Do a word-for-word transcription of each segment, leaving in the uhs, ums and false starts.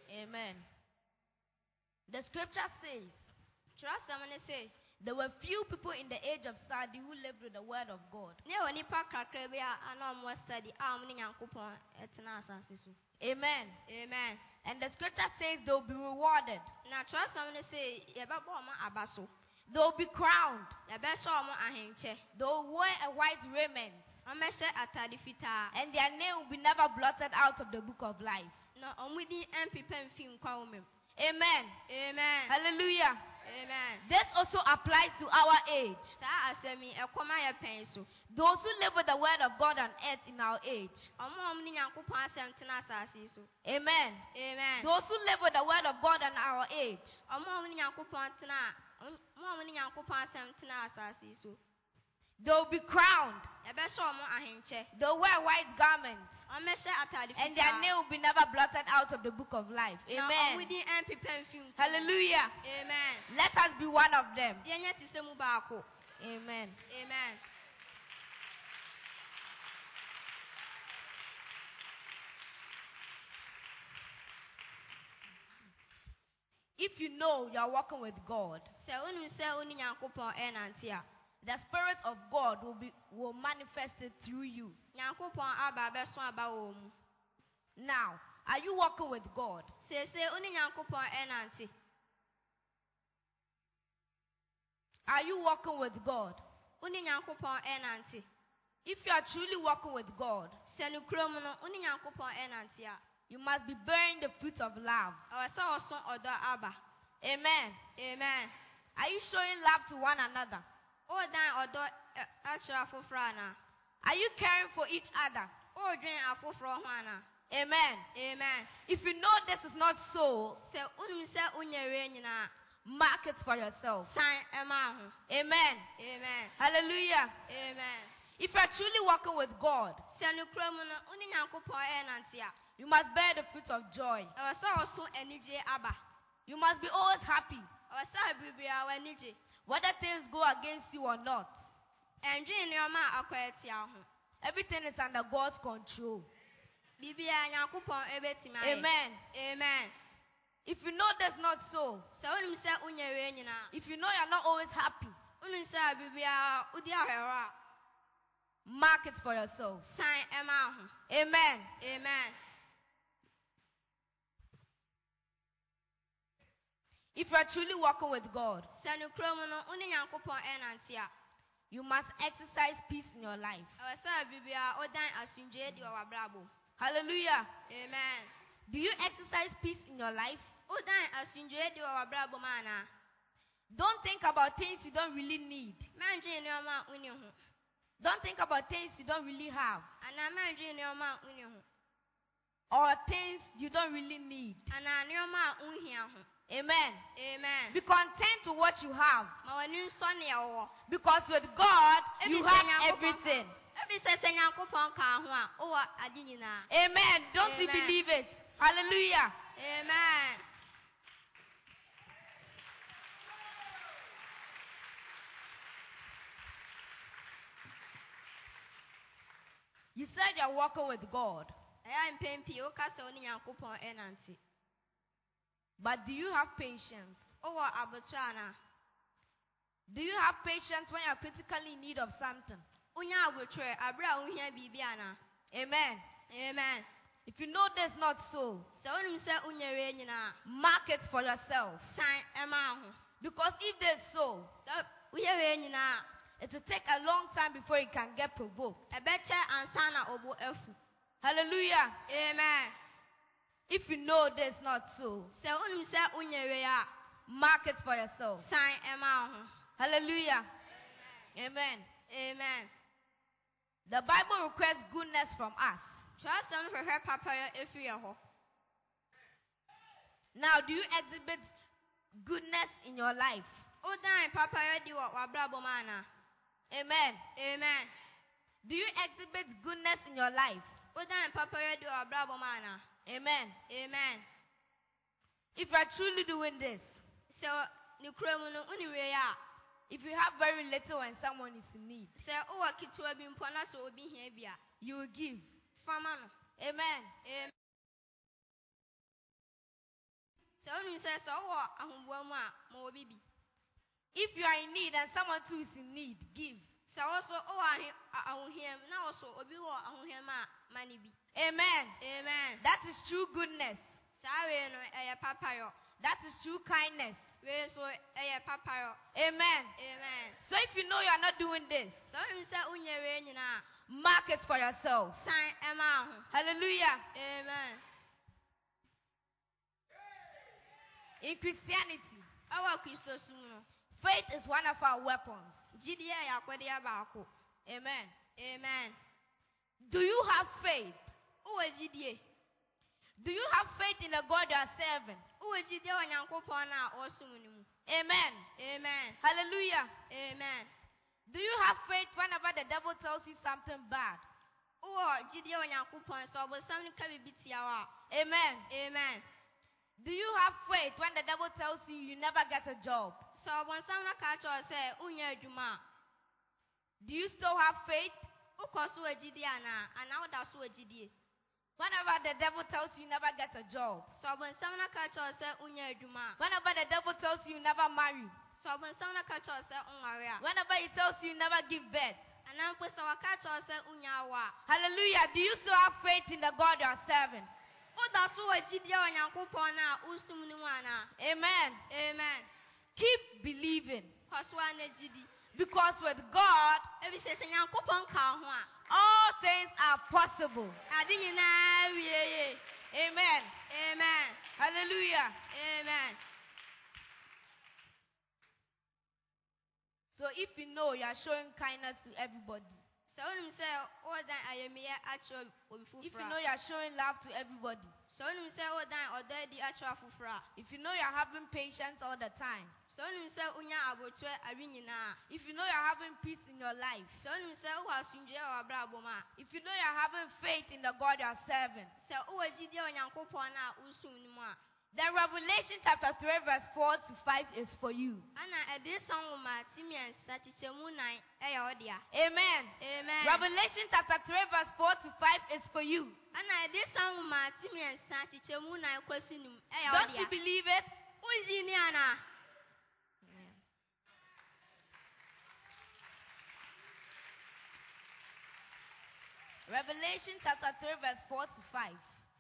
Amen. The scripture says, Trust someone say, there were few people in the age of Sadi who lived with the word of God. Amen. Amen. And the scripture says they will be rewarded. Now trust someone say, they will be crowned. They will wear a white raiment. And their name will be never blotted out of the book of life. Amen. Amen. Hallelujah. Amen. This also applies to our age. Those who live with the word of God on earth in our age. Amen. Amen. Those who live with the word of God on our age. They will be crowned. They will wear white garments. And their name will be never blotted out of the book of life. Amen. Hallelujah. Amen. Let us be one of them. Amen. Amen. If you know you are walking with God, the Spirit of God will be will manifest it through you. Now, are you walking with God? Are you walking with God? If you are truly walking with God, you must be bearing the fruit of love. Amen. Amen. Are you showing love to one another? Are you caring for each other? Amen. Amen. If you know this is not so, mark it for yourself. Amen. Amen. Amen. Hallelujah. Amen. If you are truly walking with God, you must bear the fruit of joy. You must be always happy, whether things go against you or not. Everything is under God's control. Amen. Amen. If you know that's not so, if you know you're not always happy, mark it for yourself. Amen. Amen. If you are truly walking with God, you must exercise peace in your life. Hallelujah. Amen. Do you exercise peace in your life? Don't think about things you don't really need. Don't think about things you don't really have. Or things you don't really need. Amen. Amen. Be content to what you have. Because with God, you have everything. Amen. Don't you believe it? Hallelujah. Amen. You said you're walking with God. But do you have patience? Do you have patience when you're critically in need of something? Amen. Amen. If you know this not so, mark it for yourself. Because if there's so, it will take a long time before you can get provoked. Hallelujah. Amen. If you know this not so, mark it for yourself. Hallelujah. Amen. Amen. The Bible requires goodness from us. Now, do you exhibit goodness in your life? Amen. Amen. Do you exhibit goodness in your life? Amen. Amen. If you are truly doing this, if you have very little and someone is in need, you will give. Amen. Amen. If you are in need and someone too is in need, give. Amen. Amen. That is true goodness. That is true kindness. Amen. Amen. So if you know you are not doing this, mark it for yourself. Hallelujah. Amen. In Christianity, faith is one of our weapons. Amen. Amen. Do you have faith? Do you have faith in the God you are serving? Amen. Amen. Hallelujah. Amen. Do you have faith whenever the devil tells you something bad? Amen. Amen. Do you have faith when the devil tells you you never get a job? Do you still have faith? Whenever the devil tells you you never get a job. Whenever the devil tells you you never marry. Whenever he tells you you never give birth. Hallelujah. Do you still have faith in the God you are serving? Amen. Amen. Keep believing. Because with God, all things are possible. Amen. Amen. Hallelujah. Amen. So if you know you are showing kindness to everybody, if you know you are showing love to everybody, if you know you are having patience all the time, if you know you are having peace in your life, if you know you are having faith in the God you are serving, then Revelation chapter three verse four to five is for you. Amen. Amen. Revelation chapter three verse four to five is for you. Don't you believe it? Revelation chapter three verse four to five.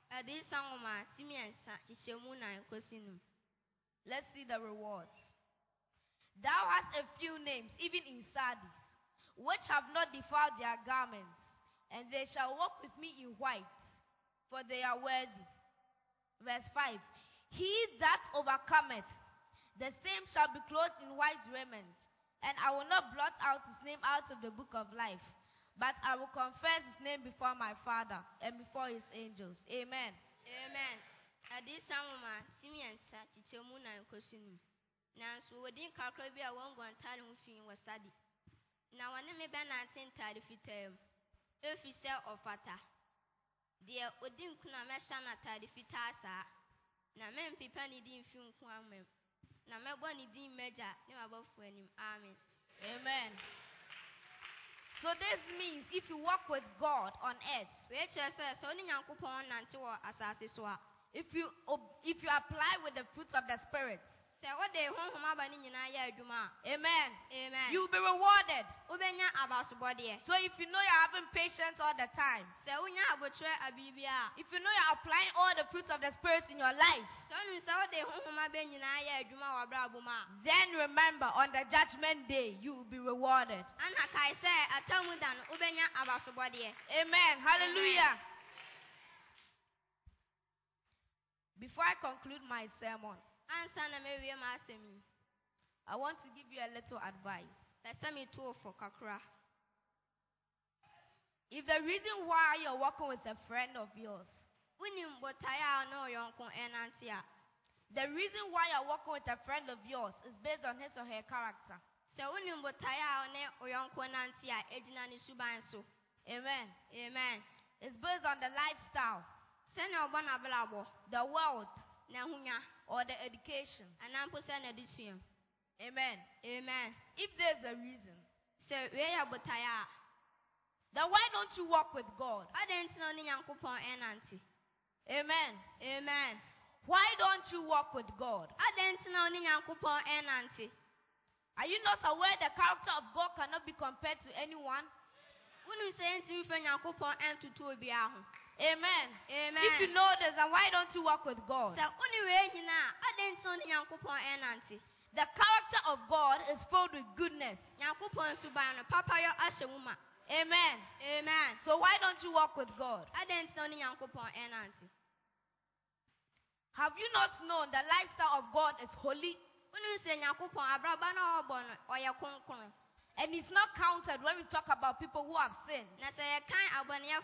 Let's see the rewards. Thou hast a few names, even in Sardis, which have not defiled their garments, and they shall walk with me in white, for they are worthy. Verse five. He that overcometh, the same shall be clothed in white raiment, and I will not blot out his name out of the book of life, but I will confess his name before my Father and before his angels. Amen. Amen. Nanso wodin kakra bi a won gwantare ho fin wasade na wone me be na atentare fitam efi se ofata de odin kuna mesha na tare fita sa na mempipa ni din fi nko amem na mebo ni din meja ne mabofo anim. Amen. Amen. So this means if you walk with God on earth, if you if you apply with the fruits of the Spirit, amen, amen, you'll be rewarded. So if you know you're having patience all the time, if you know you're applying all the fruits of the Spirit in your life, then remember on the judgment day you will be rewarded. Amen. Hallelujah. Before I conclude my sermon, I want to give you a little advice. If the reason why you're working with a friend of yours, the reason why you're working with a friend of yours is based on his or her character. Amen. Amen. It's based on the lifestyle, the wealth, or the education. Amen. Amen. If there's a reason, then why don't you walk with God? Amen. Amen. Amen. Why don't you walk with God? Are you not aware the character of God cannot be compared to anyone? Amen. Amen. If you know this, then why don't you walk with God? The character of God is filled with goodness. Amen. Amen. So why don't you walk with God? Have you not known the lifestyle of God is holy? And it's not counted when we talk about people who have sinned. Amen.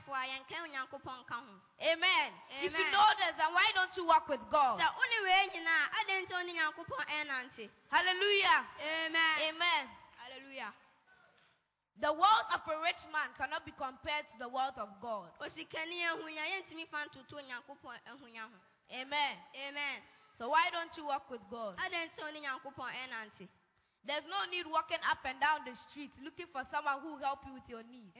Amen. If you know this, then why don't you walk with God? Hallelujah. Amen. Amen. Hallelujah. The wealth of a rich man cannot be compared to the wealth of God. Amen. Amen. So why don't you walk with God? There's no need walking up and down the street looking for someone who will help you with your needs.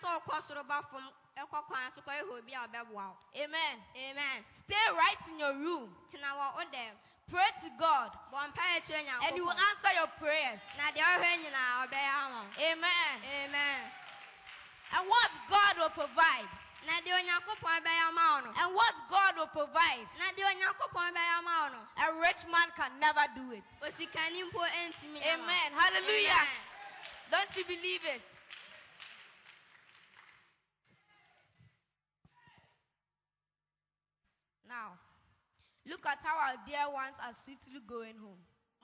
Amen. Amen. Stay right in your room. Pray to God. And He will answer your prayers. Amen. Amen. And what God will provide. And what God will provide, a rich man can never do it. Amen. Hallelujah. Amen. Don't you believe it? Now, look at how our dear ones are swiftly going home.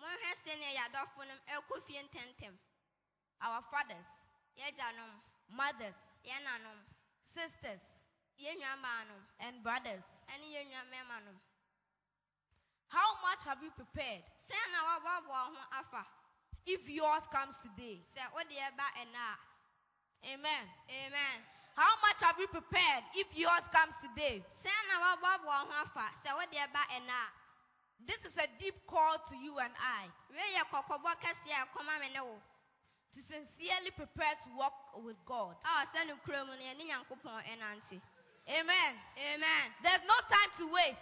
Our fathers, mothers, sisters, and brothers. How much have you prepared? If yours comes today. Amen. Amen. How much have you prepared if yours comes today? This is a deep call to you and I. To sincerely prepare to walk with God. Amen. Amen. There's no time to waste.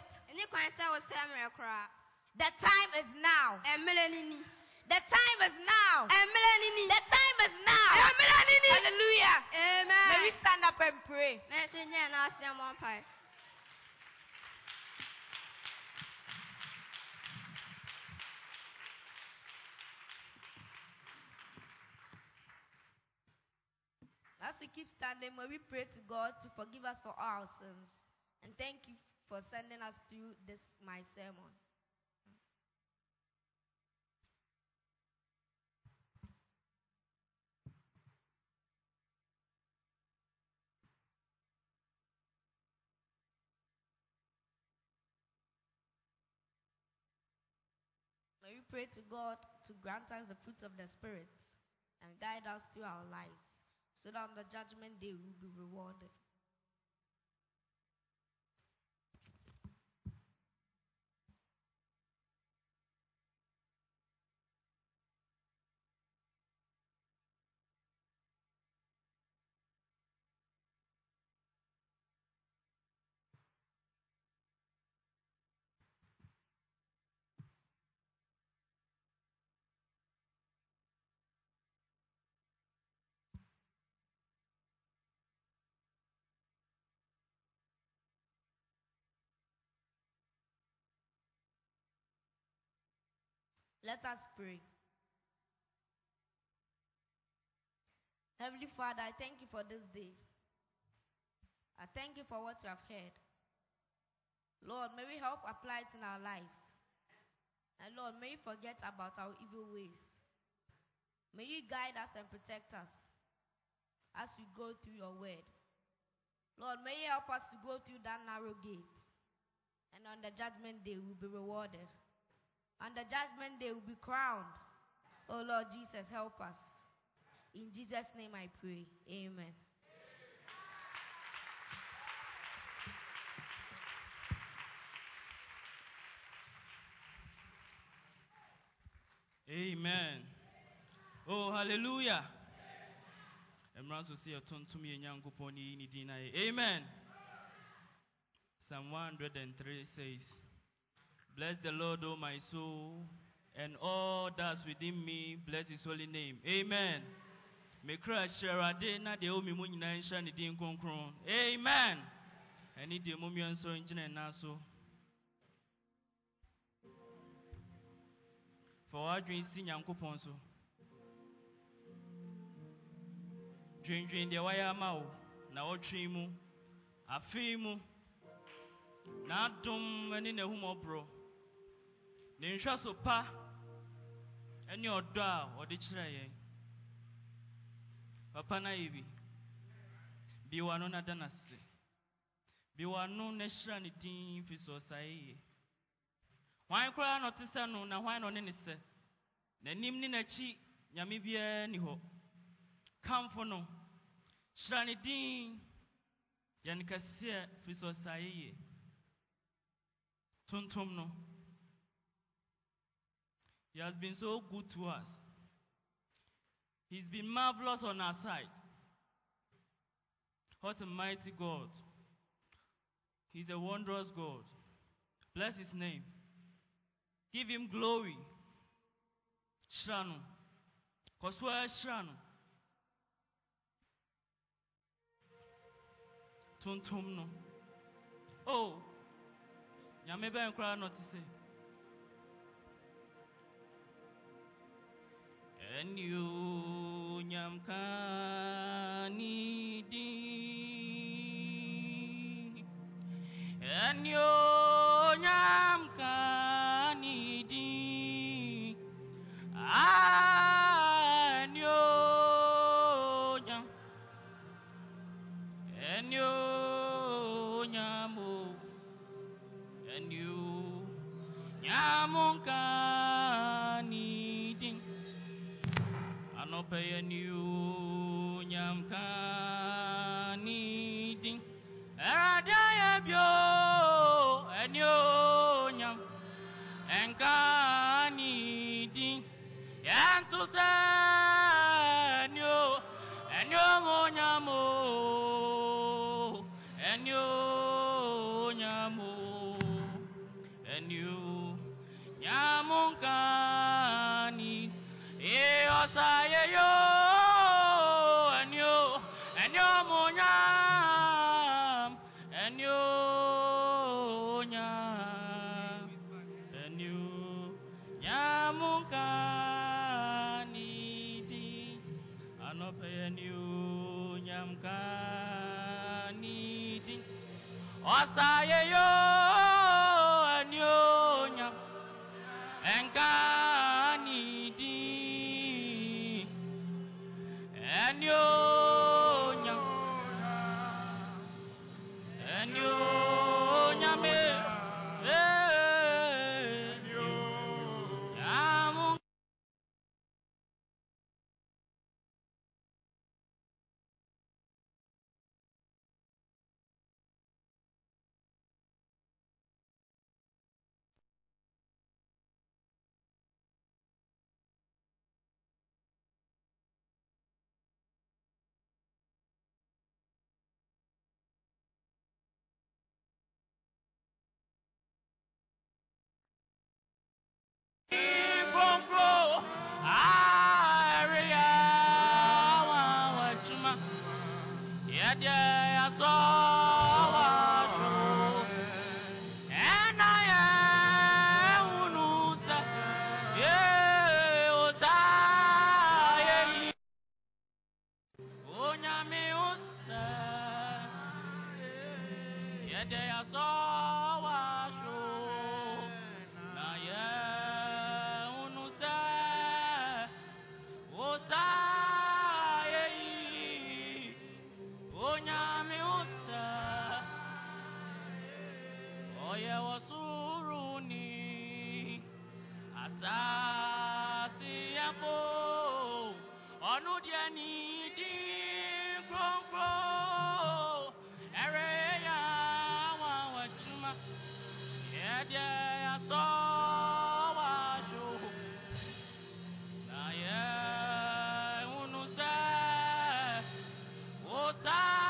The time is now. The time is now. The time is now. Hallelujah. Amen. May we stand up and pray. As we keep standing, may we pray to God to forgive us for our sins. And thank you for sending us through this, my sermon. May we pray to God to grant us the fruits of the Spirit and guide us through our lives, so that on the judgment day we will be rewarded. Let us pray. Heavenly Father, I thank you for this day. I thank you for what you have heard. Lord, may we help apply it in our lives. And Lord, may you forget about our evil ways. May you guide us and protect us as we go through your word. Lord, may you help us to go through that narrow gate. And on the judgment day, we will be rewarded. On the judgment day, we will be crowned. Oh Lord Jesus, help us. In Jesus' name I pray. Amen. Amen. Oh, hallelujah. Amen. Psalm one hundred three says, Bless the Lord, O my soul, and all that's within me, bless his holy name. Amen. Me cry sherade na de omi mu nyina nhya ne din kronkron. Amen. Ani de mu mianso ngina na so. For adwin si nyankopon so. Dwendwen de waya ma o na otwe mu afi mu na dum ani na humobro. Ne nhwa so pa ani odo a ode kire yen. Papa na ibi biwano na danase biwano na hira ne din fi so sai wan kra no te se no na wan no ne ne se na nim ni na chi nyame bia ni ho kamfo no hira ne din yan kase fi so sai tuntum no. He has been so good to us. He's been marvelous on our side. What a mighty God. He's a wondrous God. Bless his name. Give him glory. Shranu. Koswa Shranu. Tuntum no. Oh. Nyamebe enkra not to say. And you nyam kanidi and you nyam kanidi and you nyam and you nyamu and you nyamun kanidi Anope and you nyam kanidi Eradaya bio and you nyam and kanidi and to say you and you nyamo and you nyamo and you nyamun kanidi Osaye yo and you and your monyam and you nyam and you nyamunkanidi anope and you nyamkanidi Osaye yo and you nyam and kanidi and you nyam and you nyame and you nyamu yeah, I saw and I am unusa, yeah, Osaye, Onyame usa, yeah, I saw na yeah, unusa, Osaye. Onyame usa Oye wasuruni Asasi yako Onudiani di Kronko Ere ya wawachuma Yede ya sowashu Na ye unusa Osa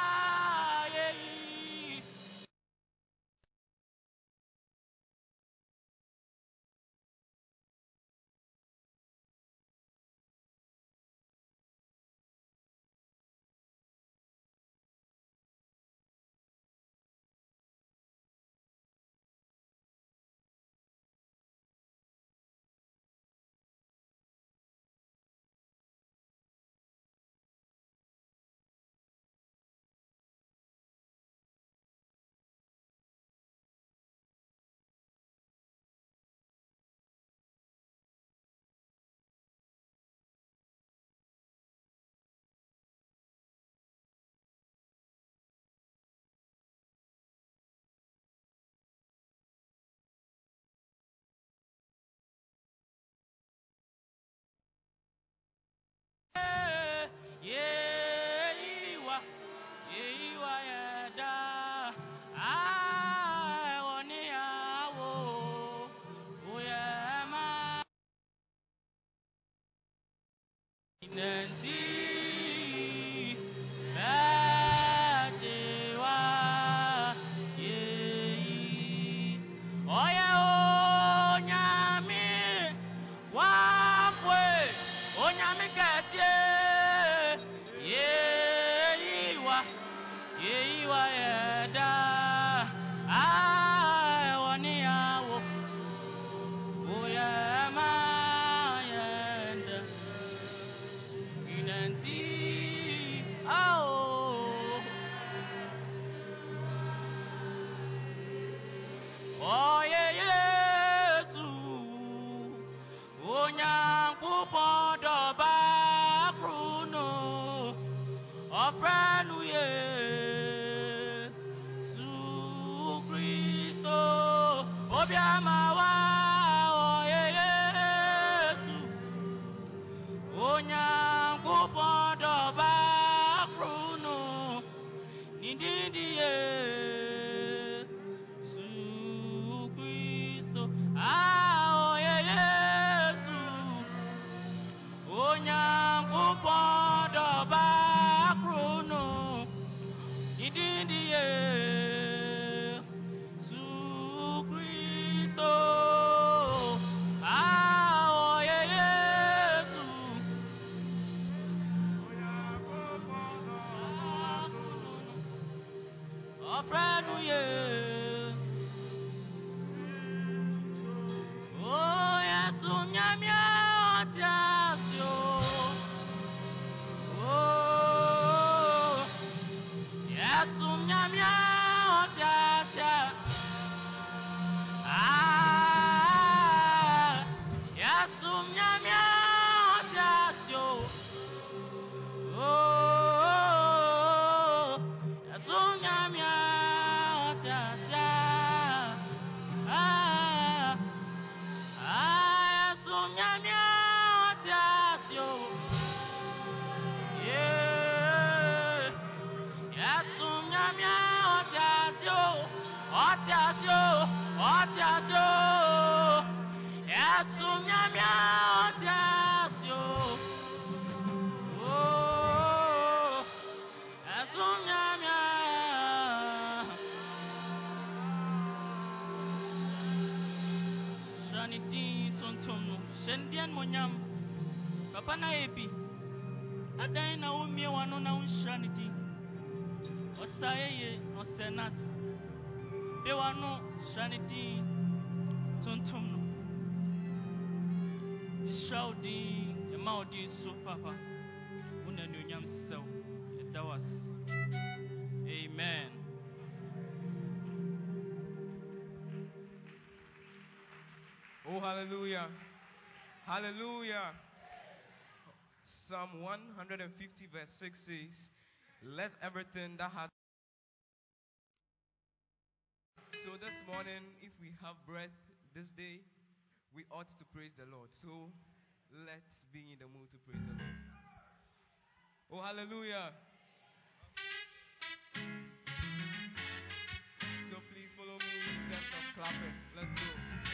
Papa na ebi adan na umie wano na unshaniti osaye osenas be wano shaniti tontom no ishaudi emaudi so papa una nyonyam sew edawas. Amen. Oh, hallelujah. Hallelujah. Psalm one fifty verse six says, let everything that has... So this morning, if we have breath this day, we ought to praise the Lord. So let's be in the mood to praise the Lord. Oh, hallelujah. So please follow me in terms of clapping. Let's go.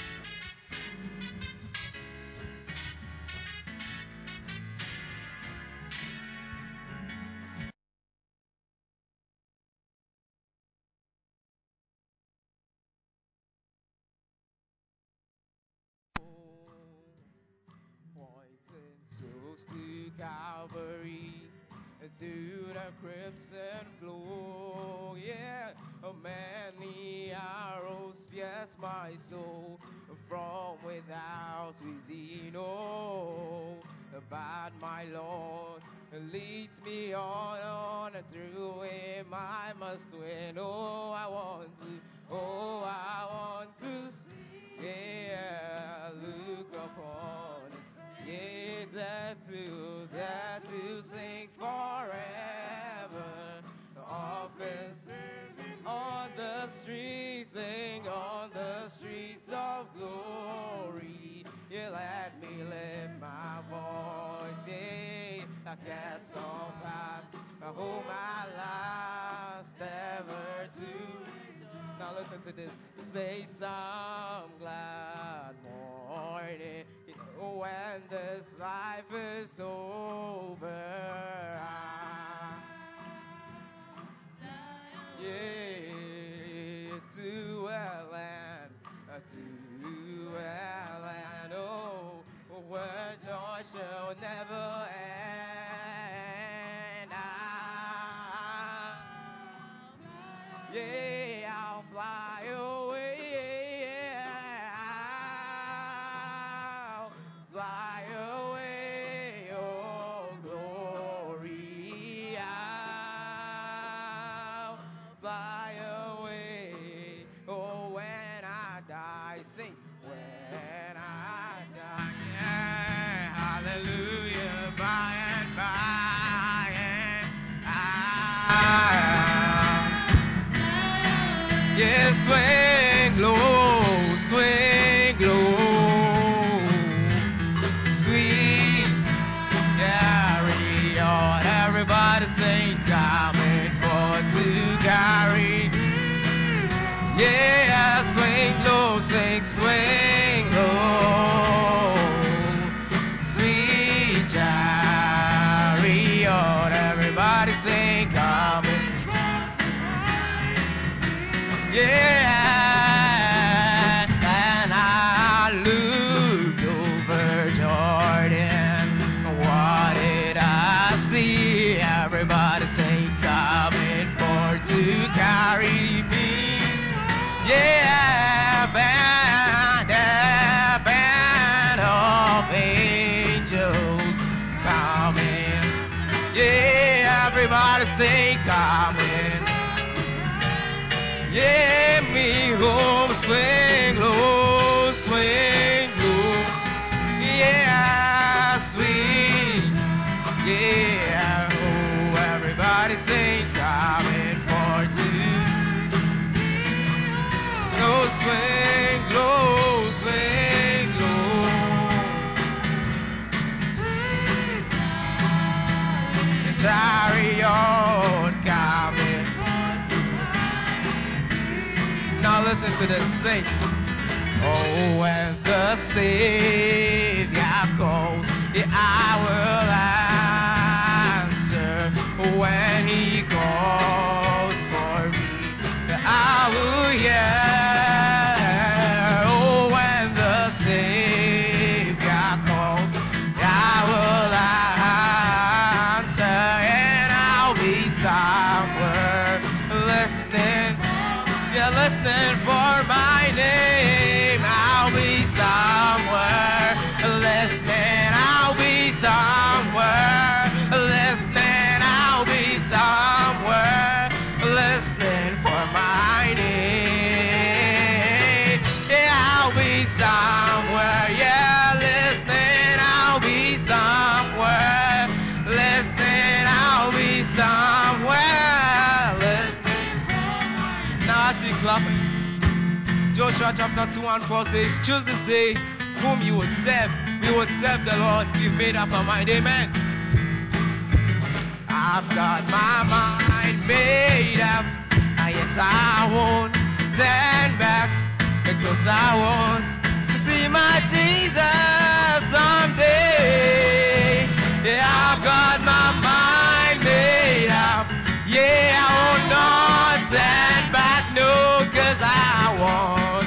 To Calvary, through the crimson flow, yeah, many arrows pierce my soul from without within, oh, but my Lord leads me on, on through him I must win, oh, I want to, oh, I want to see, yeah, look upon it. Yeah, that to, that to sing forever. Often on the streets, sing on the streets of glory. You let me lift my voice. Yeah, I cast all past. I hold my last ever to. Now listen to this. Say some glad morning. When this life is over, yeah, to a land, to a land, oh, where joy shall never end. I, yeah, I'll fly away. Fly away, oh glory, I'll fly away, oh when I die, sing, when I die, yeah, hallelujah, by and by, and I, yes, swing low, swing low. Everybody sing, coming for to carry. Yeah, swing low, sing, swing low. Sweet chariot, everybody sing, coming. Yeah, and I looked over Jordan. What did I see? Everybody say, coming for to carry me. Yeah, band, a band of angels coming. Yeah, everybody say, coming. Yeah, me home, swing low, swing low. Yeah, sweet. Yeah, oh, everybody sing, coming for two. Go swing low, swing low. The chariot coming. Now listen to this, sing. Savior calls, yeah, I will answer. When He calls for me, yeah, I will hear. Oh, when the Savior calls, yeah, I will answer, and I'll be somewhere listening, yeah, listening for my name. I'll be somewhere listening. I'll be somewhere listening. I'll be somewhere listening for my name. Yeah, I'll be somewhere, yeah, listening. I'll be somewhere listening. I'll be somewhere listening. Now I see clapping. Joshua chapter two and four says, choose this day whom you would serve. We would serve the Lord. We've made up our mind. Amen. I've got my mind made up. And yes, I won't turn back, because I want to see my Jesus someday. Yeah, I've got my mind made up. Yeah, I will not turn back, no, because I want,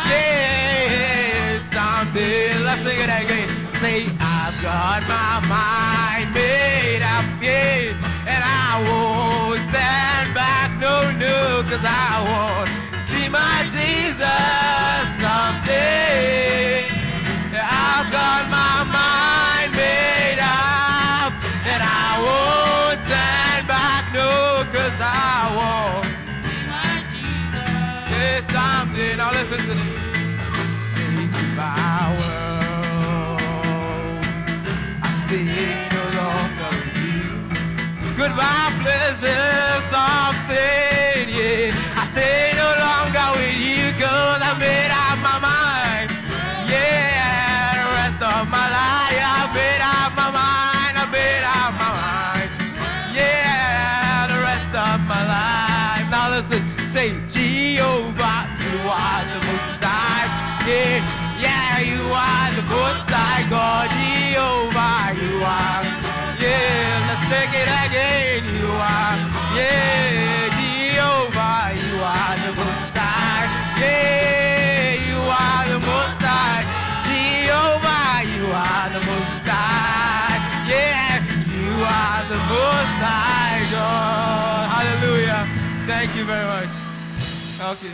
yeah, someday. Let's sing it again. Say, I've got my mind made up, yeah, and I won't stand back, no, no, because I want to see my Jesus someday. Yeah, I've got my mind made up, and I won't stand back, no, because I want to see my Jesus. Yeah, someday. Now listen to this. Say goodbye, world. I stay no longer with you. Goodbye, pleasures of sin, yeah. I stay no longer with you, cause I made up my mind. Yeah, the rest of my life, I made up my mind, I made up my mind. Yeah, the rest of my life. Now listen, say, Jehovah, you are the most high. Yeah, yeah, you are the most high God. Jehovah, you are. Yeah, let's take it again. You are. Yeah, Jehovah, you are the most high. Yeah, you are the most high. Jehovah, you are the most high. Yeah, you are the most high God. Hallelujah. Thank you very much. Okay.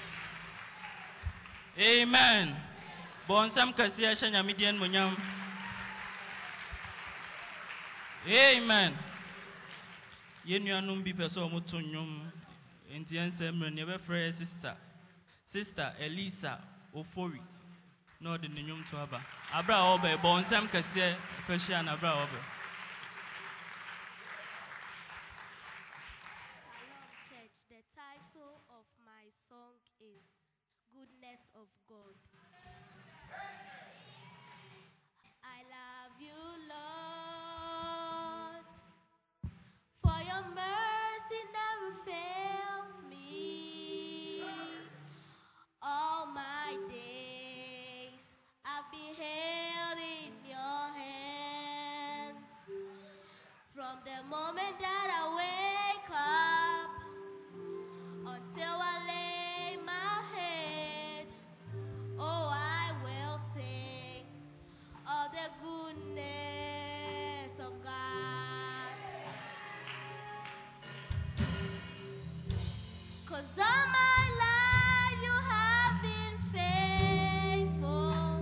Amen. Bonsam kasia shanya midian munyam. Amen. Yenu anum bi peso mutunyum. Enti ensemble ne be frere sister. Sister Elisa Ofori. No de nyum to aba. Abra obe bonsam kasia kasia na abra obe. Shalom Church. The title of my song is Goodness of God. I love you, Lord, for your mercy never fails me. All my days I've been held in your hands. From the moment that I wake up until I lay my head, oh, I will sing of the goodness of God. 'Cause all my life you have been faithful,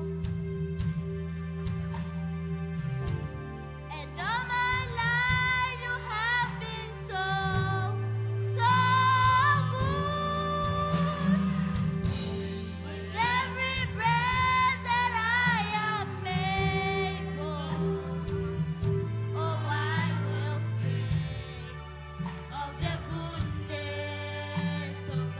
and all my life you have been so, so good. With every breath that I am able, oh, I will sing of the goodness of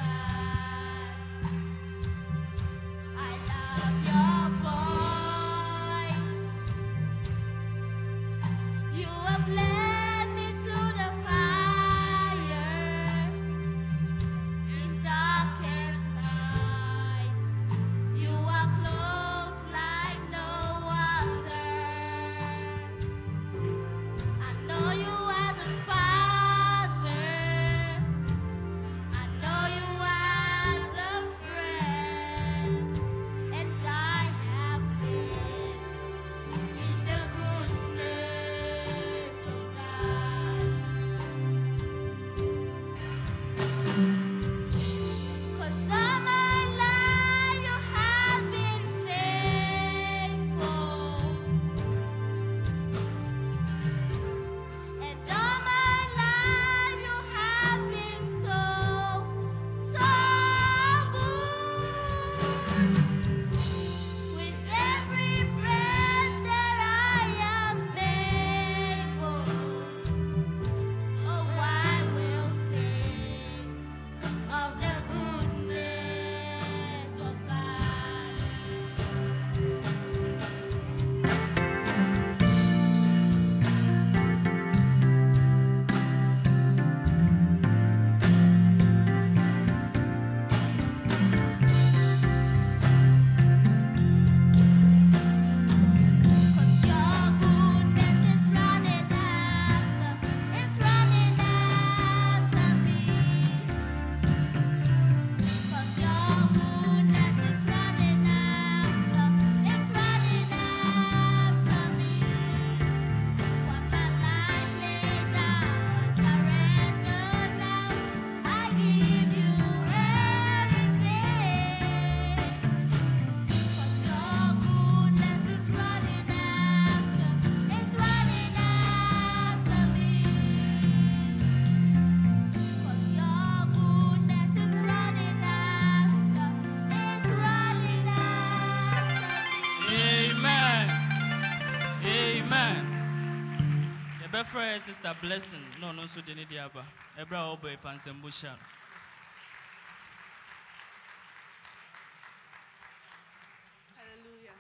Yabefra sister blessing. No, no, so didn't diaba. Ebra oboy pansembusha. Hallelujah.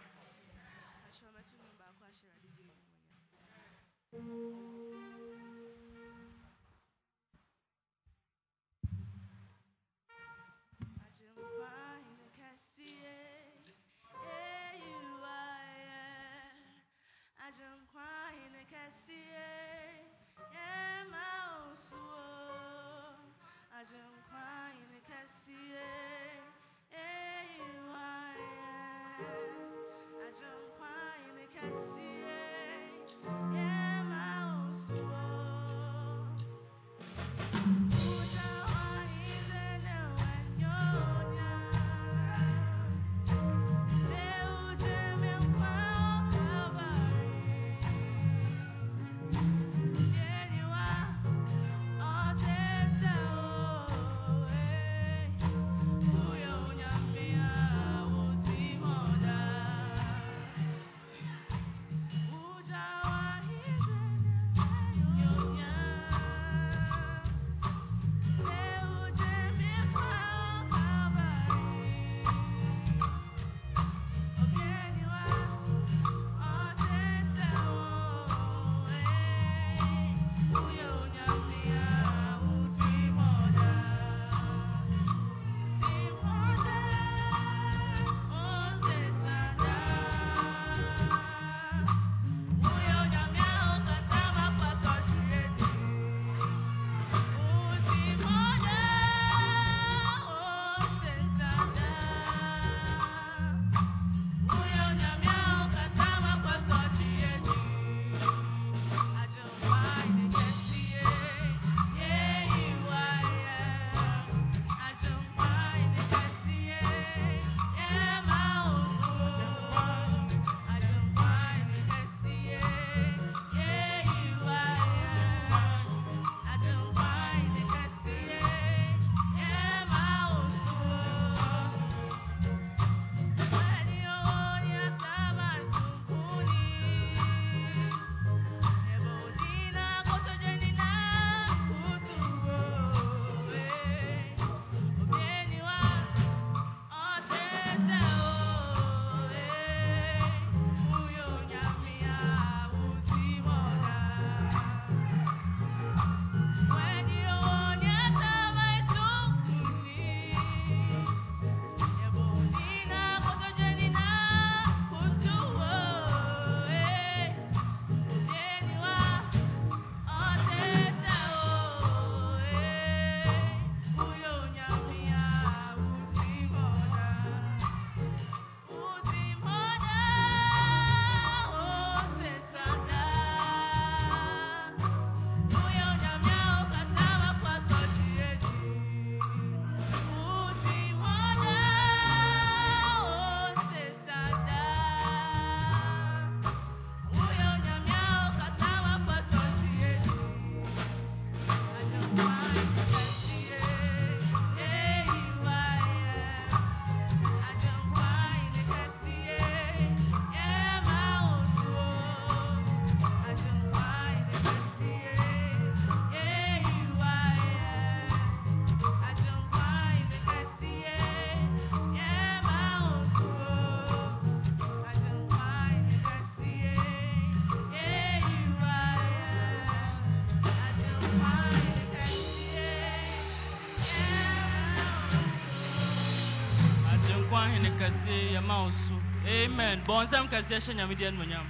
Amen. Bonsam kasesha nyamidian manyam.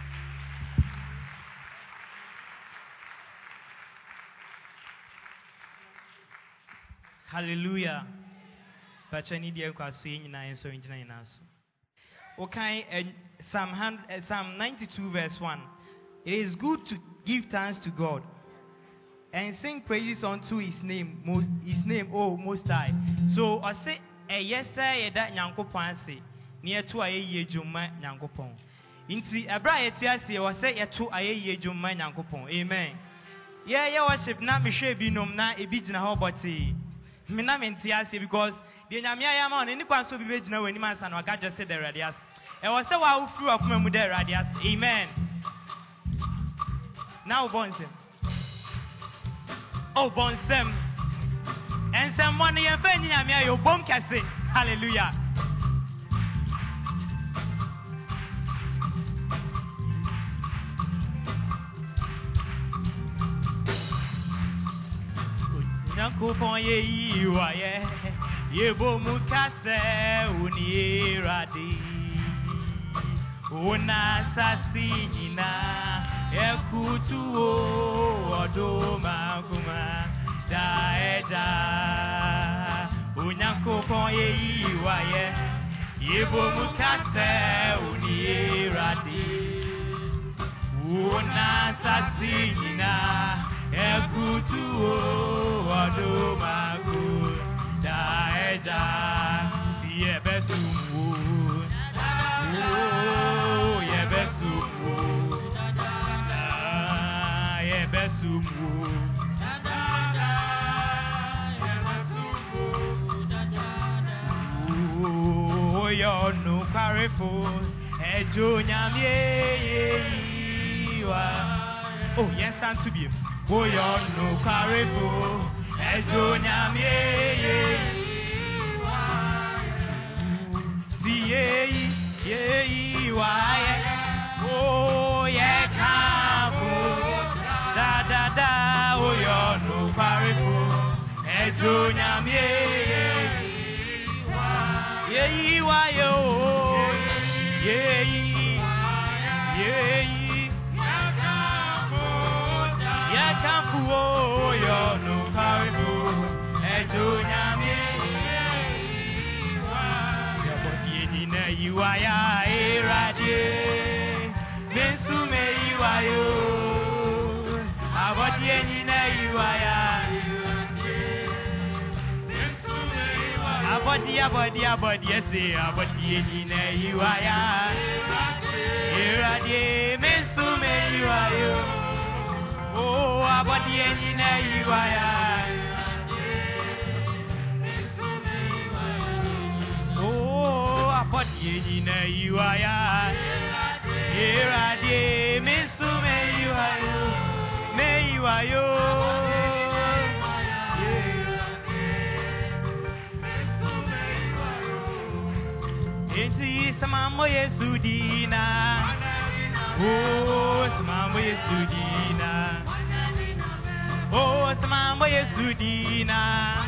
Hallelujah. Pachani dia kwa suyi na enso injina inaso. Okay, Psalm Psalm ninety-two verse one. It is good to give thanks to God and sing praises unto His name, most His name, oh Most High. So I say, a yes say that Nyankopon say near to a ye juma Nyankopon. Inti ebra yetiasi wa say yeto aye ye juma Nyankopon. Amen. Yeah, yeah, worship na me hwe bi nom na ebi gina ho boti. Me na me ntiasi because the nyamia ya ma oni kwan so bi be gina wani mansa na oga just say the radius. E wo say wa ufuru akoma mu the radius. Amen. Now Bonsem. Oh Bonsem. And someone you find in your bomb can say hallelujah. Nakupon ye iwa ye yebo mukase uni radi ona sasi nyina ekutu o odo maguma daeda Nakupon ye iwa ye yebo mukase uni radi ona sasi nyina ekutu o adomaku daeja tie besumu o ye besumu ah ye besumu o yo no karefo ejo nyamie wa oh yes and to be oh, you're no careful, as you nyamie, ye, ye, why, oh, yeah, careful, da da da, oh, you're no careful, as you nyamie, ye, why, oh, ye, ye. Oh, you're no careful, and you nyamie. You are a radi, Mensume, you are you. About Yenina, you are about the about the about yes, about Yenina, you are a radi, Mensume, you are you. Oh, abadi enina iwaya. Oh, abadi enina iwaya. Eradi misu me iwayo, me iwayo. Enti samamo Yesudina. Oh, samamo Yesudina. Oh, Samambo Yesudina.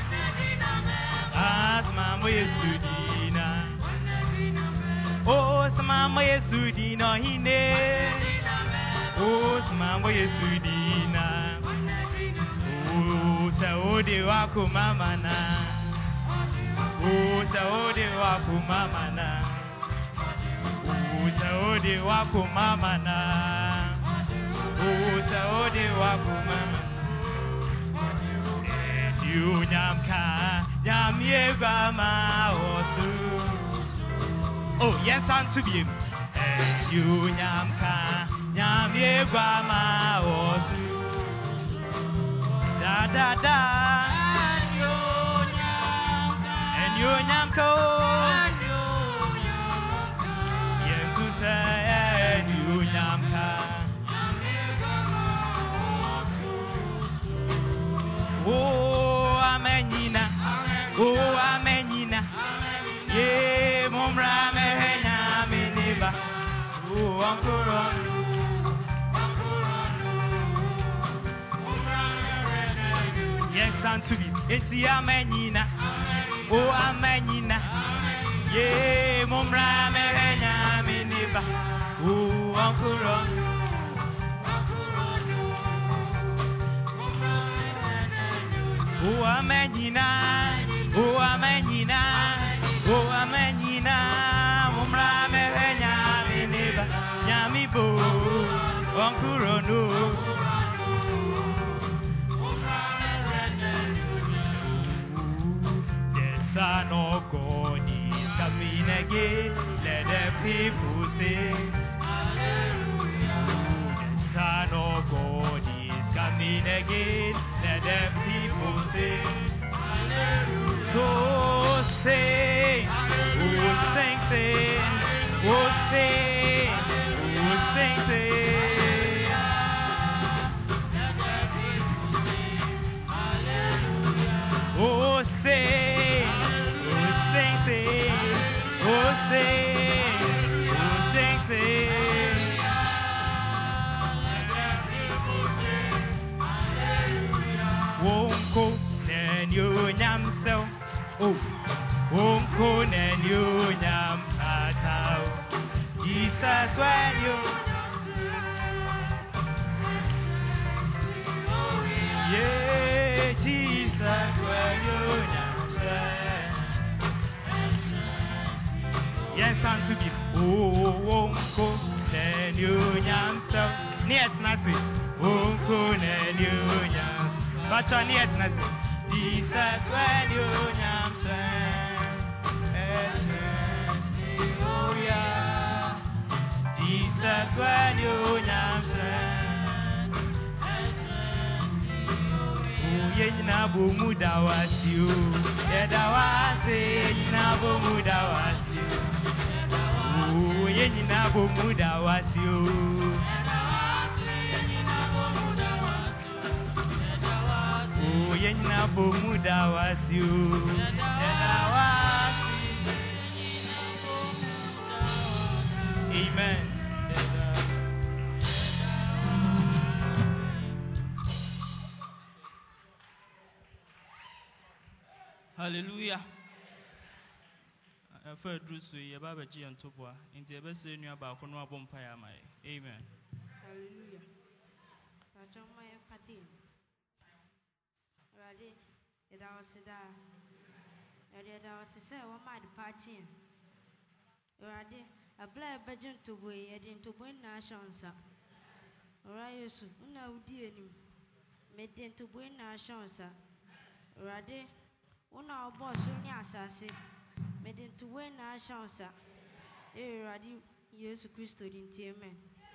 Ah, Samambo Yesudina. Oh, Samambo Yesudina. Hine. Oh, Samambo Yesudina. Oh, Saudi Waku Mamana. Oh, Saudi Waku Mamana. Oh, Saudi Waku Mamana. Oh, Saudi Waku Mamana. You nyamka, nyamiega ma osu. Oh yes, and to be. You nyamka, nyamiega ma osu. Da da da. And you nyamka, yen to say you nyamka. Oh, amenina, oh, amenina, ye, mumra mehena miniba, oh, ankuro, yes, and to be, it's the amenina, oh, amenina, ye, mumra mehena miniba, oh, ankuro. Oh, amenina, oh, amenina, oh, amenina, mumra mehenya mineba, nyamibo, onkurono. The Son of God is coming again, let the people sing. The Son of God is coming again, let the people sing. So sing, oh sing, sing, oh sing, oh sing, sing. Jesus, when you. Yeah, Jesus, when you. Yes, and to be. Oh, oh, go, then you yam stuff. Yes, nothing. Oh, go, then you yam. But on yes, nothing. Jesus, when you yam oh, yeah. Jesus, when you yam oh, yeah, Muda was you. Yeah, was it, Nabo Muda was you. Oh, yeah, Muda was you. Oh, yeah, Muda was you. Amen. Hallelujah. I feel Drusu, your Baba G and Topua, in the best senior about Konoa Bompire. Amen. Hallelujah. My party. Ready? It was that. Ready? I was to say, what my party? Ready? A black bedroom to weigh it into win nations. Right, so now, dear, made into win nations. Ready? One our boss, only assassin, made into win nations. Eh, ready? Yes, Christo in Amen.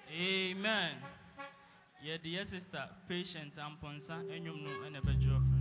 Amen. Yeah, dear sister, patient and ponsa, and you know, and a better friend.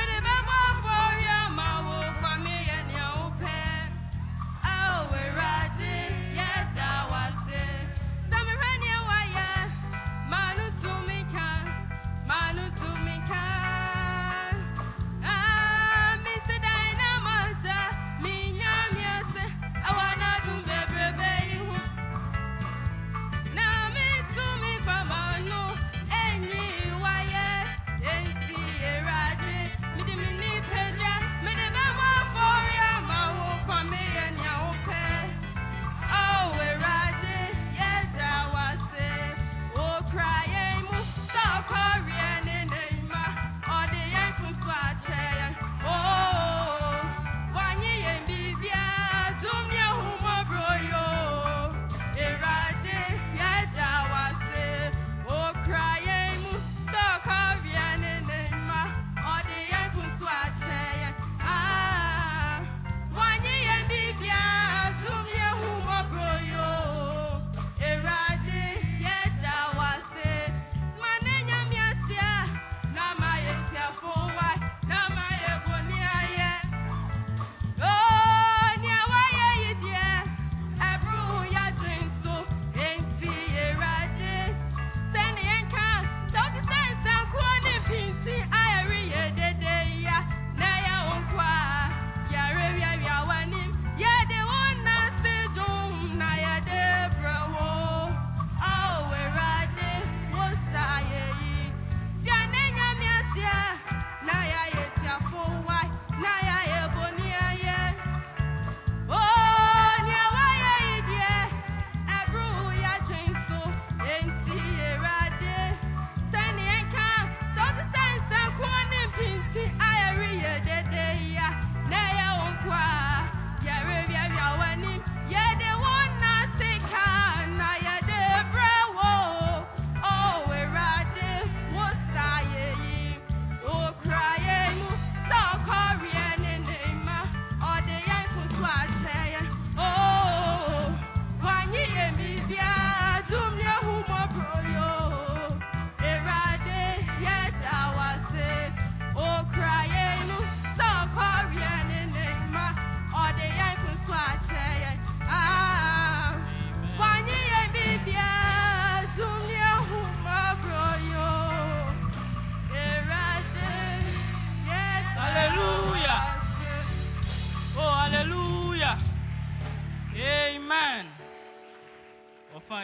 Oh, we're right.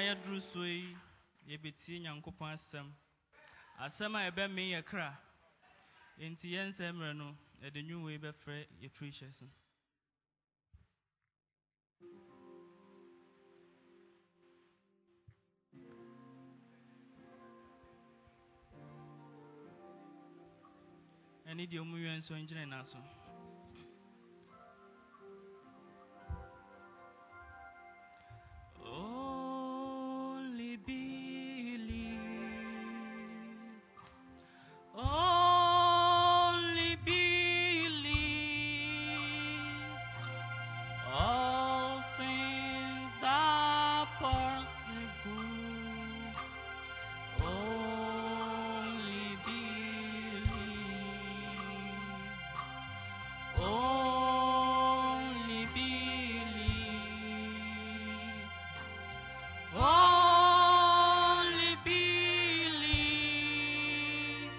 yɛduru so yi yɛbɛtie Nyankopɔn asɛm. Asɛm a ɛbɛ me yɛ kra. Enti yɛn sɛ mmerɛ no ɛde nwuwe bɛfrɛ yɛ preachers. Ɛne deɛ ɔmo yɛn nso ngyina na so. Only believe, only believe, all things are possible. Only believe, only believe. Only believe,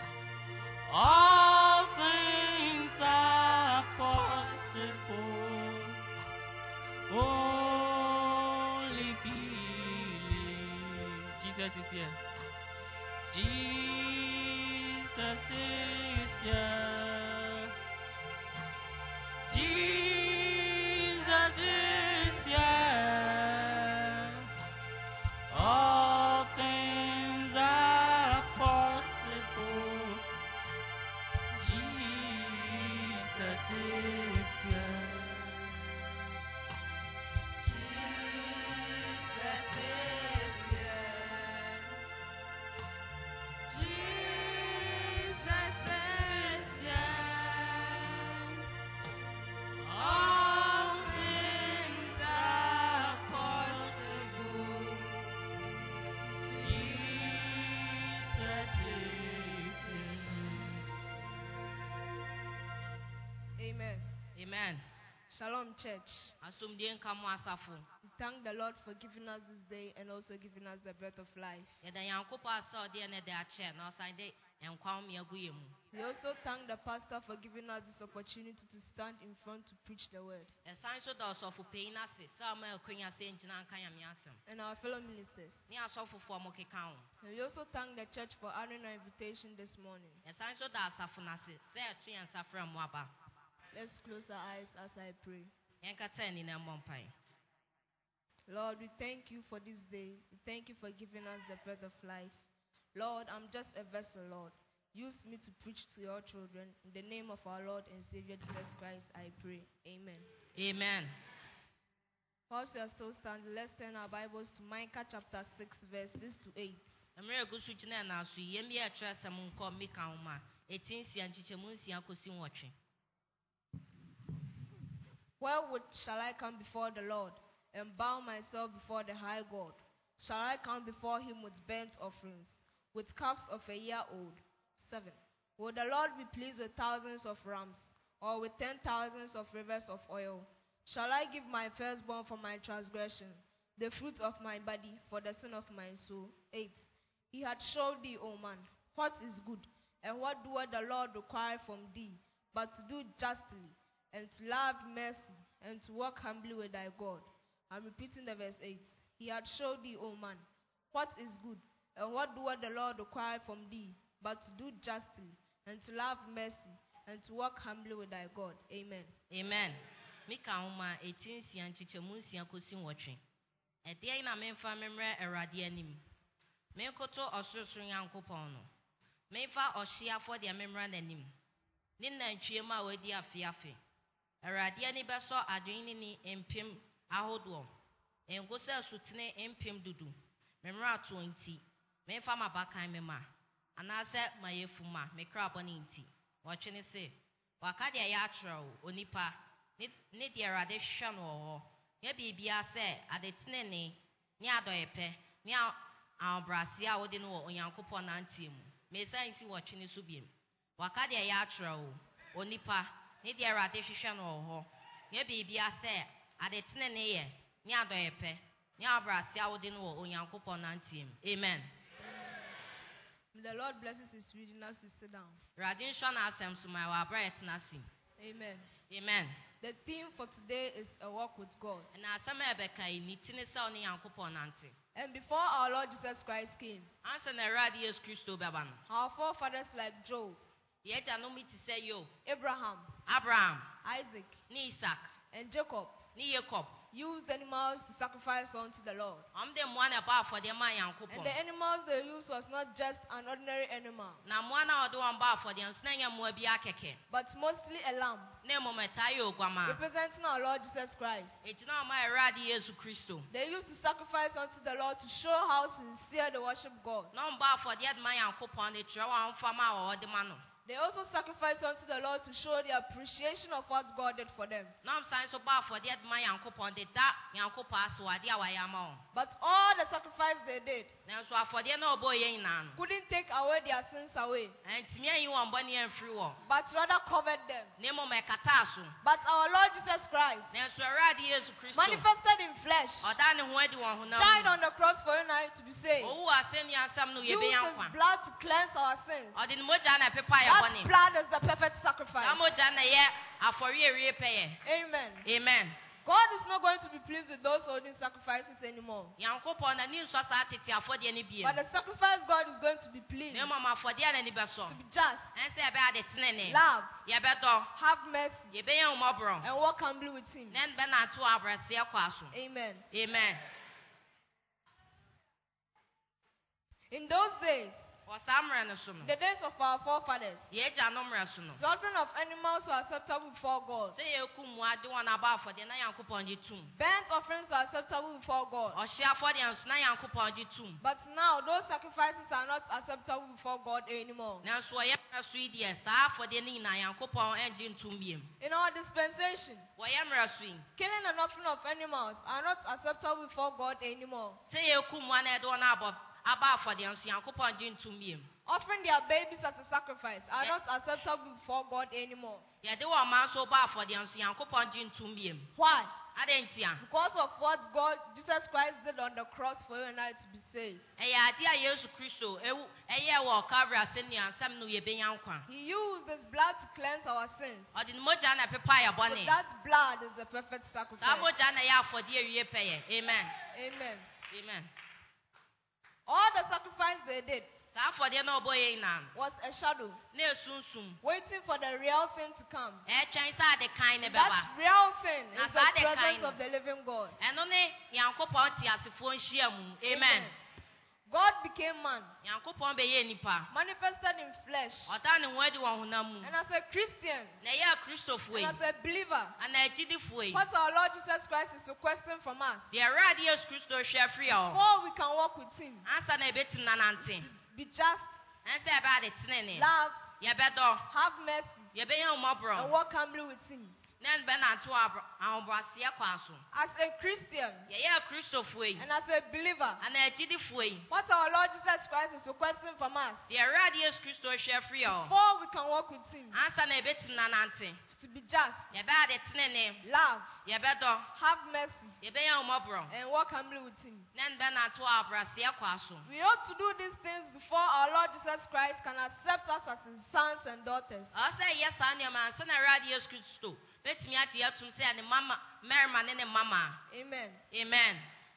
all things are possible. Only believe. Jesus is here. Jesus is here. Jesus is here. All things are possible. Jesus is here. Jesus is here. Jesus is here. All things are possible. Amen. Amen. Shalom, church. Asumdien kamo asafo. We thank the Lord for giving us this day and also giving us the breath of life. Yeda Yankopa asa odi ene de ache na osande enkwa mi aguye mu. We also thank the pastor for giving us this opportunity to stand in front to preach the word. Esan so da osofo peyin ase sa ma akonya se ngina nkan ya mi asem. And our fellow ministers. Ni asofo fo mo keka ho. And we also thank the church for honoring our invitation this morning. Esan so da asafo na se se etu yan safra mu aba. Let's close our eyes as I pray. Yenkata ni na mompai. Lord, we thank you for this day. We thank you for giving us the breath of life. Lord, I'm just a vessel, Lord. Use me to preach to your children. In the name of our Lord and Savior Jesus Christ, I pray. Amen. Amen. Whilst we are still standing, let's turn our Bibles to Micah chapter six, verses to eight. Emre gusu chine na su yemi atra sam nko mika homa. Etin sia nchiche mu nsia kosi nwotwe. Wherewith shall I come before the Lord and bow myself before the high God? Shall I come before him with burnt offerings, with calves of a year old? Seven. Will the Lord be pleased with thousands of rams, or with ten thousands of rivers of oil? Shall I give my firstborn for my transgression, the fruit of my body for the sin of my soul? Eight. He had showed thee, O man, what is good, and what doeth the Lord require from thee, but to do justly, and to love mercy, and to walk humbly with thy God. I'm repeating the verse eight. He had showed thee, O man, what is good, and what doeth the Lord require from thee, but to do justly, and to love mercy, and to walk humbly with thy God. Amen. Amen. Mika homa etin sia nchiche mu nsia kosi nwotwe. Ede na memfa memre erade anim. Menkoto osorosoro Nyankopɔn no. Memfa ohyiafo de memra nanim. Ni nantwie ma wadi afiafe. Erade ani beso adwini ni empem ahodo. Engosa sutene empem dudu. Memra to nti. Memfa mabakan mema. Anase mayefuma mekra boni nti. Watwe ne se. Wakade ya atro onipa. Ni de erade hwe no ho. Ye bibia se adetene ne ni adoyepe. Ni abrasi a wode no Onyankopɔn nantie mu. Me sansi watwe ne so biem. Wakade ya atro onipa. Ni de erade hwe no ho. Ye bibia se adetene ne ye ni adoyepe. Ni abrasi a wode no Onyankopɔn nantie mu. Amen. May the Lord blesses his reading as we sit down. Radin shona asem so my wa bright na sim. Amen. Amen. The theme for today is a walk with God. Na asem ebeka ni tini sa oni Yankopɔn nante. And before our Lord Jesus Christ came, our forefathers like Job, Abraham, Abraham, Isaac, Isaac, and Jacob Jacob used animals to sacrifice unto the Lord. I'm the one about for the man And the animals they used was not just an ordinary animal, na mwana odo amba for the nsnanya mu abi akeke but mostly a lamb, na momentayo gwama representing our Lord Jesus Christ. etina ma erade Yesu Kristo They used to sacrifice unto the Lord to show how sincere they worship God. na mba for the man yankopon de tire wa mfama o de ma no. They also sacrificed unto the Lord to show the appreciation of what God did for them. Na msan so ba for the man yankopon de da yankopon aso ade awayama o. But all the sacrifice they did Na so afode na obo yen na no couldn't take away their sins away, entimi ayi won bone enfiri wo but rather covered them. na mo mekata aso. But our Lord Jesus Christ, Na so erade Yesu Kristo manifested in flesh, oda ne ho adi won honam died on the cross for you and I to be saved. owu asem ya asam no ye Used be his yankwa blood to cleanse our sins. ode ne moja na pepa ya That bone blood is the perfect sacrifice. na moja na ye afori ewie peye. Amen. Amen. God is not going to be pleased with those holding sacrifices anymore. Yankopon na ni nso sa tete afode ne bie. But the sacrifice God is going to be pleased Ne mama afode na ni beso. to be just, Ense ebe ade tenene. love, Ye bedo. have mercy, Ye be yan umobro. and walk humbly with Him. Nen be na to abrase e kwaso. Amen. Amen. In those days, Osamre no so no. the days of our forefathers, Ye ja no mre so no. slaughtering of animals were acceptable before God. Se ye ku mu ade won aba afode na Yankopon je tum. Burnt offerings were acceptable before God. O hye afode nso na Yankopon je tum. But now, those sacrifices are not acceptable before God anymore. Na so ye mre so die sa afode ni na Yankopon enje ntum biem. In our dispensation, Wo ye mre so yi. killing and offering of animals are not acceptable before God anymore. Se ye ku mu na edo na abo aba afode nso Yankopon je ntum biem. Offering their babies as a sacrifice are not acceptable before God anymore. Ye de wo man so ba afode nso Yankopon je ntum biem. Why? Adentia. Because of what God, Jesus Christ, did on the cross for you and I to be saved. Eya ade a Yesu Kristo ewu eye wo Calvary aseni ansam no ye benya nkwa. He used His blood to cleanse our sins. Ode ne moja na pepa ya So bone. that blood is the perfect Sa sacrifice. moja na ya afode ewie peye. Amen. Amen. Amen. All the sacrifice they did Sa afode na obo ye na. was a shadow, Na esunsum. waiting for the real thing to come. E twen sa de kan ne That beba. real thing Na is saa the de kan presence no. of the living God. Eno ne Yankopon ti asefo nhia mu. Amen. God became man, Yankopon be ye nipa. manifested in flesh. Oda ne ho adi won honam mu. And as a Christian, Na ye Kristofo yi. and as a believer, Ana ejidifo yi. what our Lord Jesus Christ is requesting from us, De erade Yesu Kristo hwe afri o. before we can walk with Him, Ansa na ebetim na nante. be just, Ense ebe ade tenene. love, Ye bedo. have mercy, Ye be yan and umobro. walk humbly with Him. Nen be na to abro ahobrase e kwaso. As a Christian Ye ye Kristofo yi. and as a believer, Ana ejidifo yi. what our Lord Jesus Christ is requesting from us, De erade Yesu Kristo hwe afri o. before we can walk with Him, Ansa na ebetim na nante. is to be just, Ye be ade tenene. love, Ye bedo. have mercy, Ye be yan umobro. and walk humbly with Him. Nen be na to abrase e kwaso. We ought to do these things before our Lord Jesus Christ can accept us as His sons and daughters. Ose yes anya man so na erade Yesu Kristo. Betimi ati atum se ane mama merma ne ne mama. Amen. Amen.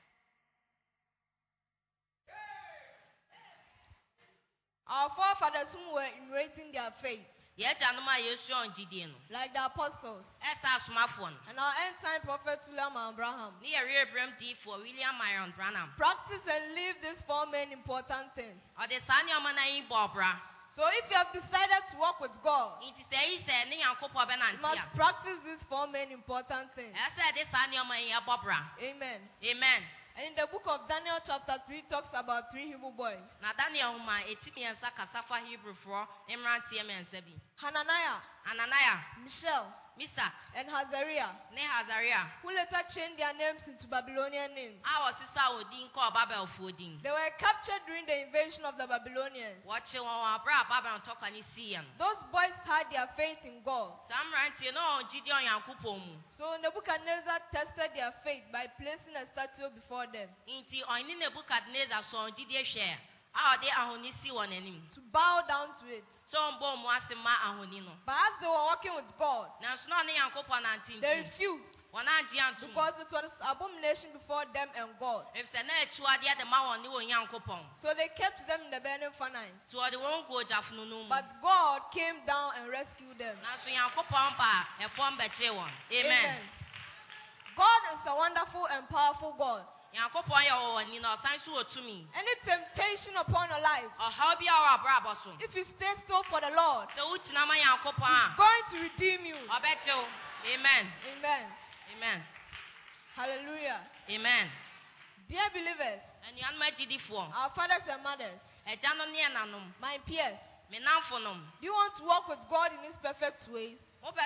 Our forefathers who were emulating their faith, Ye janum a Yesu onjidie no. like the apostles, Esa asomafo no. and our end time prophet William and Abraham, Ni ye Abraham di for William Marion Branham. practice and live these four main important things. Ode sanya ma na yin bobra. So if you have decided to walk with God, Inti se yi se ne Yankopon be you nantia. must practice these four main important things. Esa de sanya ma yin bobra. Amen. Amen. And in the book of Daniel chapter three talks about three Hebrew boys, Na Daniel huma etimi ensa kasafa Hebrew for Emrantie mensa bi. Hananiah, Ananiah, Mishael, Misak, and Hazariah, ne Hazaria. who later changed their names into Babylonian names. Awo sisa odin ko Babel fodin. They were captured during the invasion of the Babylonians. Wache won abra Babel toka ni si yan. Those boys had their faith in God. Samrantie no onjidi on Yankopon mu. So Nebuchadnezzar tested their faith by placing a statue before them Inti oni Nebukadnezar so onjidi ehwe. A ode ahoni si won anim. to bow down to it. So mbo mu asema ahoni no. But as they were walking with God, Na so na ne Yankopon antin. they refused. Because it was abomination before them and God. If the next one the other man knew Yankopon. So they kept them in the burning furnace. So the won't go Jafnunum. But God came down and rescued them. Now so Yankopon pa a form better one. Amen. God is a wonderful and powerful God. Yankopon ya ni no san so to me. Any temptation upon your life, or how be our brabo so. If you stay still for the Lord, the uchina ma Yankopon He's going to redeem you. Obeto. Amen. Amen. Amen. Hallelujah. Amen. Dear believers, and you my G D four. Our fathers and mothers, my peers, do you want to walk with God in His perfect ways?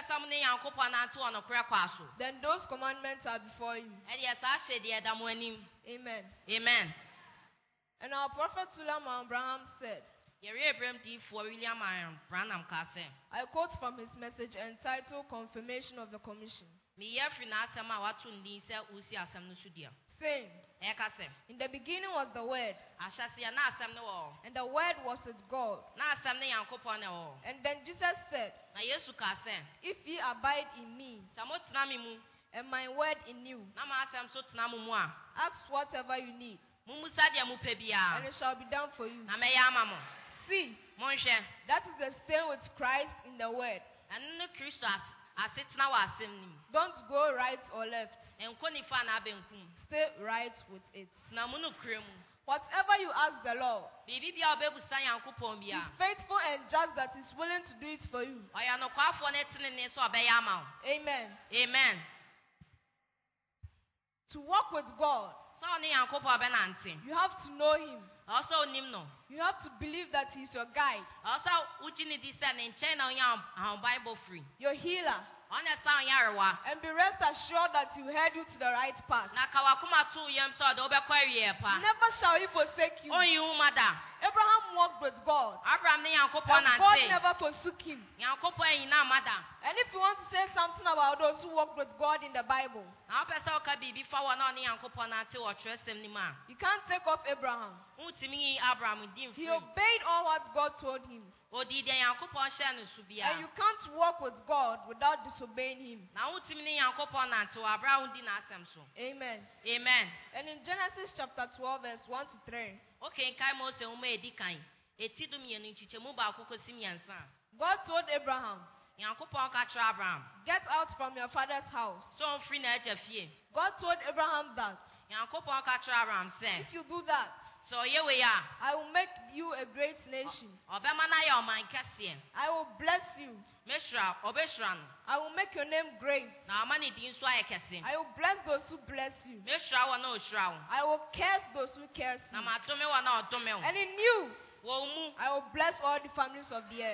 Then those commandments are before you. Amen. Amen. And our prophet Solomon Abraham said, I quote from his message entitled Confirmation of the Commission, saying, in the beginning was the Word, and the Word was with God. And then Jesus said, if ye abide in me, and my word in you, ask whatever you need, and it shall be done for you. See, that is the same with Christ in the Word. Don't go right or left. Stay right with it. Whatever you ask the Lord, He's faithful and just that He's willing to do it for you. Amen. Amen. To walk with God, you have to know Him. You have to believe that He's your guide, your healer. And be rest assured that He will head you to the right path. Never shall He forsake you. Abraham walked with God, and God never forsook him. And if you want to say something about those who walk with God in the Bible, you can't take off Abraham. He obeyed all what God told him. And you can't walk with God without disobeying Him. Amen. Amen. And in Genesis chapter twelve, verse one to three, God told Abraham, get out from your father's house. God told Abraham that if you do that, so here we are. I will make you a great nation. I will bless you. I will make your name great. I will bless those who bless you. I will curse those who curse you. And in you, I will bless all the families of the earth.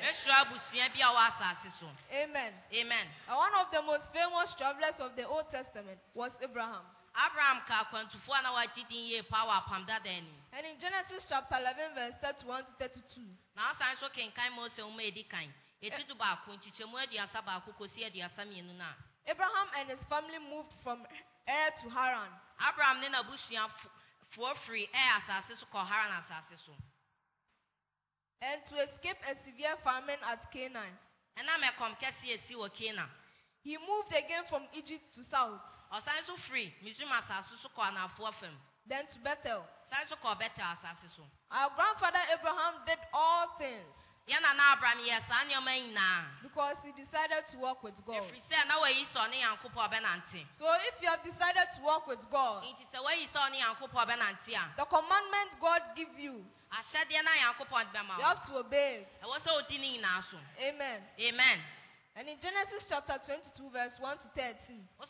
Amen. Amen. And one of the most famous travelers of the Old Testament was Abraham. Abraham ka kwantufu na wajidi ye power pam da den. And in Genesis chapter eleven verse thirty-one to thirty-two. Na asan so kenkan Mose o ma edi kan. Etudu ba ko nchichemu aduasa ba ko kosi aduasa mienu na. Abraham and his family moved from Er to Haran. Abraham ne na busua for free er asase so ko Haran asase so. And to escape a severe famine at Canaan. And na me kom kesi esi wo Canaan. He moved again from Egypt to south. Osanso free, Mizuma asase so ko anafo afem. Then to Bethel. Sanso ko Bethel asase so. Our grandfather Abraham did all things. Yana na Abraham yes anyoma nyina. Because he decided to walk with God. If say na we so ne Yankopon benante. So if you have decided to walk with God, it is say we so ne Yankopon benante a. The commandment God give you, ashade na Yankopon bema. You have to obey. E wo so odi ni nyina so. Amen. Amen. And in Genesis chapter twenty-two, verse one to thirteen, God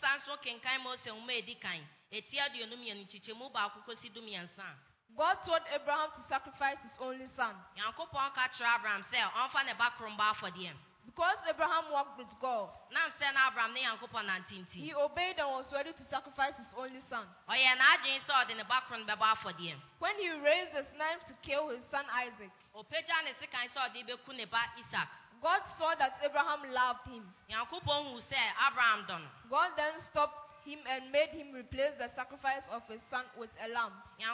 told Abraham to sacrifice his only son. Because Abraham walked with God, he obeyed and was ready to sacrifice his only son. When he raised his knife to kill his son Isaac, God saw that Abraham loved him. God then stopped him and made him replace the sacrifice of his son with a lamb.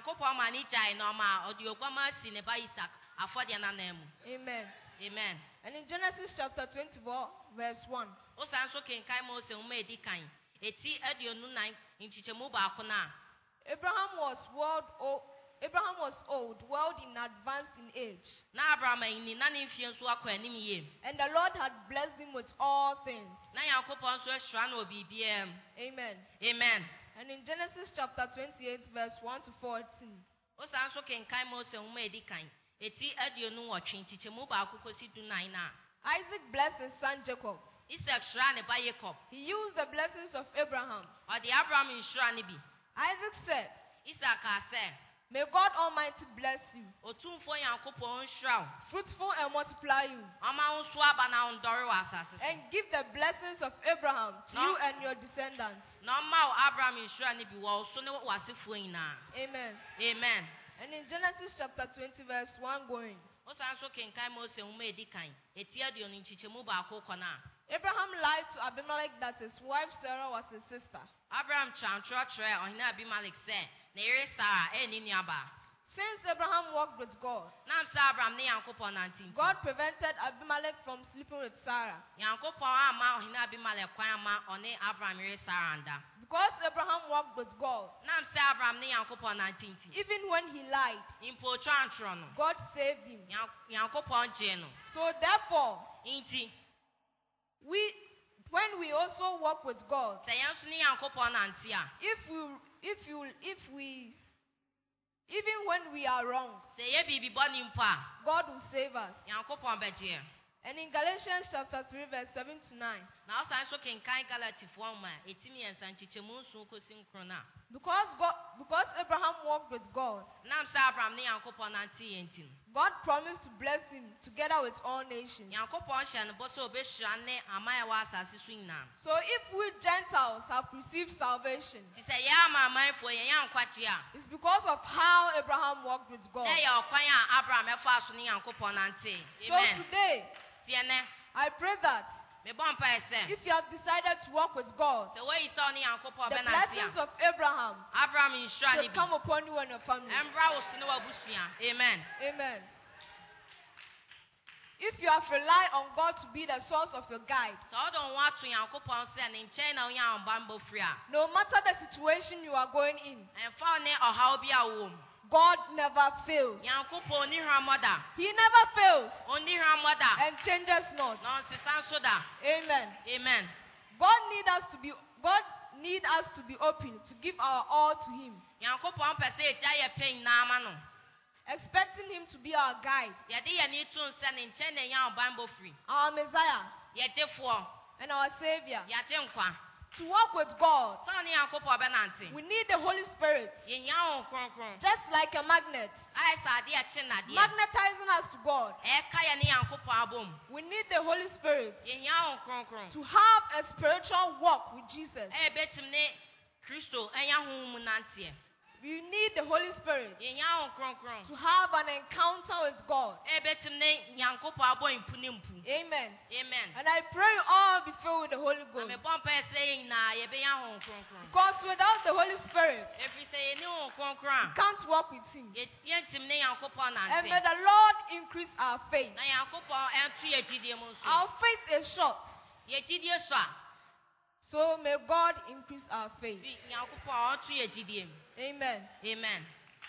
Amen. Amen. And in Genesis chapter twenty-four, verse one, eti aduonu nan nchichemu baako na. Abraham was world old. Abraham was old, well in advanced in age. Na Abraham ini na ne mfie nso akọ anim ye. And the Lord had blessed him with all things. Na Yakobon so ehra na obibia. Amen. Amen. And in Genesis chapter twenty-eight verse one to fourteen. O san so kenkan Mose homa edikan. Eti aduonu wotwe nchichemu baako kosi du nan na. Isaac blessed his son Jacob. Isaac shra ne ba Jacob. He used the blessings of Abraham. Or the Abraham inshra ne bi. Isaac said, Isaac said, may God Almighty bless you, Otumfo Yankopon shra, fruitful and multiply you, ama unso aba na ondore wa asase, and give the blessings of Abraham to no. you and your descendants. No ma Abraham inshra ne bi wo so ne wasefo ina. Amen. Amen. And in Genesis chapter twenty verse one going. O san so kenkan Mose homa edikan. Eti aduonu nchichemu baako kọ na. Abraham lied to Abimelech that his wife Sarah was his sister. Abraham chantro tre ohina Abimelech said, "Na ere Sarah e ni nuaba." Since Abraham walked with God, Nam sa Abraham ne Yankopon nantin. God prevented Abimelech from sleeping with Sarah. Yankopon ama ohina Abimelech kwan ama one Abraham ere Sarah anda. Because Abraham walked with God, Nam sa Abraham ne Yankopon nantin. even when he lied, Impo chantro no. God saved him. Yankopon je no. So therefore, Inti we, when we also walk with God, se yanso ne Yankopon nanti a. if we, if you, if we, even when we are wrong, Se ye bibi boni mpo a. God will save us. Yankopon beje. And in Galatians chapter three, verse seven to nine, Na o san so kenkan Galatifo ma etimi ensa nchichemu nso kosi nkro na. because God, because Abraham walked with God, Nam sa Abraham ne Yankopon nanti yentim. God promised to bless him together with all nations. Yankopon hye no bo so obehira ne aman wa asase so nyina. So if we Gentiles have received salvation, Ti se ya ma amanfo ye yankwache a. it's because of how Abraham walked with God. Na ya okwan a Abraham efa so ne Yankopon nante. So Amen. today, Tiene I pray that me bon pa ese. if you have decided to walk with God, Se we so ne Yankopon the be nante blessings a. of Abraham Abraham inshira ni should bi. come upon you and your family. Embra wo so ne wabusua. Amen. Amen. If you have relied on God to be the source of your guide, So don't want to Yankopon se ne nche na onya mbambo free a. no matter the situation you are going in, Emfa ne ohaw bi a wo. God never fails. Yankopon ni hramoda. He never fails Oni hramoda. and changes not. Non se san so da. Amen. Amen. God need us to be God need us to be open to give our all to Him, Yankopon pese eja ye pen na ama no. expecting Him to be our guide, Ye de ye ni tun se ne nche na nya mbambo free. our Messiah, Ye defo. and our Savior. Ye ate nkwa. To walk with God, So ne Yankopon be nante. we need the Holy Spirit, Ye nya won kronkron. just like a magnet, Ai sa de e che na de. magnetizing us to God. E ka ye ne Yankopon abom. We need the Holy Spirit Ye nya won kronkron. to have a spiritual walk with Jesus. E betim ne Kristo enya hu mu nante. We need the Holy Spirit Ye nya won kronkron. to have an encounter with God. E betim ne Yankopon abo impu ne mpu. Amen. Amen. And I pray you all be filled with the Holy Na Ghost. me bon pa say na ye be nya won kronkron. Because without the Holy Spirit, Every say ni won kronkron. we can't walk with Him. Ye yentim ne Yankopon And may nante. the Lord increase our faith. Na Yankopon entu ye gidie mu so. Our faith is short, Ye gidie so a. so may God increase our faith. Ti Yankopon ontu ye gidie mu. Amen. Amen.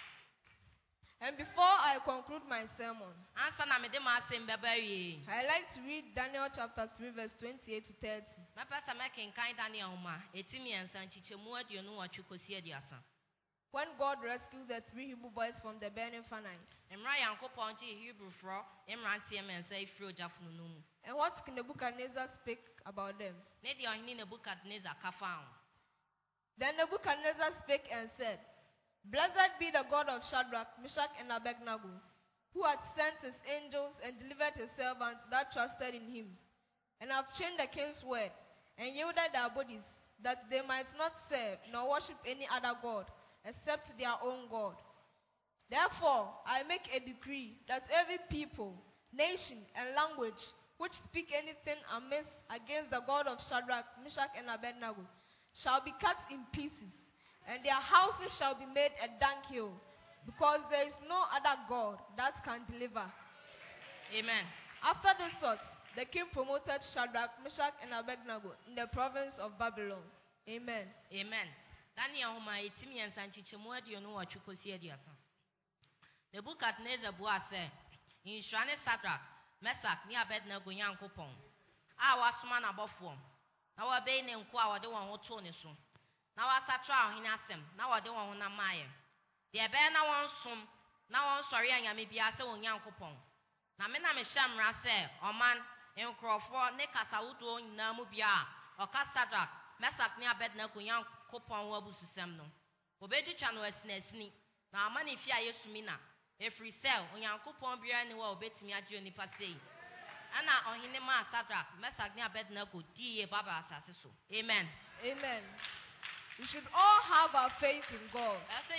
And before I conclude my sermon, Ansa na me de ma asem beba wie. I like to read Daniel chapter three, verse twenty-eight to thirty. Me pesa me kenkan Daniel ma. Etimi ensa nchichemu aduonu watwe kosi adiasa. When God rescued the three Hebrew boys from the burning furnace. Emra Yankopon ji Hebrew fro, emrantie mensa ifri ojafunu no mu. And what can Nebuchadnezzar speak about them? Ne de ohini Nebukadnezar kafa ho. Then Nebuchadnezzar spake and said, Blessed be the God of Shadrach, Meshach, and Abednego, who hath sent his angels and delivered his servants that trusted in him, and have changed the king's word, and yielded their bodies, that they might not serve nor worship any other God, except their own God. Therefore I make a decree that every people, nation, and language which speak anything amiss against the God of Shadrach, Meshach, and Abednego shall be cut in pieces, and their houses shall be made a dunghill, because there is no other God that can deliver. Amen. After this sort, the king promoted Shadrach, Meshach, and Abednego in the province of Babylon. Amen. Amen. Daniel Homa eighteen and Sanchichemu Aduonu Wachukosi Adiasa. The book at Nezabua said, in Shane Sadrach, Mesak, near Abednego Yankopon. I was man above form. Now I been in Kwa, the one who told us so. Now I sat trial in Assem, now I don't want to mire. The Abena wants some, now I'm sorry, I may be a so Yankopon. Now, Mena Mishamra said, or man, in Crawford, Nekasauto in Namubia, or Casadrak, Mesak near Abednego Yankopon Wabus Semno. Obeji Chano is Nesni. Now, money fear Yesumina. If we sell, on Yankopon Biani will bet me at you in the passay. Anna on Hinema Sadrak, Mesak near Abednego, D. Baba Sasso. Amen. Amen. We should all have our faith in God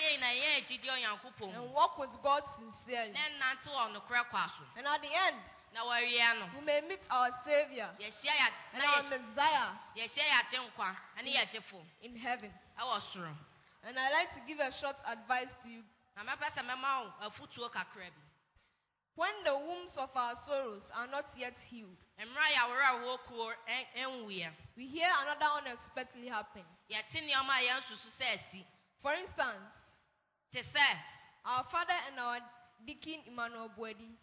and walk with God sincerely. And at the end, we may meet our Savior and our Messiah in heaven. And I'd like to give a short advice to you. When the wombs of our sorrows are not yet healed, we hear another unexpectedly happen. For instance, our father and our deacon Emmanuel Boedi,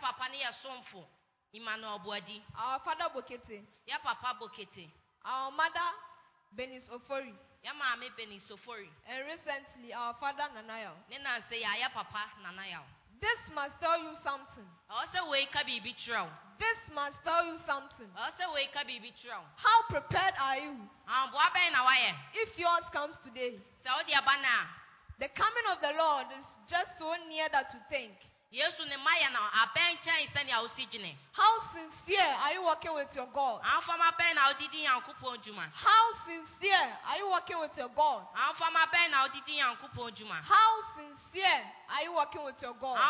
our father Bokete, our mother Benis Ofori, and recently our father Nanayao. This must tell you something. This must tell you something. How prepared are you? If yours comes today, the coming of the Lord is just so near that you think. How sincere are you working with your God? How sincere are you working with your God? How sincere are you working with your God?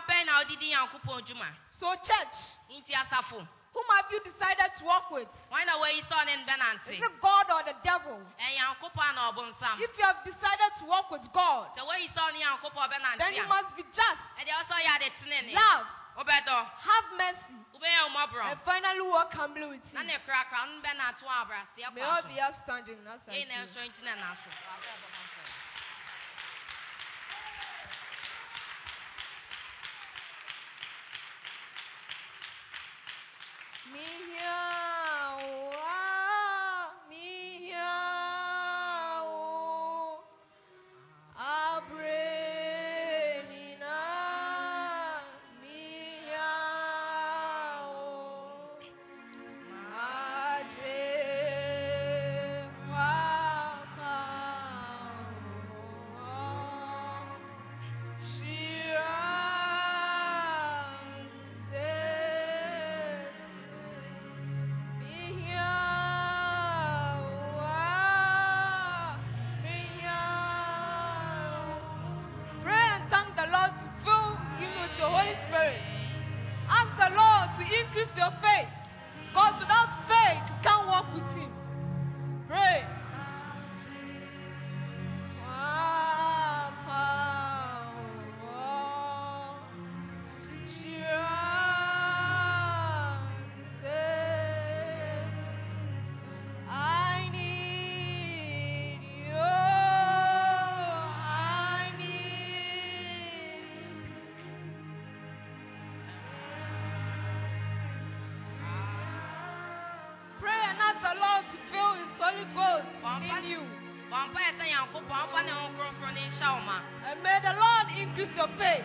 So, church, whom have you decided to walk with? Is it God or the devil? If you have decided to walk with God, then you must be just, love, have mercy, and finally walk humbly with Him. May all be upstanding as I pray. And may the Lord increase your faith.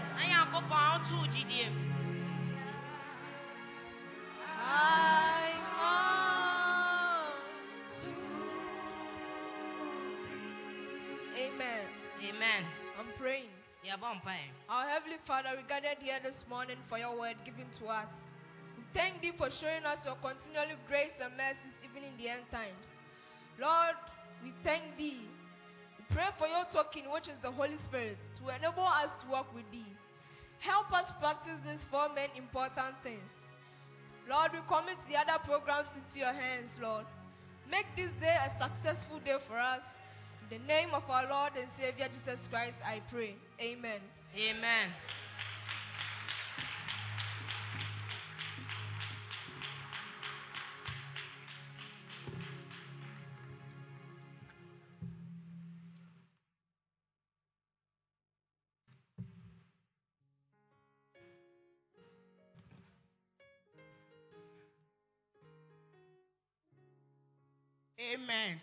Amen. Amen. I'm praying. Our Heavenly Father, we gathered here this morning for your word given to us. We thank Thee for showing us your continual grace and mercies even in the end times. Lord, we thank Thee. We pray for your token, which is the Holy Spirit, to enable us to walk with Thee. Help us practice these four main important things. Lord, we commit the other programs into your hands, Lord. Make this day a successful day for us. In the name of our Lord and Savior Jesus Christ, I pray. Amen. Amen. Amen.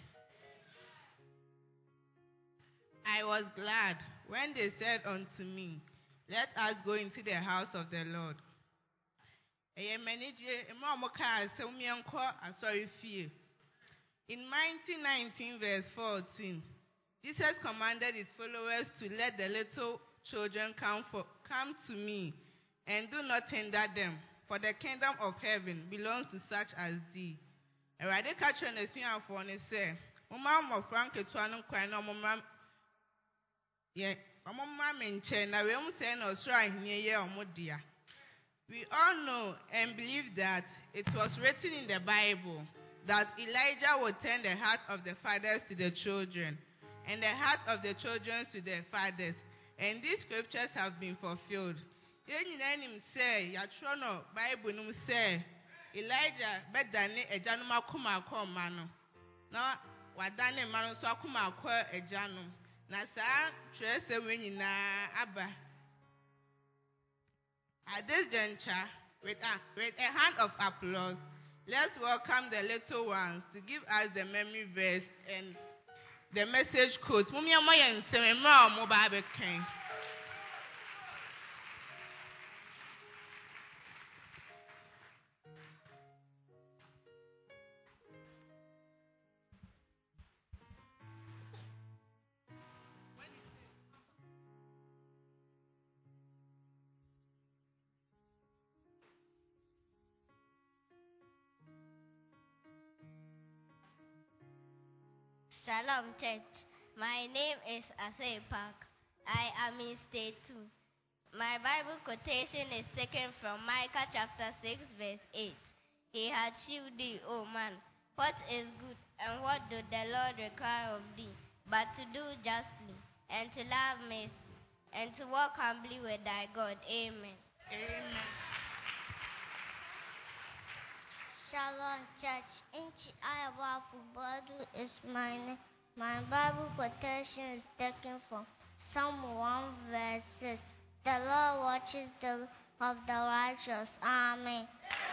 I was glad when they said unto me, let us go into the house of the Lord. In Matthew nineteen, verse fourteen, Jesus commanded his followers to let the little children come, for, come to me, and do not hinder them, for the kingdom of heaven belongs to such as thee. And I did catch on the scene for and say, Mama of Frank, it's one of crying on Mama. Yeah, Mama mentioned, I will say no shrine near ye or Modia. We all know and believe that it was written in the Bible that Elijah would turn the heart of the fathers to the children, and the heart of the children to their fathers. And these scriptures have been fulfilled. Yen say, Yatrono, Bible num say, Elijah bedane ejanuma kuma kwa mano. Na wadane mano so kuma kwa ejanu. Na saa trese wenyi na aba. At this juncture, with a, with a hand of applause, let's welcome the little ones to give us the memory verse and the message quote. Mummy Amoya and Semra Mobile King. Shalom Church. My name is Asay Park. I am in state two. My Bible quotation is taken from Micah chapter six verse eight. He had shewed thee, O man, what is good, and what doth the Lord require of thee, but to do justly, and to love mercy, and to walk humbly with thy God. Amen. Amen. Shalom Church. Inchi Ayawafu Badu is my name. My Bible quotation is taken from Psalm one verse six. The Lord watches the of the righteous. Amen.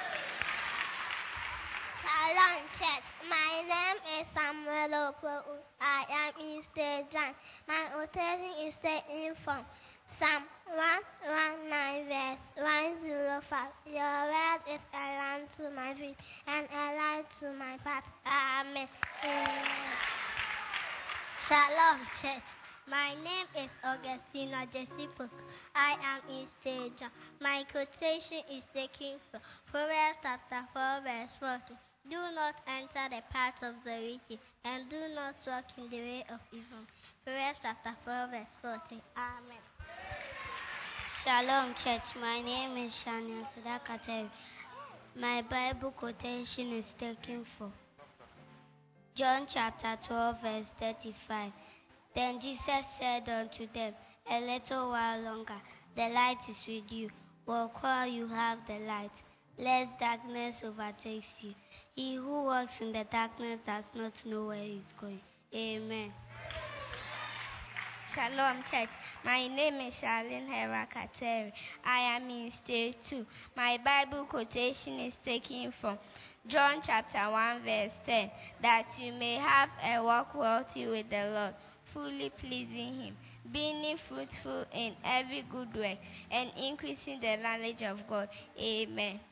Shalom Church. My name is Samuel Opo. I am in stage one. My quotation is taken from Psalm one nineteen verse one oh five. Your word is a lamp to my feet and a light to my path. Amen. Amen. Shalom Church. My name is Augustina Jessipuk. I am in stage. My quotation is taken from Proverbs chapter four verse forty. Do not enter the path of the wicked, and do not walk in the way of evil. Proverbs chapter four verse forty. Amen. Shalom Church, my name is Shania Sadakatevi. My Bible quotation is taken from John chapter twelve verse thirty-five. Then Jesus said unto them, a little while longer, the light is with you. Walk while you have the light, lest darkness overtakes you. He who walks in the darkness does not know where he is going. Amen. Shalom Church. My name is Charlene Hera Kateri. I am in stage two. My Bible quotation is taken from John chapter one verse ten. That you may have a walk wealthy with the Lord, fully pleasing him, being fruitful in every good work, and increasing the knowledge of God. Amen.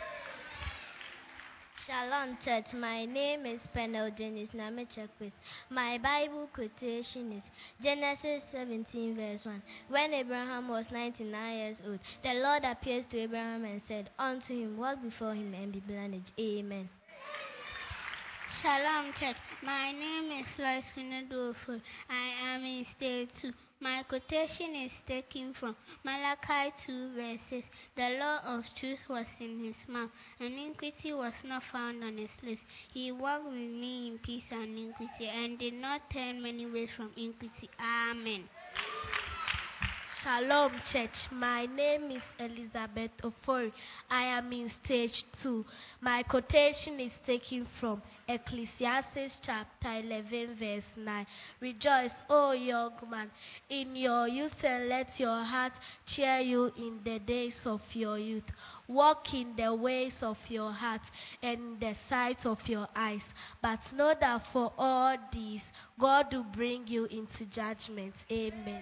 Shalom Church, my name is Penel Janice Namechakris. My Bible quotation is Genesis seventeen verse one. When Abraham was ninety-nine years old, the Lord appears to Abraham and said unto him, walk before him and be blameless. Amen. Shalom Church, my name is Lois Hunadofo. I am in stage two. My quotation is taken from Malachi two verses. The law of truth was in his mouth, and iniquity was not found on his lips. He walked with me in peace and iniquity, and did not turn many ways from iniquity. Amen. Shalom Church. My name is Elizabeth Ofori. I am in stage two. My quotation is taken from Ecclesiastes chapter eleven verse nine. Rejoice, O young man, in your youth, and let your heart cheer you in the days of your youth. Walk in the ways of your heart and in the sight of your eyes. But know that for all these, God will bring you into judgment. Amen.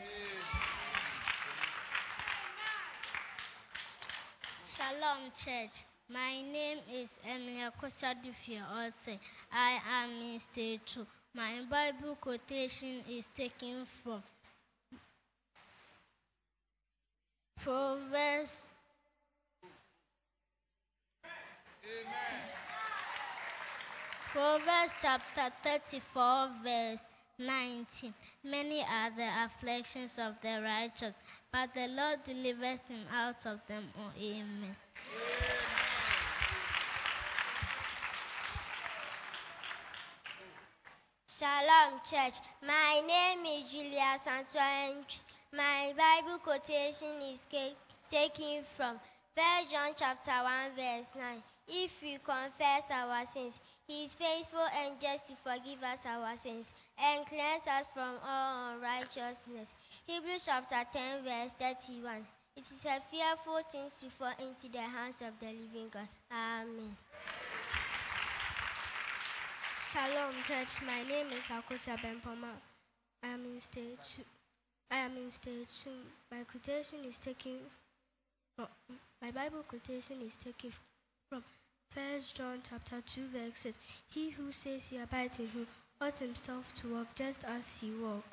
Shalom Church. My name is Emilia Kosadufia also. I am in stage two. My Bible quotation is taken from Proverbs. Amen. Proverbs chapter thirty-four verse nineteen. Many are the afflictions of the righteous, but the Lord delivers him out of them all. Amen. Shalom Church. My name is Julia Santuan. My Bible quotation is taken from First John chapter one verse nine. If we confess our sins, he is faithful and just to forgive us our sins and cleanse us from all unrighteousness. Hebrews chapter ten verse thirty-one. It is a fearful thing to fall into the hands of the living God. Amen. Shalom Church. My name is Akosia Bempoma. I am in stage two. I am in stage two. My quotation is taken from my Bible quotation is taken from First John chapter two verse six. He who says he abides in him ought himself to walk just as he walked.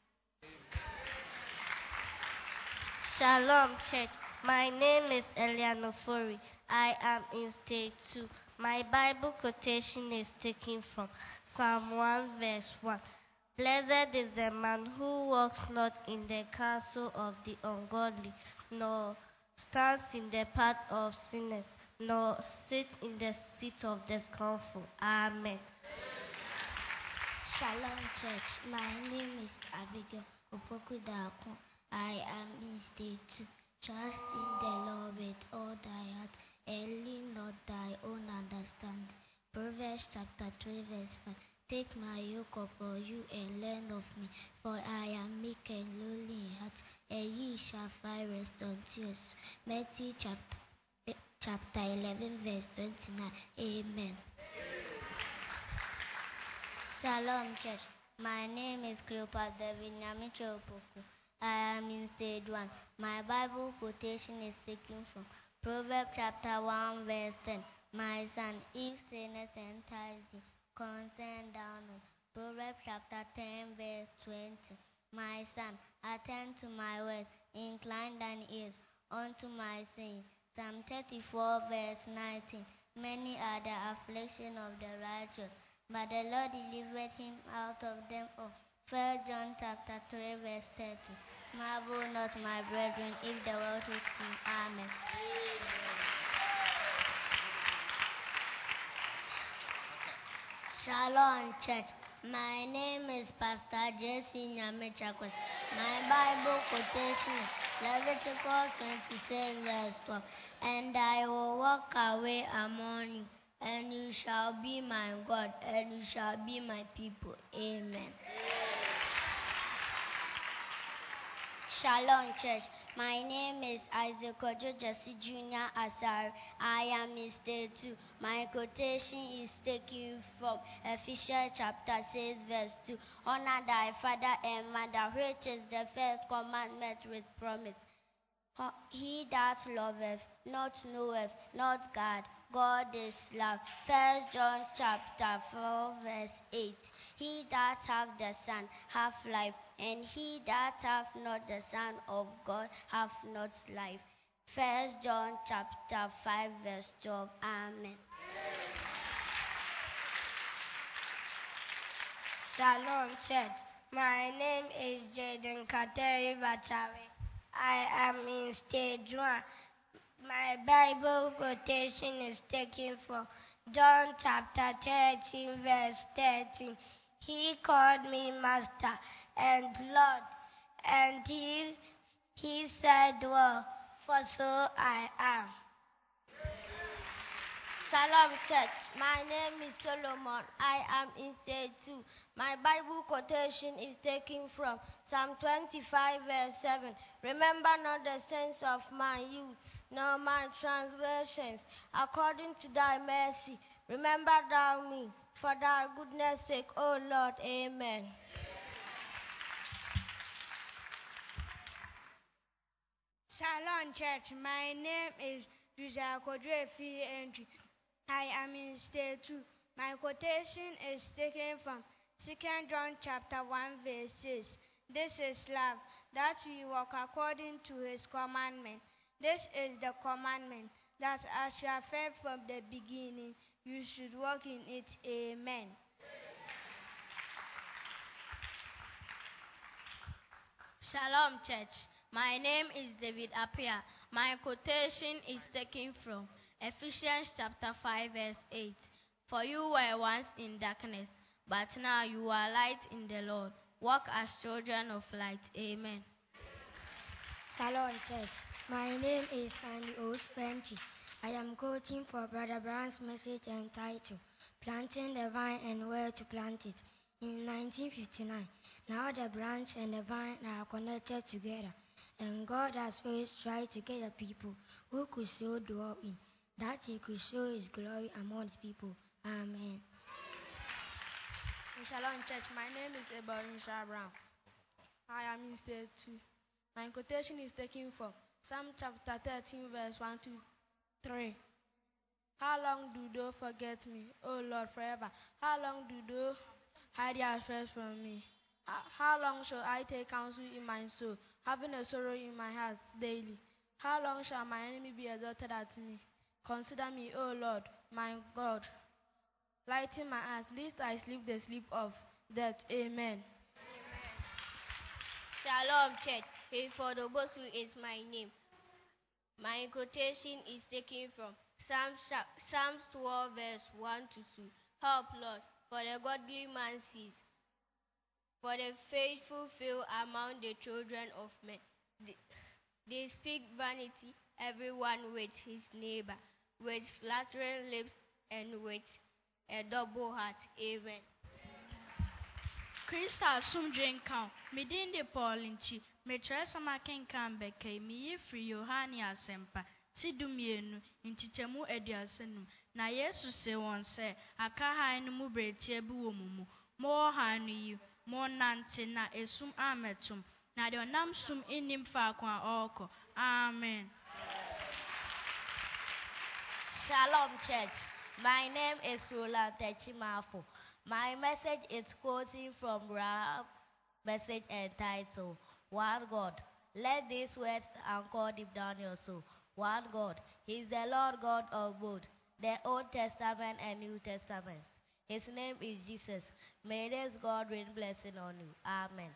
Shalom Church. My name is Eliana Fori. I am in stage two. My Bible quotation is taken from Psalm one verse one. Blessed is the man who walks not in the counsel of the ungodly, nor stands in the path of sinners, nor sits in the seat of the scornful. Amen. Shalom Church. My name is Abigail Opoku Dako. I am in stage two. Trust in the Lord with all thy heart, and lean not thy own understanding. Proverbs chapter three verse five. Take my yoke upon you and learn of me, for I am meek and lowly in heart, and ye shall find rest unto us. Matthew chapter, chapter eleven verse twenty-nine. Amen. Shalom Church. My name is Cleopatra Vinyamitre Opoku. I am in stage one. My Bible quotation is taken from Proverbs chapter one verse ten. My son, if sinners entice thee, concern thou not. Proverbs chapter ten verse twenty. My son, attend to my words, incline thine ears unto my saying. Psalm thirty-four verse nineteen. Many are the affliction of the righteous, but the Lord delivered him out of them all. First John chapter three verse thirty. Marvel not, my brethren, if the world hates you. Amen. Shalom Church. My name is Pastor Jesse Nyamechakos. My Bible quotation is Leviticus twenty-six verse twelve. And I will walk away among you, and you shall be my God, and you shall be my people. Amen. Shalom Church. My name is Isaac Ojo Jesse Junior Asar. I am in stage two. My quotation is taken from Ephesians chapter six verse two. Honor thy father and mother, which is the first commandment with promise. He that loveth not knoweth not God. God is love. First John chapter four verse eight. He that hath the Son hath life, and he that hath not the Son of God hath not life. First John chapter five verse twelve. Amen. Shalom Church. My name is Jaden Kateri Bachawe. I am in stage one. My Bible quotation is taken from John chapter thirteen verse thirteen. He called me Master and Lord, and he He said, well, for so I am. Shalom Church. My name is Solomon. I am in stage two. My Bible quotation is taken from Psalm twenty-five verse seven. Remember not the sins of my youth, nor my transgressions. According to thy mercy, remember thou me, for thy goodness' sake, O Lord. Amen. Shalom Church. My name is Josiah Kodrefi Entry. I am in stage two. My quotation is taken from Second John chapter one verse six. This is love, that we walk according to his commandment. This is the commandment, that as you have heard from the beginning, you should walk in it. Amen. Shalom Church. My name is David Apia. My quotation is taken from Ephesians chapter five verse eight. For you were once in darkness, but now you are light in the Lord. Walk as children of light. Amen. Shalom Church. My name is Sandy Ospenchi. I am quoting for Brother Brown's message entitled Planting the Vine and Where to Plant It. In nineteen fifty-nine, now the branch and the vine are connected together, and God has always tried to get the people who could so dwell in, that he could show his glory among his people. Amen. Shalom Church. My name is Ebenezer Brown. I am in stage two. My quotation is taken from Psalm chapter thirteen, verse one to three. How long do thou forget me, O Lord, forever? How long do thou hide your face from me? How long shall I take counsel in my soul, having a sorrow in my heart daily? How long shall my enemy be exalted at me? Consider me, O Lord, my God. Lighten my eyes, lest I sleep the sleep of death. Amen. Amen. Shalom Church. Ifodobosu is my name. My quotation is taken from Psalms, Psalms twelve verse one to two. Help, Lord, for the godly man sees, for the faithful fail among the children of men. They, they speak vanity, everyone with his neighbor, with flattering lips and with a double heart. Amen. Krista Sumdren Count, Medin de Paulinchi, Metressa Makenkan Beke, me free Yohani Asempa, Sidumienu, in Tichemu Ediasenum, na Yesu se one say, Akaha and Mubre Tebu Mumu, more honey you, more nante na esum ametum, na the nam sum in him fakwa oko. Amen. Shalom Church. My name is Roland Techimafo. My message is quoting from Rahab message entitled One God. Let these words anchor deep down your soul. One God. He is the Lord God of both the Old Testament and New Testament. His name is Jesus. May this God rain blessing on you. Amen.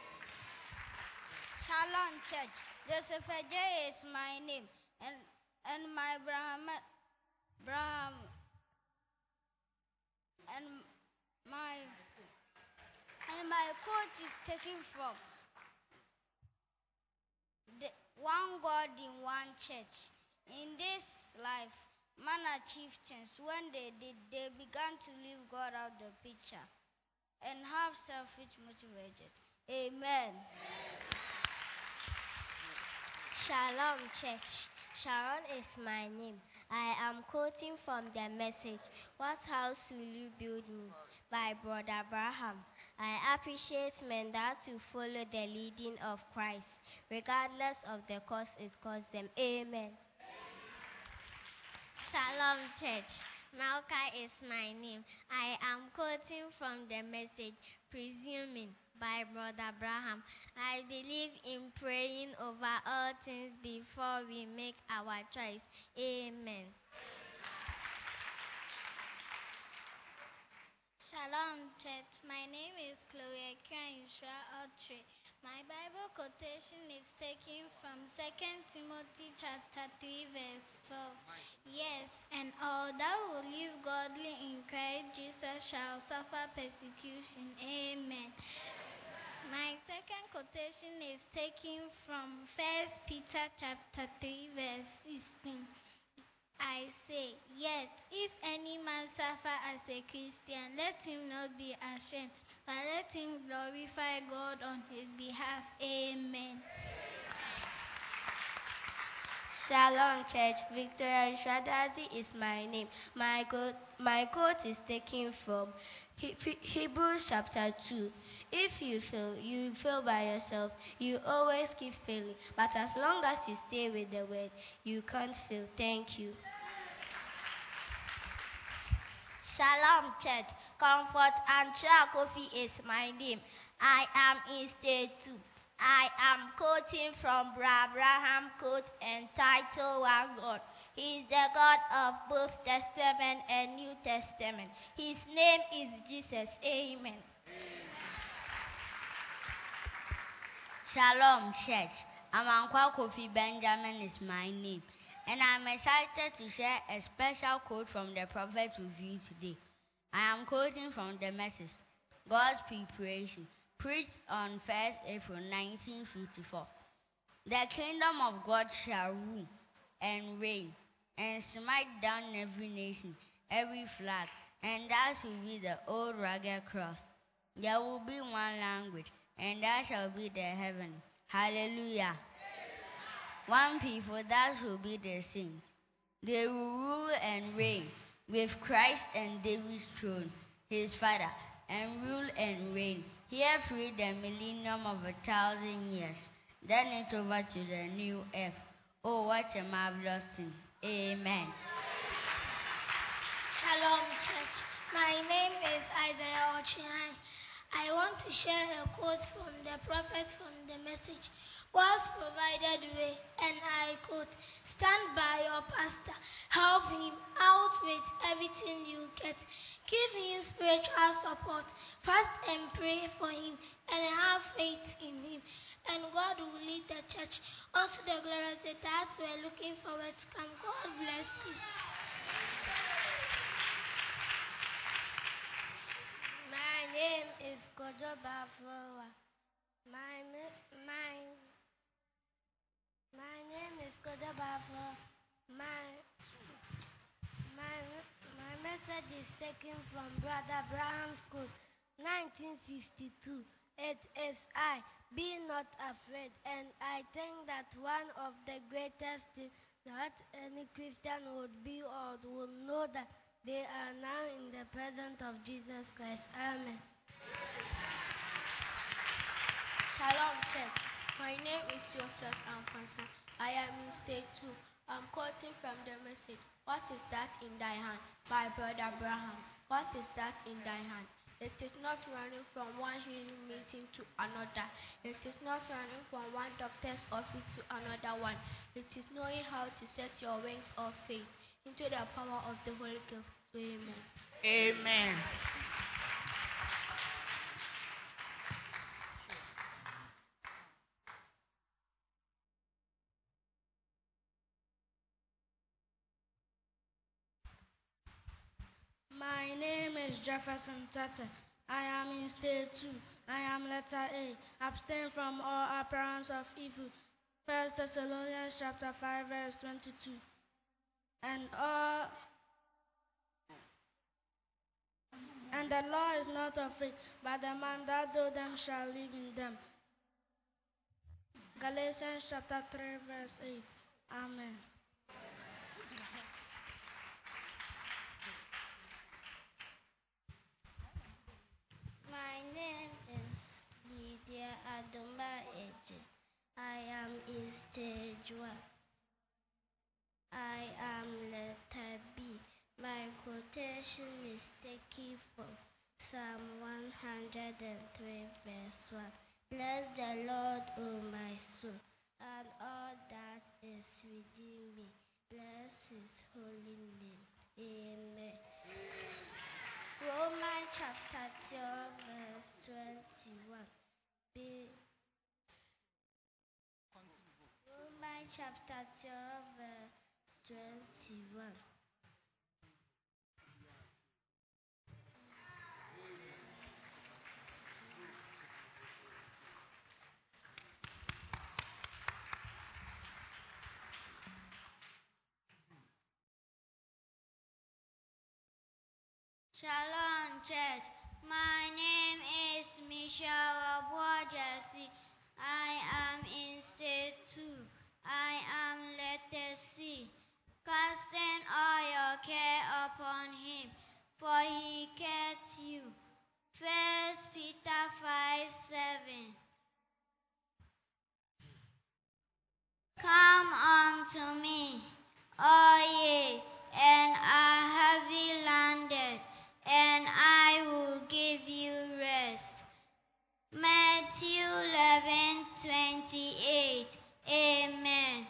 Shalom Church. Joseph J is my name, and and my Braham, Braham, and my and my quote is taken from the One God in One Church. In this life, man achieved things. When they did, they began to leave God out of the picture and have selfish motivators. Amen. Shalom Church. Sharon is my name. I am quoting from the message, What House Will You Build Me? By Brother Abraham. I appreciate men that to follow the leading of Christ, regardless of the cost it costs them. Amen. Shalom Church. Malka is my name. I am quoting from the message, Presuming, by Brother Abraham. I believe in praying over all things before we make our choice. Amen. Shalom Church. My name is Chloe Kransha Autry. My Bible quotation is taken from Second Timothy chapter three verse twelve. Yes, and all that will live godly in Christ Jesus shall suffer persecution. Amen. My second quotation is taken from First Peter chapter three, verse sixteen. I say, yet, if any man suffer as a Christian, let him not be ashamed, but let him glorify God on his behalf. Amen. Shalom, church. Victoria Shadazi is my name. My quote, my quote is taken from He- Hebrews chapter two. If you fail, you fail by yourself. You always keep failing. But as long as you stay with the word, you can't fail. Thank you. Shalom, church. Comfort and Kofi is my name. I am in stage two. I am quoting from Abraham quote entitled One God. He is the God of both Testament and New Testament. His name is Jesus. Amen. Shalom, church. Amankwa Kofi Benjamin is my name, and I'm excited to share a special quote from the prophet with you today. I am quoting from the message, God's Preparation, preached on first April nineteen fifty-four. The kingdom of God shall rule and reign and smite down every nation, every flag, and that will be the old rugged cross. There will be one language, and that shall be the heaven. Hallelujah. One people, that will be the saints. They will rule and reign with Christ and David's throne, his father, and rule and reign here through the millennium of a thousand years. Then it's over to the new earth. Oh, what a marvelous thing. Amen. Shalom, church. My name is Isaiah Ochinai. I want to share a quote from the prophet from the message, God's provided way, and I quote, stand by your pastor, help him out with everything you get, give him spiritual support, fast and pray for him, and have faith in him, and God will lead the church unto the glorious day that we're looking forward to come. God bless you. My name is Kojo Baflowa. My, my, my name is Kojo Baflowa. My, my, my message is taken from Brother Abraham's quote, nineteen sixty-two. It is I, be not afraid. And I think that one of the greatest things that any Christian would be or would know that they are now in the presence of Jesus Christ. Amen. Shalom, church. My name is Theophilus Amfanson. I am in stage two. I'm quoting from the message, What is that in thy hand? By Brother Abraham. What is that in thy hand? It is not running from one healing meeting to another. It is not running from one doctor's office to another one. It is knowing how to set your wings of faith into the power of the Holy Ghost. Amen. Amen. My name is Jefferson Tata. I am in stage two. I am letter A. Abstain from all appearance of evil. First Thessalonians chapter five, verse twenty-two. And all and the law is not of faith, but the man that do them shall live in them. Galatians chapter three, verse eight. Amen. My name is Lydia Adoma Eje. I am in stage one. I am letter B. My quotation is taken from Psalm one hundred three, verse one. Bless the Lord, O my soul, and all that is within me. Bless his holy name. Amen. Romans chapter twelve, verse twenty-one. Be Romans chapter twelve, verse twenty-one. Shalom Church. My name is Michelle Abuajasi. I am in state two. I am letter C. Casting all your care upon him, for he cares you. First Peter five seven. Come unto me, all ye, and are heavy landed, and I will give you rest. Matthew eleven twenty-eight. Amen.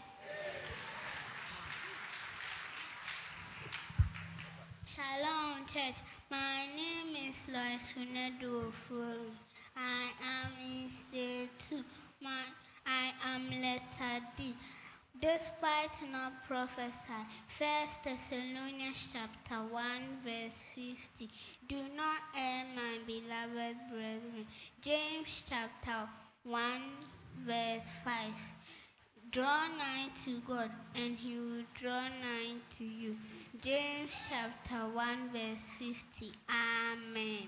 Shalom Church. My name is Lois Hunedu Ofori. I am in state two. My, I am letter D. Despite not prophesy, First Thessalonians chapter one verse fifty. Do not err, my beloved brethren. James chapter one verse five. Draw nigh to God, and he will draw nigh to you. James chapter one verse fifty. Amen.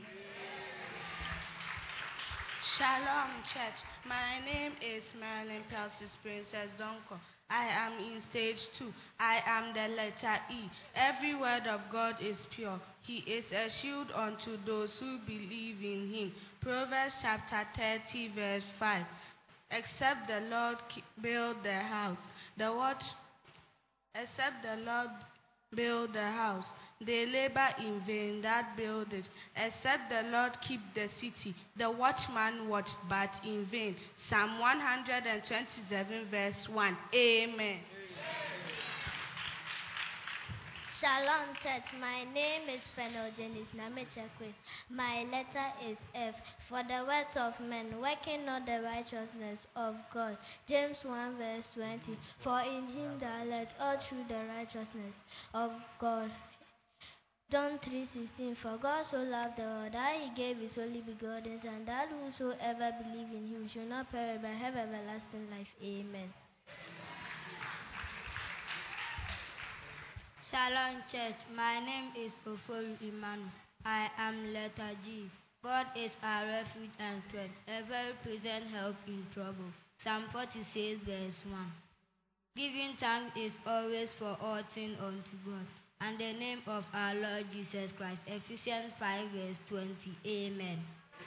Shalom Church. My name is Marilyn Pelsis Princess Donko. I am in stage two. I am the letter E. Every word of God is pure. He is a shield unto those who believe in him. Proverbs chapter thirty verse five. Except the Lord build the house, the watch, except the Lord build the house, they labor in vain that build it. Except the Lord keep the city, the watchman watched but in vain. Psalm one hundred twenty-seven verse one. Amen. Shalom Church, my name is Penogenis Namechakwe. My letter is F. For the words of men, working not the righteousness of God. James one verse twenty. For in him thou let all through the righteousness of God. John three sixteen. For God so loved the world that he gave his only begotten Son, that whosoever believe in him shall not perish but have everlasting life. Amen. Shalom Church, my name is Ofori Emmanuel. I am letter G. God is our refuge and strength, a very present help in trouble. Psalm forty-six verse one. Giving thanks is always for all things unto God, and the name of our Lord Jesus Christ. Ephesians five verse twenty. Amen.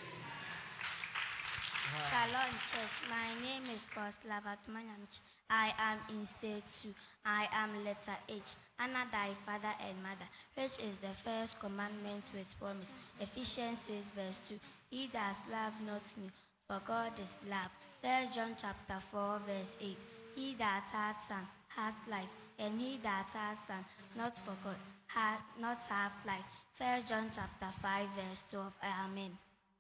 Shalom Church, my name is Koslava Tumanyanch. I am in state two. I am letter H. Honor thy father and mother, which is the first commandment with promise. Ephesians six verse two. He that love not me, for God is love. First John chapter four verse eight. He that hath son hath life, and he that hath son not for God hath not have life. First John chapter five verse twelve. Amen.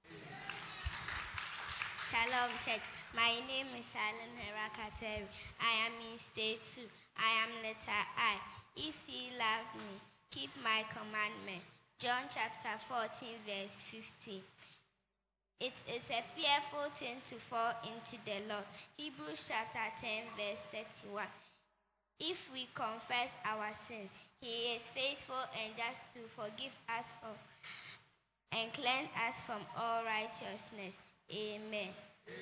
Shalom Church. My name is Alan Herakateri. I am in state two. I am letter I. If ye love me, keep my commandment. John chapter fourteen verse fifteen. It is a fearful thing to fall into the law. Hebrews chapter ten verse thirty-one. If we confess our sins, he is faithful and just to forgive us from and cleanse us from all righteousness. Amen.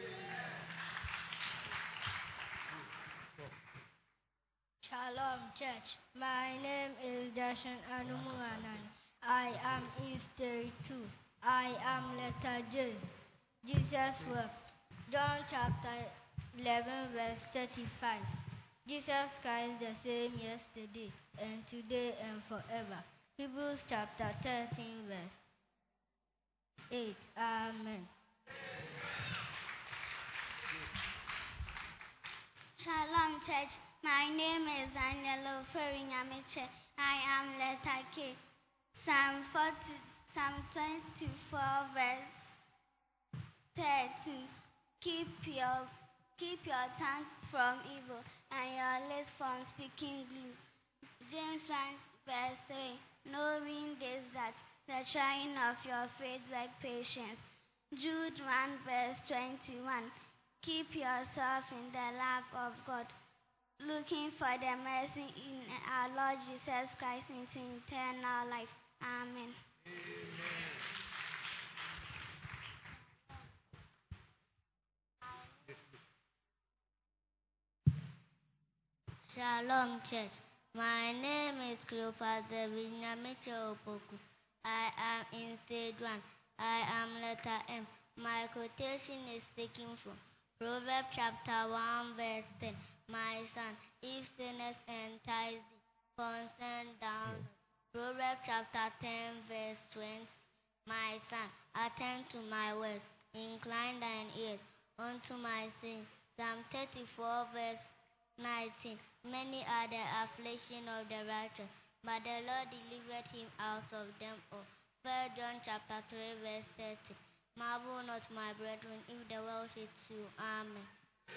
Shalom Church. My name is Dashan Anumuanan. I am in state two. I am letter J. Jesus wept. John chapter eleven verse thirty-five. Jesus Christ the same yesterday and today and forever. Hebrews chapter thirteen verse eight. Amen. Shalom Church. My name is Daniela Ferinyameche. I am letter K. Psalm forty, Psalm twenty-four verse thirteen. Keep your keep your tongue from evil and your lips from speaking glue. James one verse three. Knowing this that the trying of your faith like patience. Jude one verse twenty-one. Keep yourself in the love of God, looking for the mercy in our Lord Jesus Christ into eternal life. Amen. Shalom Church. My name is Cleopas Vinyamiche Opoku. I am in stage one. I am letter M. My quotation is taken from Proverbs chapter one verse ten. My son, if sinners entice thee, consent down. Proverbs chapter ten verse twenty. My son, attend to my words, incline thine ears unto my saying. Psalm thirty-four verse nineteen. Many are the affliction of the righteous, but the Lord delivered him out of them all. First John chapter three verse thirty. Marvel not, my brethren, if the world hates you. Amen.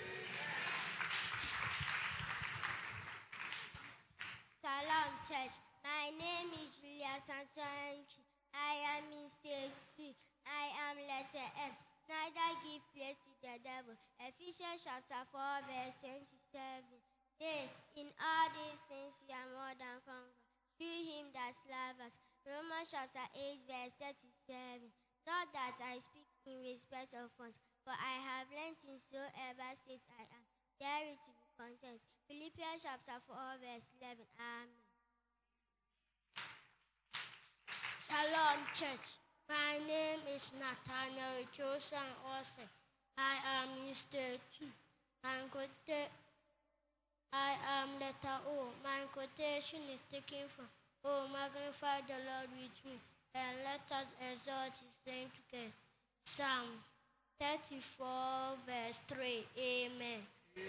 Shalom Church. My name is Julia Santoranchi. I am in stage three. I am letter M. Neither give place to the devil. Ephesians chapter four verse twenty-seven. Hey, in all these things we are more than conquerors through him that loved us. Romans chapter eight verse thirty-seven. Not that I speak in respect of funds, for I have learned in soever state I am, there to be content. Philippians chapter four verse eleven. Amen. Shalom Church. My name is Nathaniel Chosan Ose. I am in stage two. I'm quoted. I am letter O. My quotation is taken from Oh, magnify the Lord with me, and let us exalt his name together. Psalm thirty-four, verse three. Amen.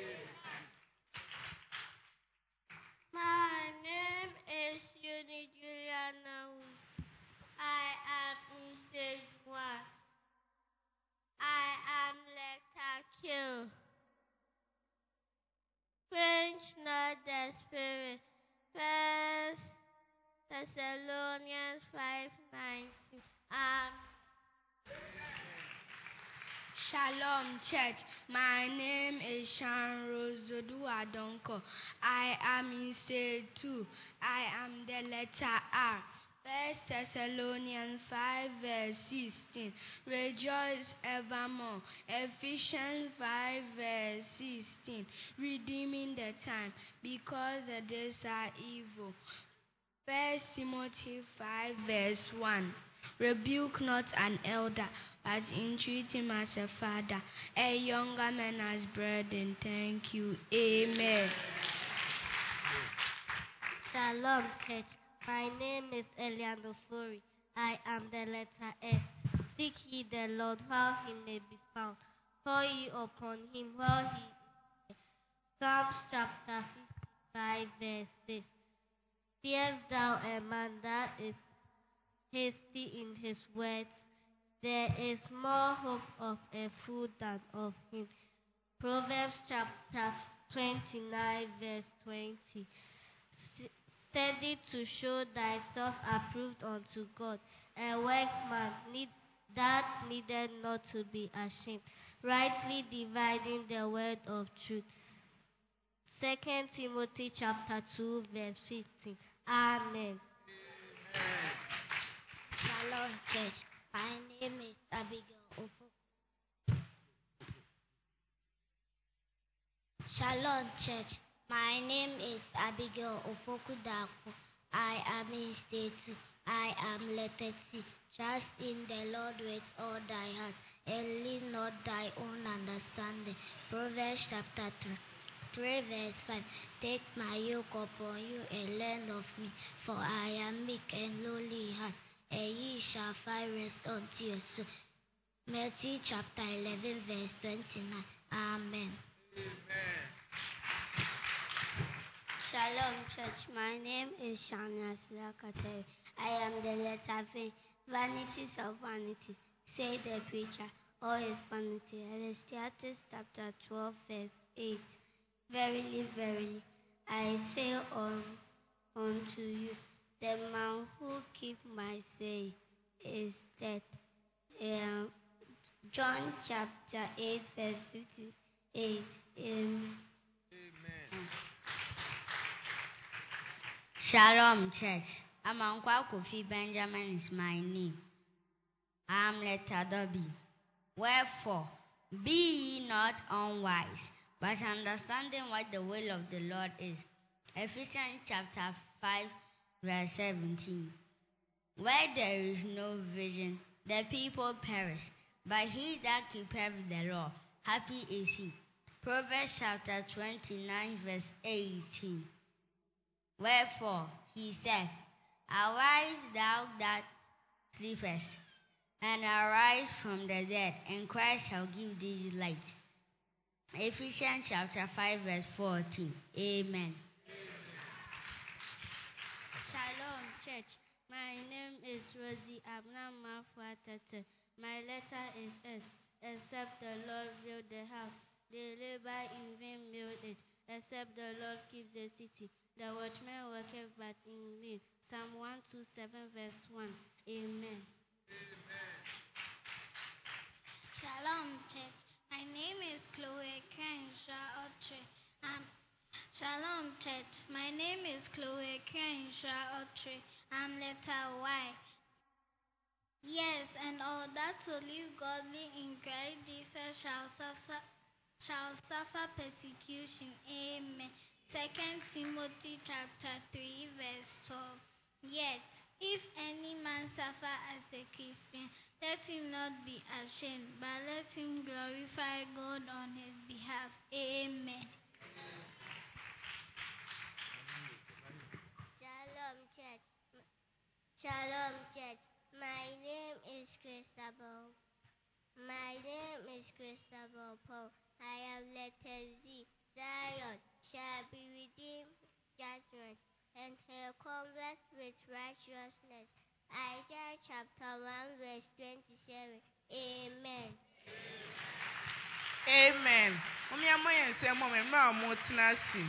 My name is Euni Juliana. I am in stage one. I am letter Q. Quench not the spirit. First Thessalonians five nineteen. Um, Shalom Church. My name is Shan Rosodu Adonko. I am in stage two. I am the letter R. First Thessalonians five verse sixteen. Rejoice evermore. Ephesians five verse sixteen. Redeeming the time, because the days are evil. First Timothy five verse one. Rebuke not an elder, but entreat him as a father, a younger man as brethren. Thank you. Amen. Shalom Church. My name is Eliando Fori. I am the letter S. Seek ye the Lord while he may be found. Call ye upon him while he is near. Psalms chapter fifty-five verse six. Seest thou a man that is hasty in his words? There is more hope of a fool than of him. Proverbs chapter twenty-nine verse twenty. Steady to show thyself approved unto God, a workman need, that needed not to be ashamed, rightly dividing the word of truth. Second Timothy chapter two verse fifteen. Amen. Shalom Church. My name is Abigail Ofo. Shalom Church. My name is Abigail Ofokudako. I am in state two. I am letter T. Trust in the Lord with all thy heart, and lean not thy own understanding. Proverbs chapter three, three verse five. Take my yoke upon you and learn of me, for I am meek and lowly in heart, and ye shall find rest unto your soul. Matthew chapter eleven verse twenty-nine. Amen. Amen. Shalom Church. My name is Shania Silakate. I am the letter V. Vanities of vanity, say the preacher. All is vanity. Ecclesiastes chapter twelve verse eight. Verily, verily, I say on, unto you, the man who keep my say is dead. Um, John chapter eight verse fifty-eight. Amen. Amen. Shalom Church. Amankwa Kofi Benjamin is my name. I am letter W. Wherefore, be ye not unwise, but understanding what the will of the Lord is. Ephesians chapter five, verse seventeen. Where there is no vision, the people perish, but he that keepeth the law, happy is he. Proverbs chapter twenty-nine, verse eighteen. Wherefore he said, Arise, thou that sleepest, and arise from the dead, and Christ shall give thee light. Ephesians chapter five, verse fourteen. Amen. Shalom, church. My name is Rosie Abna Mafuatete. My letter is S. Except the Lord build the house, they labor in vain build it. Except the Lord keep the city, the watchman worketh but in vain. Psalm one twenty-seven, verse one. Amen. Shalom, church. My name is Chloe Kensha Otre. Um, Shalom, church. My name is Chloe Kensha Otre. I'm letter Y. Yes, and all that will live godly in Christ Jesus shall suffer, shall suffer persecution. Amen. Second Timothy chapter three, verse twelve. Yet, if any man suffer as a Christian, let him not be ashamed, but let him glorify God on his behalf. Amen. Shalom, church. Shalom, church. My name is Christabel. My name is Christabel Paul. I am letter Z. Zion shall be redeemed judgment, and her converse with righteousness. Isaiah chapter one, verse twenty-seven. Amen. Amen. Omi amoye nse mo me ma mo tena si.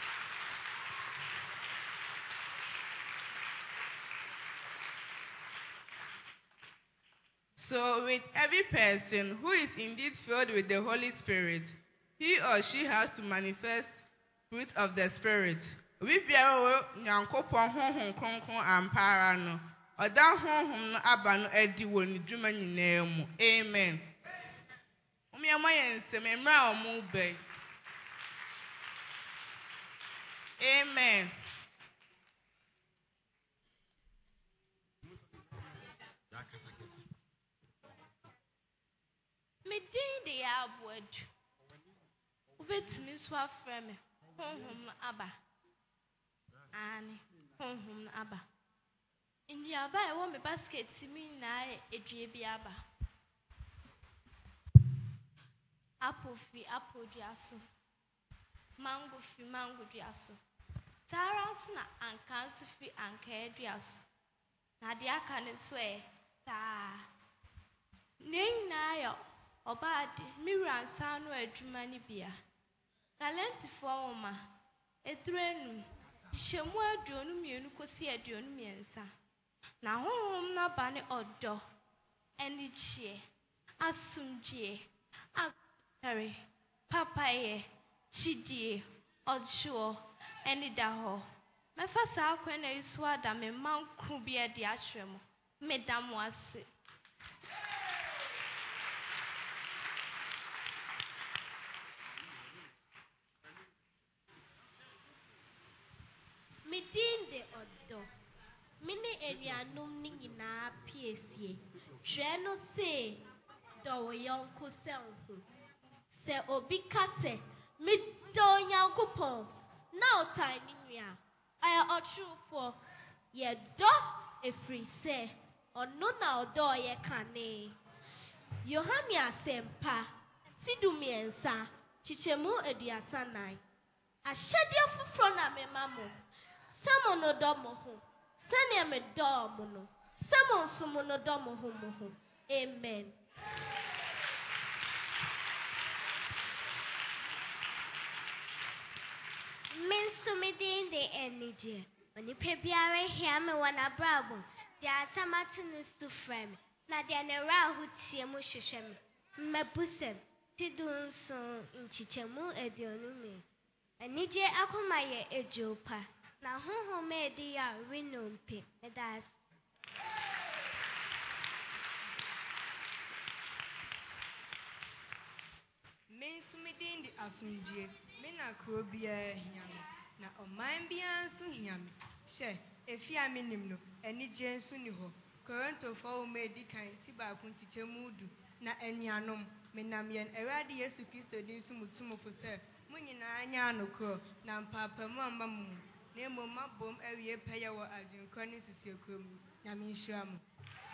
So with every person who is indeed filled with the Holy Spirit, he or she has to manifest fruit of the Spirit. We biara nyankopon honhom kronkron ampara no. Oda honhom no aba no adi wo ni dwuma nyinaa mu. Amen. Omi amoye nse me mra omu be. Amen. Me din de abuadu. Ubetumi so afre me. Honhom aba. Ani honhom aba. Indi aba e wo me basket mi na edue bi aba. Apple fi apple duaso. Mango fi mango duaso. Tara na anka so fi anka duaso. Na de aka ne so e ta. Nen na yo Obade, Miran Sano Edumani Bia. Talenti for Oma, Edrenu, Shemua Dionum Cosia Dionumiensa. Na home na bani odo, and it she, Asumjie, Akari, Papaye, Chidie, Odshaw, and Idaho. My first alquene is swada me Mount Krubia di Ashremo, Madame was sick. Midin de odo. Mini erianum ni nyinaa piesie. Hwɛ no se do yonko selfu. Se obi ka se middo nyankopɔn na otan ni nua. Aya ɔtrufo ye do efiri se ɔno na ɔdɔ ye kane. Yohane asempa sidumiensa chichemu eduasa nine. Ahyɛdeɛ foforɔ na mema mo. Samo no dɔ mo ho. Sɛnea me dɔ mo no. Samo nso mo no dɔ mo ho mo ho. Amen. Min sumidin de enije. Onipa biara hia me wana brabo. De asamatu no su frame. Na de ne ra ho tie mu hwehwɛ me. Mabusem. Tidu nso nchichemu edionu me. Enije akoma ye ejopa. Na honhom edi a rinompe. Medas. Me sumidin di asundie. Me na krobia hiame. Na oman bia nso hiame. Hye, efi a minim no, eni je nso ni ho. Korinto fo me di kan ti ba kun ti chemudu. Na enuanom menam yen Awurade Yesu Kristo din so mutumfo se munyina anya anokro na mpapamu amba mu na emom abom awie peye wo adwenkwa ne sisiekrom na menhyia mu.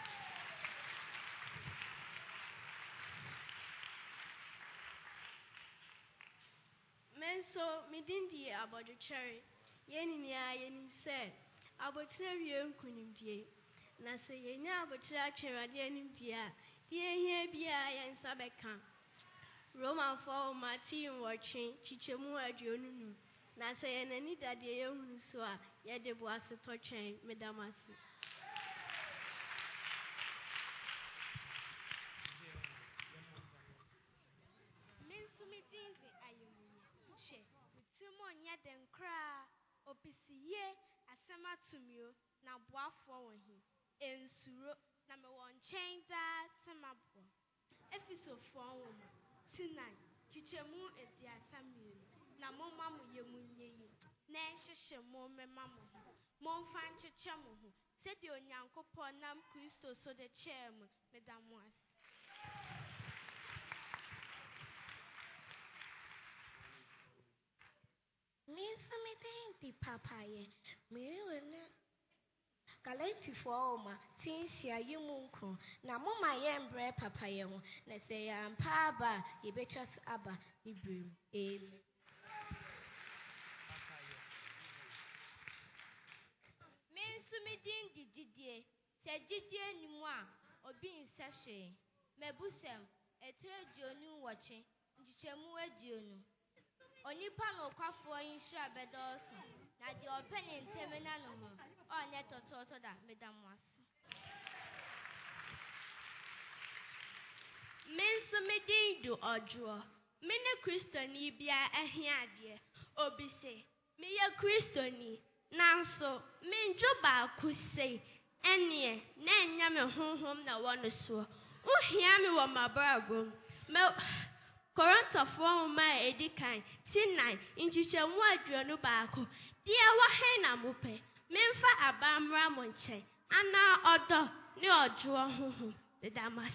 Menso midindi abodichere yeninia yenim se abotire wie nkunimdie na se yenya abotire atwerade animdie a die hia bia yensa beka Roman four Martin watching chichemu aduonunu na se yenani dade yehunu so a yede bo aseto twen medamasi. Menso midindi ayemunya che mutimo nya den kra opisiye asema tumio na boafo wohi ensuro na me won chen da semabo Efiso four woma tinai chichemu edi asamienu na momma mo yemunye yi na enhyehyɛ mo mema mo ho momfa nkyekye mo ho sɛde onyankopɔn nam Kristo so de kyɛɛ mo medamo ase. Minsumidin di papaye miwene Galati four tinsia yimunku na mama yembre papaye ho na se yampa aba yebetwa aba ibrim. Amen. Minsumidin di didie se didie nimu a obi nsahwe mebusem etre dionu woche nchichemu aduonu Onipa no kwafo yinhira bedoso na de opene nteme na no ho onye tototo da medamwase. Menso medindo ojo mene Kristoni bia ahiade obi se meye Kristoni nanso menjo ba kusei ene na enya me honhom na wono so ohia me wo mabrabo me Korintofoɔ ma edikan tinai nchichemu aduonu baako die wa hen na mope memfa abamra mo nkyɛn ana ɔdɔ ne ɔdwo honhom dedamas.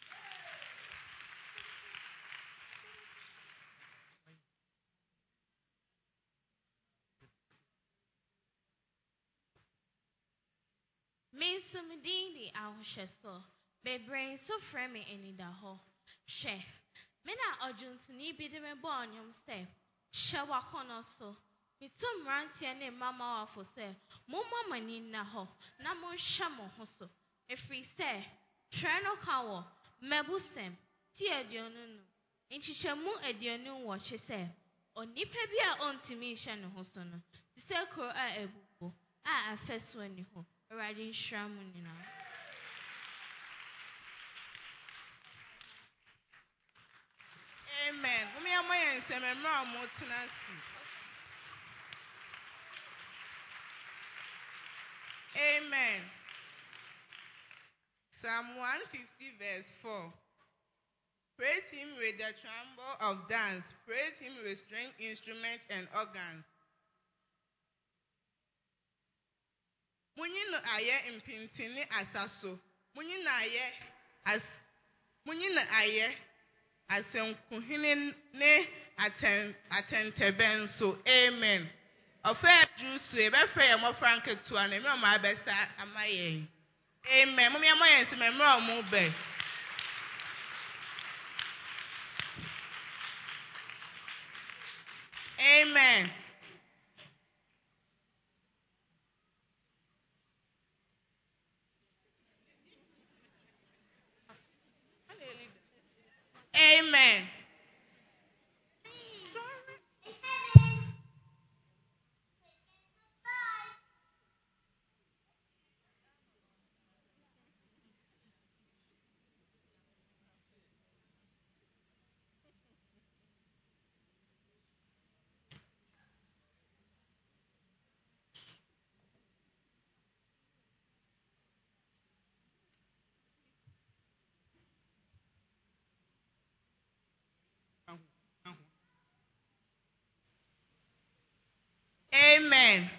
Minsumidindi ahohyeso bebrain so frɛ me enida hɔ hwɛ Mena ojuntuni bidi me bo onyum se hye wakono so mitum rantie ne mama wafo se mo mama ni na ho na mo hye mo ho so efri se twa no ka wo mebusem ti aduonu no nchichemu aduonu wo hye se onipa bi a ontimi hye ne ho so no ti se kro a ebubo a afeso ani ho awade nhramu ni na. Amen. Umi amoye nseme mra mo tenasi. Amen. Psalm one fifty verse four. Praise him with the tremble of dance. Praise him with string instruments and organs. Munyi no aye impintini asaso. Munyi na aye as munyi na aye asenkuhine ne aten atentebenso. Amen. Ofa juice e be frɛ mo frank to an me ma abesa amaye. Amen. Mo me amaye nse me mra mo be. Amen. Amen. Amen.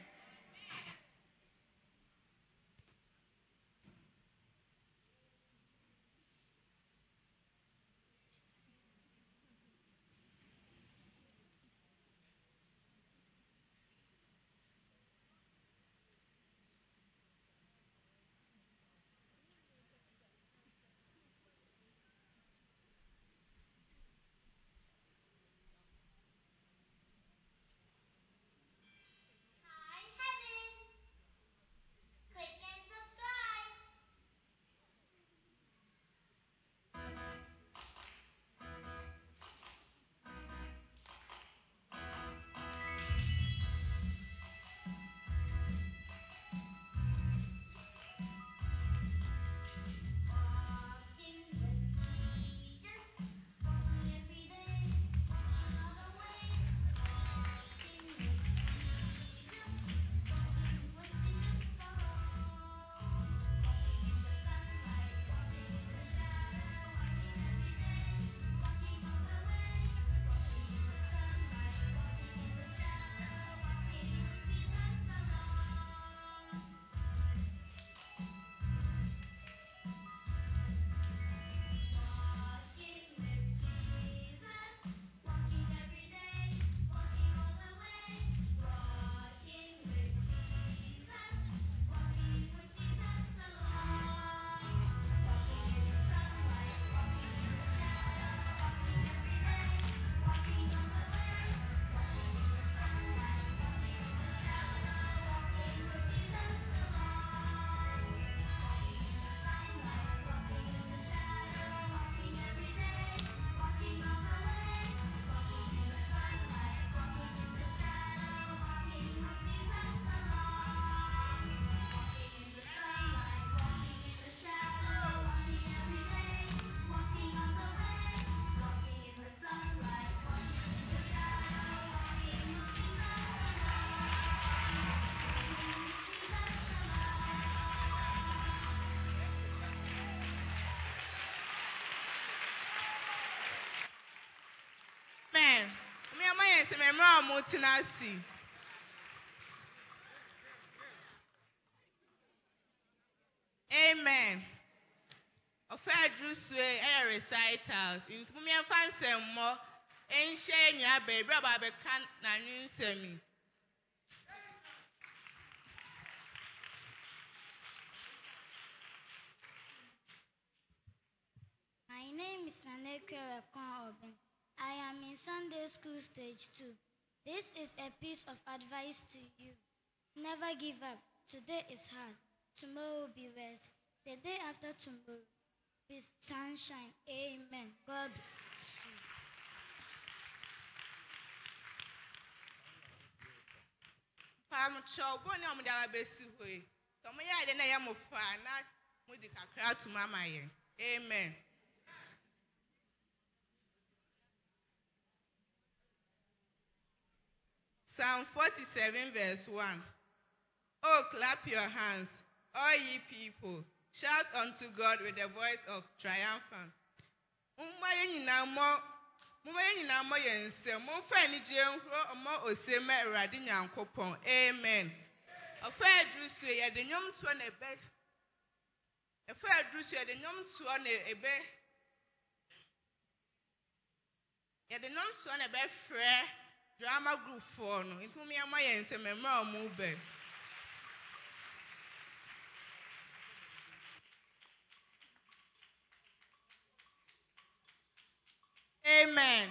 Amen. Me am I say me mra mo tinasi. Amen. Ofa druswe e recitals. Intu me fan sem mo en share nya be bra ba be kan na nyinsemi. My name is Naneke Rekon Oben. I am in Sunday school stage two. This is a piece of advice to you. Never give up. Today is hard. Tomorrow will be worse. The day after tomorrow is sunshine. Amen. God bless you. Pam chobo ni omo da besi hoye. So mo ya de na ya mo fa na mo di kakra to mama ye. Amen. Psalm forty-seven verse one. Oh, clap your hands, all ye people. Shout unto God with the voice of triumphant. Mumma nyina mo mumma nyina mo yense mo fa ni je nhro mo osema Awurade Nyankopon. Amen. Ofa adrusu ye de nyom to na ebe. Ofa adrusu ye de nyom to na ebe. Ye de nyom to na ebe frɛ drama group for no. Itu mi ama yense memra mo be. Amen.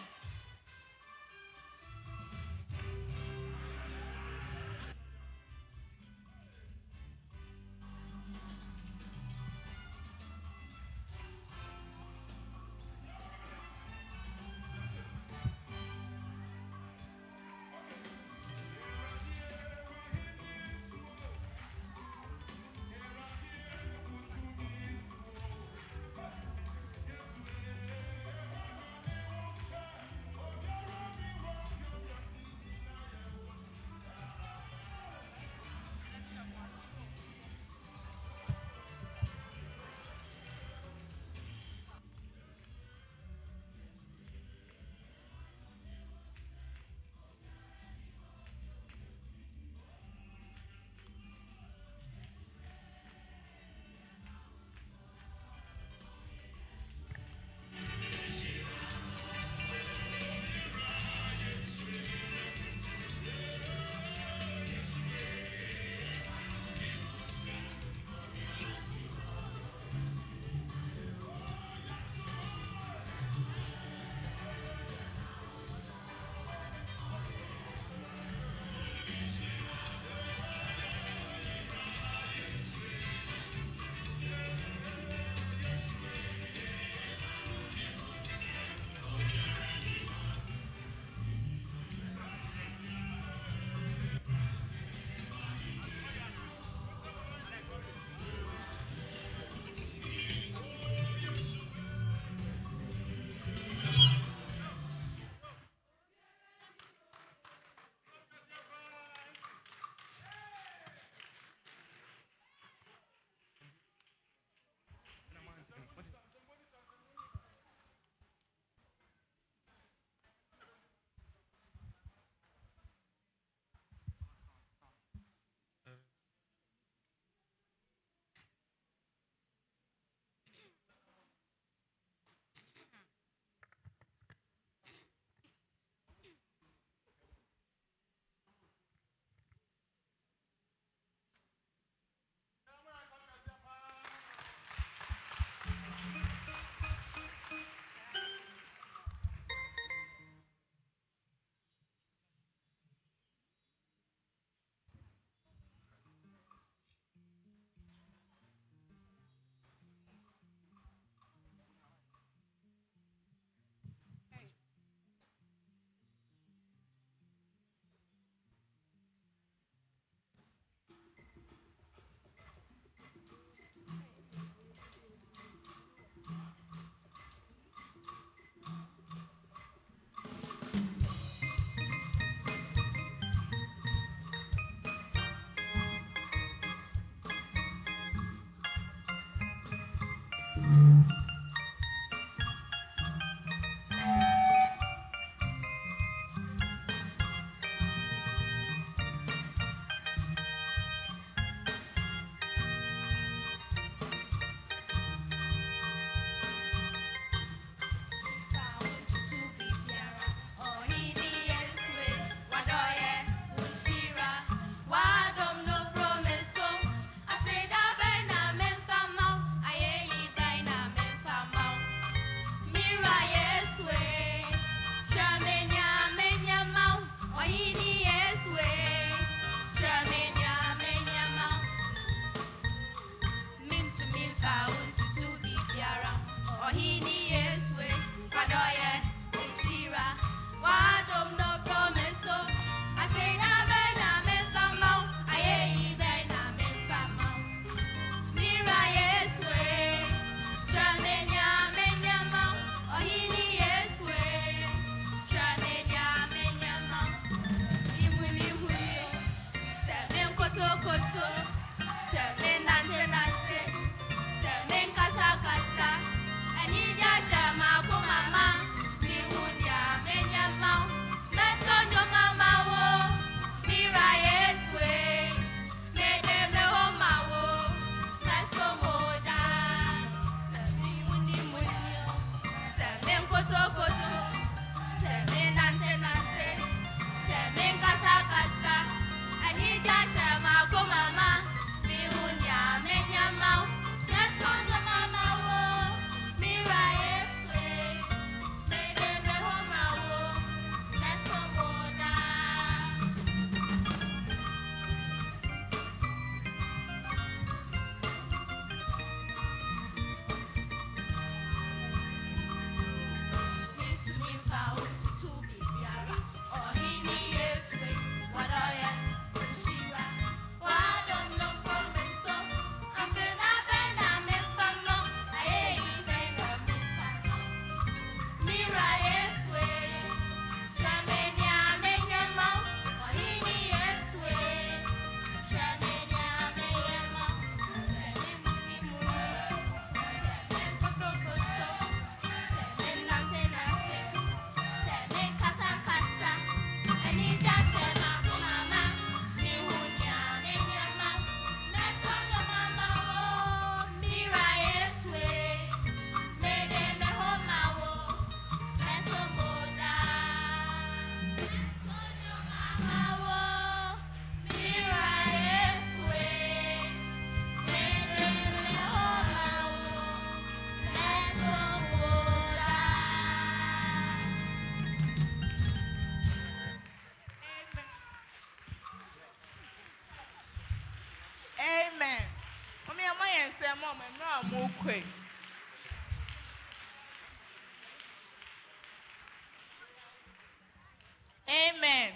Amen.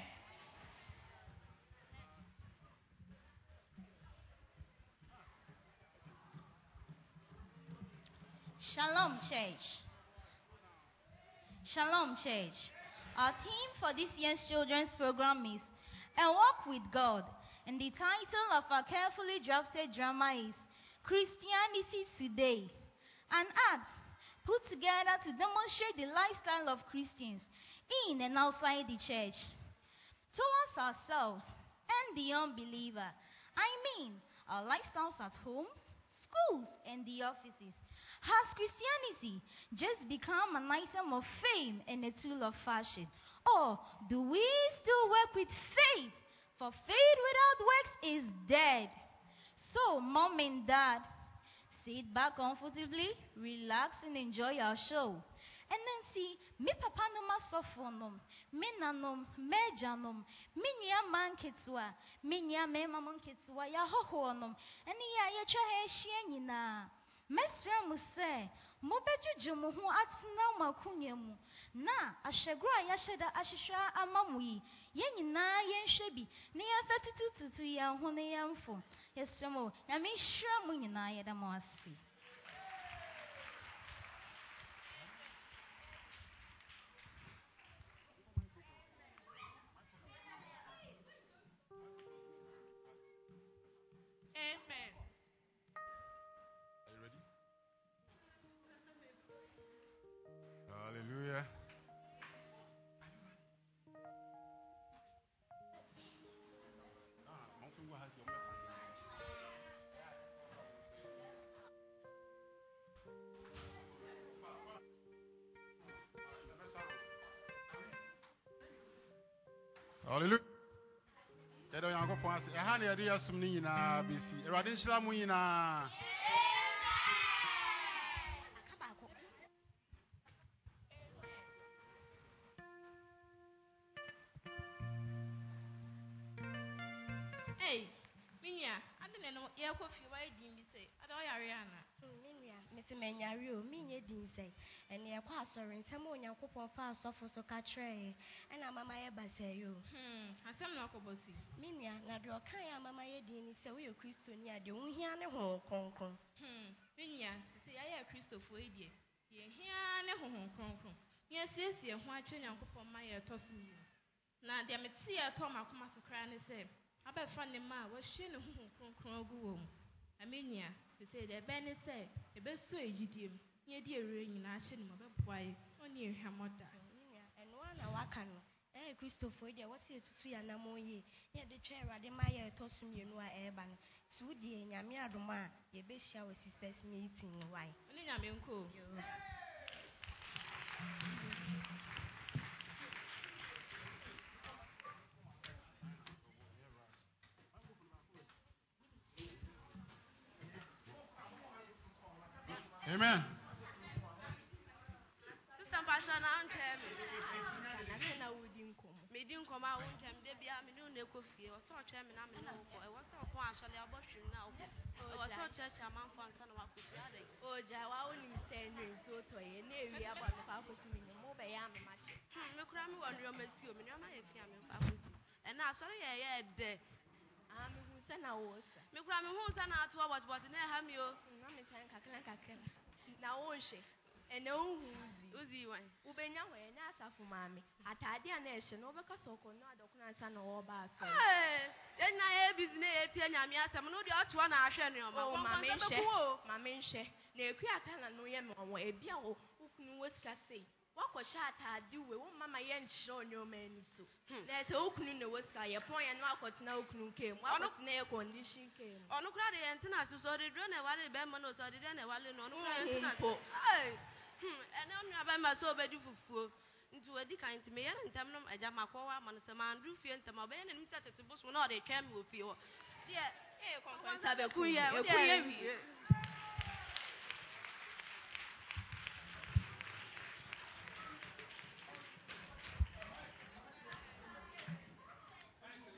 Shalom, Church. Shalom, Church. Our theme for this year's children's program is A Walk with God, and the title of our carefully drafted drama is Christianity Today, an act put together to demonstrate the lifestyle of Christians in and outside the church, towards ourselves and the unbeliever. I mean, our lifestyles at homes, schools, and the offices. Has Christianity just become an item of fame and a tool of fashion? Or do we still work with faith? For faith without works is dead. So, mom and dad, sit back comfortably, relax, and enjoy our show. And then see, me papa no masofonom, me nanom, me janom, me nia man ketwa, me nia me mamon ketwa, ya hohonom, and ya ya trahe shienina. Mesra mu se, mo bejuju mu ho atena makunya mu. Na ahwegura ya hyeda ahwehwa amamu yi. Ye nyina ye nhwe bi, ne ya fatutututu ya ho ne ya mfo. Yesra mo, ya me hwra mu nyina ye da mo ase. Hallelujah. Hallelujah. Edo yango ponse e ha na eri asum ni nyina besi. Erade nhyira mu nyina. Hey, Minya, I didn't know you could feel why didn't you say? I don't Ariana. Minya, Missus Menyario, Minya didn't say, and you're quite sorry, and some one your coupon fast off for so catray, and I'm a Maya Basayo. Hmm, I some knock about see. Minya, Nadro Kaya Mama Yedin, so we are Christian, ya do we hear the whole concon. Hmm, Minya, say I am Christopher, dear. Ye hear the home concon. Yes, yes, you want to young coupon my tossing you. Now, there may see a Tom Akuma to cry and say, I bet funny ma was she no concon go. I mean, ya, to say that Benny say, the best way you did, ye dear ring in Ashen, my boy, only her mother. And one a wakan, eh, Christopher, there was here to see an amoye, yet the chair at the Maya tossing you no airban. Swoody and Yamia Doma, your best shower sisters meeting. Why? Only Yaminko. Amen. Sister Pastor, now tell me. I wouldn't come. Me didn't come out one time. They be a million coffee. I was so chairman. I'm in no. I was so partially about you now. I was so church. I'm on fun. Son of a coffee. Oh, Jawa only send me so to a area about the faculty. Move a yam match. Me cram one room as you. Me know my family faculty. And now, sorry, yeah, yeah. I'm who sent a was. Me cram who sent out to what was in a hamio. Now, she and no Uzi one. Ubenya, and answer for mammy. At Adia Nation, over Casoko, not a son or bass. Then I have business. Yamia, some no doubt one I shall know. My main share. Near Creatan and Noyam on way, Biao, who can was Cassay. What was shot I do with one mamma yen show your man so. There's opening the west sky, a point and walk what no clue came. What was nail condition came. On the crowd antennas to so they don't know what the Bemonos or the dinner while in on and I'm not by my so bad for into a decant to me and Tamnum, a Jamakoa, Mansaman, Rufi and Tamaban, and Mister Tibus will not a cam with you. Dear, here, have a queer.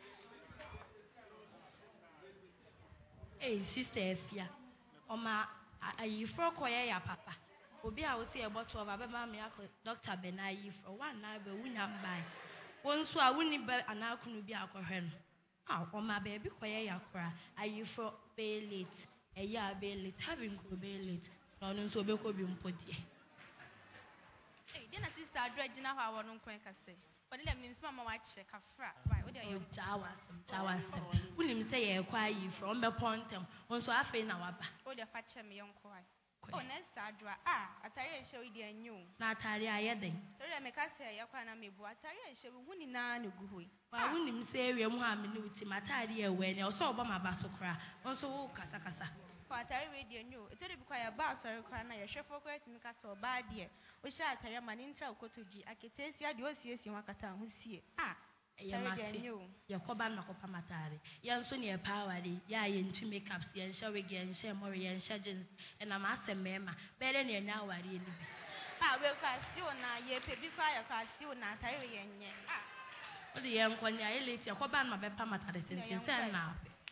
Hey, Sister Efia, Oma ayi fro koye ya papa obi a wo se e bottle of abeba me akọ Doctor Benayi fro one na be wunya mbai wonso a wuni be anakunu bi akọhwe no ah o ma be bi koye ya kora ayi fro be late e ya be late having go be late no nso be ko bi mpodie eh dena sister adra gina ho awọ no nkwen kase but let me smama wa che kafra right we dey you jawa jawa wunim se ye kwa ayi fro on be pontem wonso afi na waba o dey fa che me yonko ai oh next adra ah atare e show idi anyu na atare ayede tore me ka se ye kwa na mebu atare e show huni na na guhoi wa wunim se ewe mu ha me ne uti matare e we ne o so oba ma ba so kra wonso wo kasa kasa for atare we idi anyu etore bi kwa ya ba sorry kwa na ye hwefo kwa timi ka so ba de o sha atare ma ni ntra okotoji aketesi ade o siesie wakata ho sie ah ye ma se ye koba na kopa matare ye nso ne e power ya ye ntu makeups ye nsha we ge nsha mo ye nsha jeans e na ma asem ma bere ne nya aware ni bi ah we kwa si o na ye pe bi kwa ya kwa si o na atare ye nye ah o de ye nko nya ye late ye koba na be pa matare tenten se na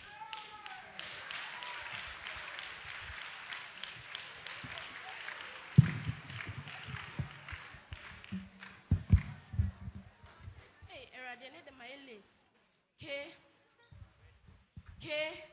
K K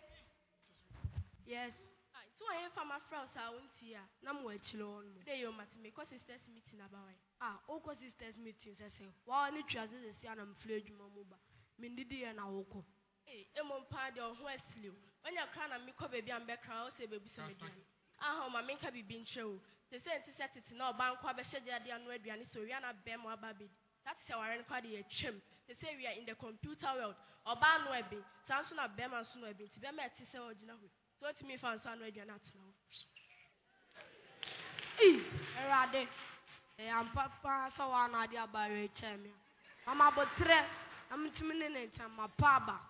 yes ah so I am from Afro Sauntia na mo achire on mo dey your matter me sisters meeting about ah o ko sisters meeting say say wa ni twaze ze sia na mfle adwuma mu ba me ndidi ye na wo ko eh emo mpa de ho asliw onya kra na me ko bebi am be kra o se bebu se me dian ah ho ma me nka bibi ntre o se se nti setiti na oba nkwa be hye ade anu aduane so wi na be mo aba be that is our record de twem they say we are in the computer world oba no ebe sanso na be man so no ebe ti be ma ti se ogina ho so ti mi fan so anu aduane atena ho eh erade e am papa so wa na dia bare chemi mama botre am timi ne ne chama paba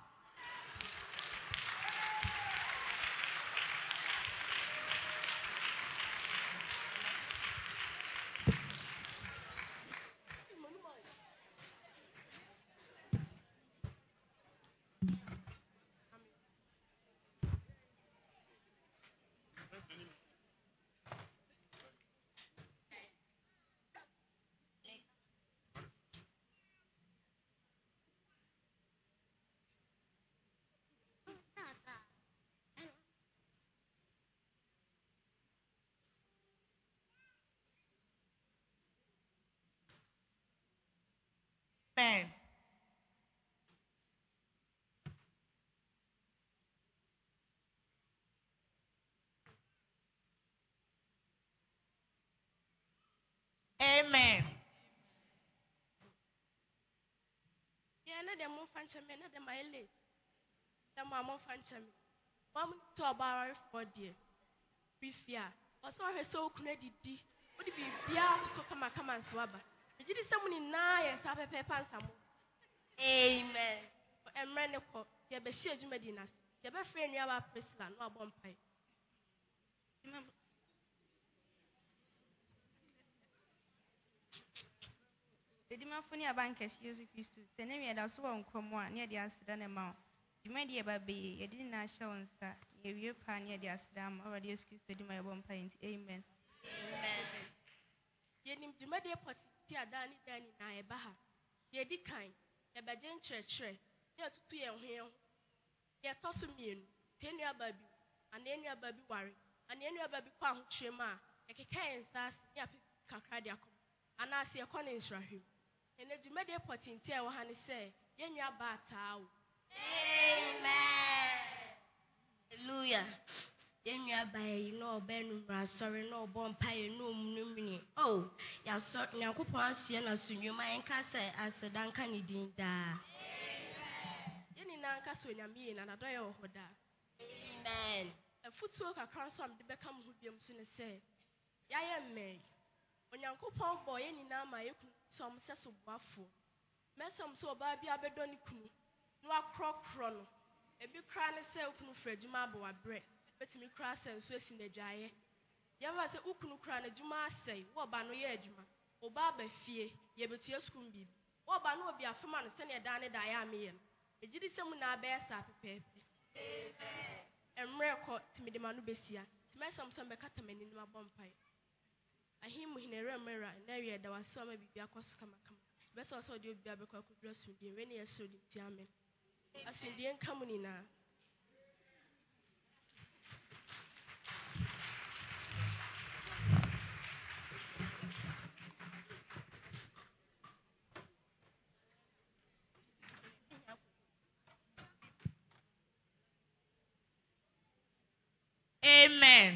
Amen. Amen. Yeah, na dem fancha me na dem ayele. Dem am fancha me. Mom to about for dear. Bifia. Oso he so kuna didi. Odi bi bia to kama kama nswaba. Ejidi samuni na ye sa pepe pansamo. Amen. Emre ne ko ye be hye adwumadi na. Ye be frɛ nua ba Priscilla no abompai. Edima funi abankes Yesu Kristo. Sene mi da so won kromo a ne de aseda ne ma. Dwuma de ba be ye di na hye onsa. Ye wie pa ne de aseda ma. Ora de Yesu Kristo di ma ye bompai nti amen. Amen. Ye nim dwuma de poti adani dani na e ba ha. Ye di kan ye ba je nkyerɛkyerɛ. Ye tutu ye hwe. Ye toso mienu. Tenu aba bi. Anenu aba bi ware. Anenu aba bi kwa ahotwe ma. Ye keka ensas ya kakra de akom. Ana se ye kɔ ne nsrahwem. Ene dwuma de poti nti e wo ha ne se ye nua ba taa o. Amen. Hallelujah. Yenua bayi no benu sorry no bon paye no munumni. Oh, ya so Nyankopon asie na sunwuma enka se asedanka ne din da. Yeni na nka so nyame na nadoye wo hoda. Amen. Afutuo kakra so am de beka mu biam so ne se ya ye mmɛ. Onyankopon bo ye nyina ma ye kun som se so boafo. Mesom so ba bia bedo ne kunu. No akrokro no. Ebi kra ne se kunu frajuma abo abre. Betimi kra se so esi na dwaye. Ya ba se ukunu kra na dwuma asai. Wo ba no ye adwuma. Oba ba fie ye betu eskum bibi. Wo ba no obi afema no se ne da ne da ya me ye. Ejidi se mu na ba esa pepepe. Amen. Emre ko timi de manu besia. Mesam some becatamani in my bumpy. I him in a remera, and area there was some maybe a cost come. Best also do be able to dress with the rainy as soon as Yaman. As in the incoming now. Amen.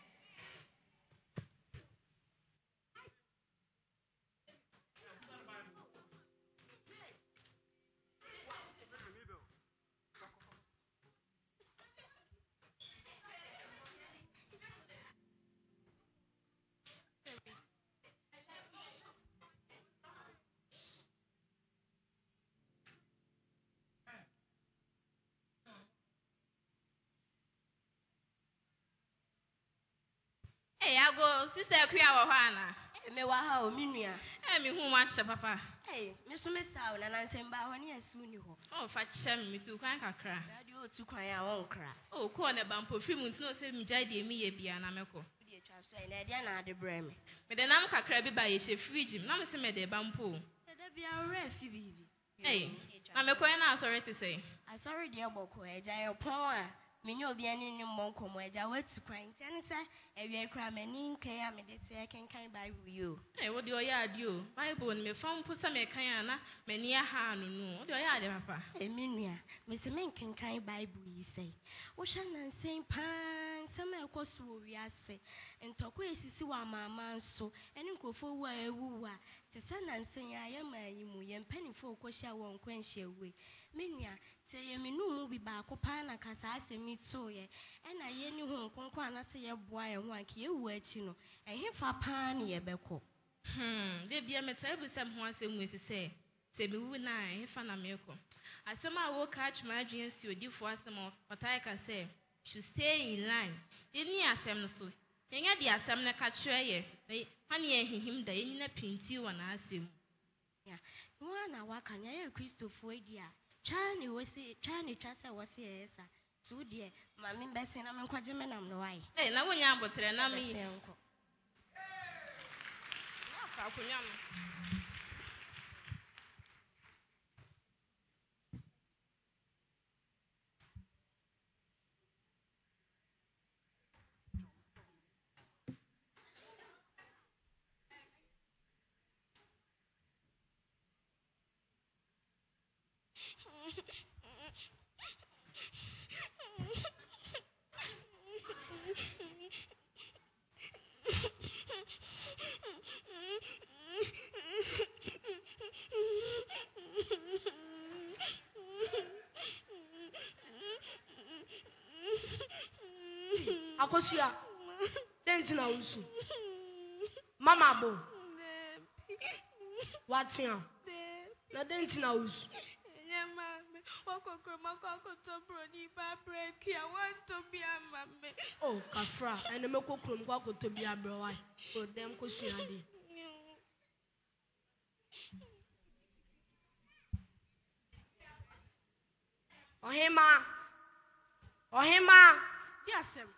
Hey, I go, sister, Kriya Wahana. Me waha o minia. Eh, me who watch papa. Hey, Miss Missa, and I say, Bahani as soon you. Oh, fat shem me to crank a cry. Radio to cry our own cry. Oh, corner bumpo, few months no say me jade me a bianamico. Dear Charles, and Diana de Breme. But then I'm a crabby by a chef frigid, Mamma me de bumpo. There be a recipe. Hey, I'm a coin, sorry to say. I sorry, dear Boko, a giant power. Minyo biani ni monko mweja wetu kwa intensa ewe kra meni nke ya medete can kan Bible you. Eh wo de oya ade o. Bible ni me fam pusa me kan ana meni aha anu no. Wo de oya ade papa. Eh menua, me se men kan kan Bible yi sei. Wo hwa nansen pan sama ekoso wo wiase. Ntoko esisi wa mama nso, eni nkofo wo ewu wa. Te sa nansen ya ya manyimu ye mpanifo okwohia wo nkwanhia we. Menua say ye me no mu bi ba ko pa na kasa asemi to ye e na ye ni hu nkonkon anase ye boa ye ho anke ye wu achi no e he fa pa na ye beko hmm de bia meta ebusam ho asem wesi se se bi wu na e fa na me ko asem a wo catch my adwen si odifo asem otai ka say should stay in line ye ni asem no so ye nya di asem na ka kire ye ha ne ye hihim da ye ni na pinti wo na asem ya no na waka nya ye Christopher edia Chani wasi chani chasa wasi esa sudie mami mbese na menkwaje menam no wai eh na wonya abotre na me enko na fa kunyam Akosia denti na usu mama bo watia na denti na usu nyama me wakokro makoko broni ba break ya want to be a mama oh kafra ene me kokro mko akoto bi abro wai o dem kosua de Ohima Ohima Yesem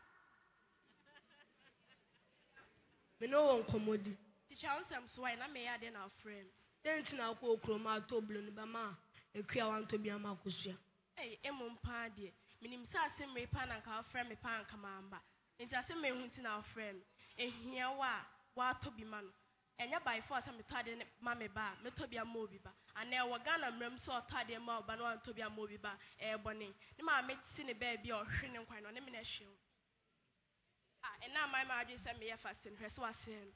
me no won komodi teacher ansem so why na me ya de na friend denti na ko okroma to blo ni ba ma ekua want to be ama kosua eh emo mpa de minim sa asem me pa na ka friend me pa nka mamba nti asem me hunti na friend ehia wa wa to bi ma no enya by force me to ade ma me ba me to bi ama obi ba ana e wo Ghana mram so to ade ma oba no an to bi ama obi ba e bone ni ma me ti ne ba bi o hwe ne nkwan no ne me na hwe ah ena my ma ade se me ya fasting hwe so asem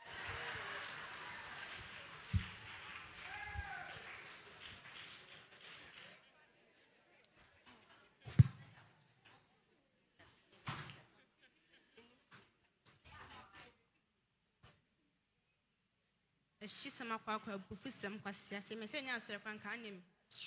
She sama kwa kwa bufisem kwa siasa mesenya asere kwa nkanyem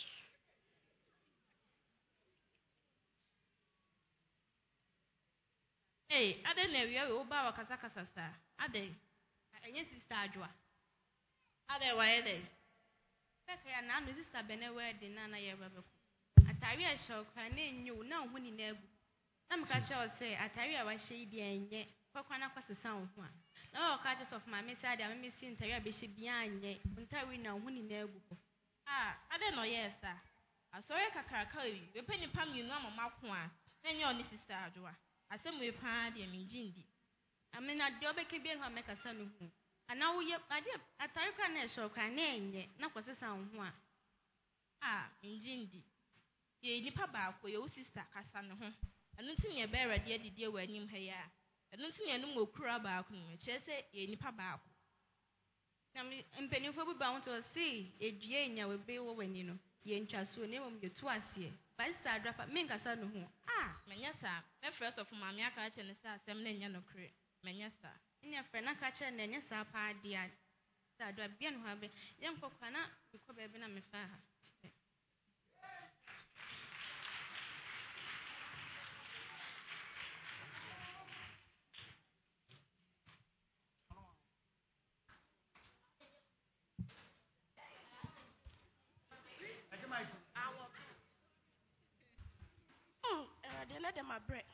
Hey ade na wiye we oba wakasa kasa sa ade enye sister adwa ade wa ede beka ya na no sister bene wedding na na ye babeko atari a show kwa na enyu na ho ni na agu I'm catch or say, I tell you, I was shady and yet, what can I pass the sound one? No, catches of my message, I'm missing Terry Bishop behind yet, until we know when in there. Ah, I don't know, yes, sir. I saw a cacao, you penny palm, you know, my one, and your sister, I said, we find him in Jindy. I mean, I do be keeping her make a son of whom. And now we are, I did a Tarican show can name yet, not was the sound one. Ah, in Jindy. Ye nipa ba ko your sister kasa no ho eno nti ne be ready de de wanim ha ya eno nti ne no mokura ba ko no che se ye nipa ba ko na me mpanifo bi ba won to see edue nya we be wo wani no ye ntwa so ne mom ye tu ase ba sister adrapa me kasa no ho ah menya sa me first of mama aka che ne sa asem na nya no kre menya sa nya fre na ka che na nya sa pa dia sa do bia no ha be ye nkokwa na ko be be na me fa ha. They let them a bread.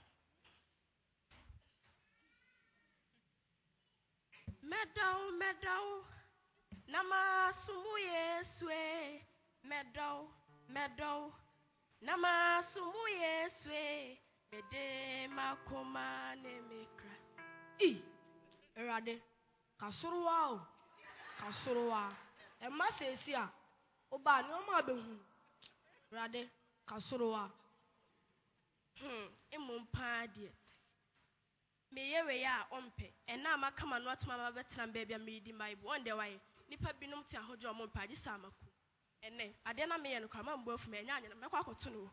Meadow, meadow, nama sumuye swe. Meadow, meadow, nama sumuye swe. Mede makoma ne mekra. I, erade, kasurwa o, kasurwa. Emma sesia, oba ni oma behu. Erade, kasurwa. Hmm, emu mpaade. Me yewe ya ompe. Ena makama no atuma ma betram baby am reading Bible. One day why nipa binom ti ahojo mo mpaade samaku. Ene ade na me ye no kwa ma mbo afu me nya anya me kwa akoto no.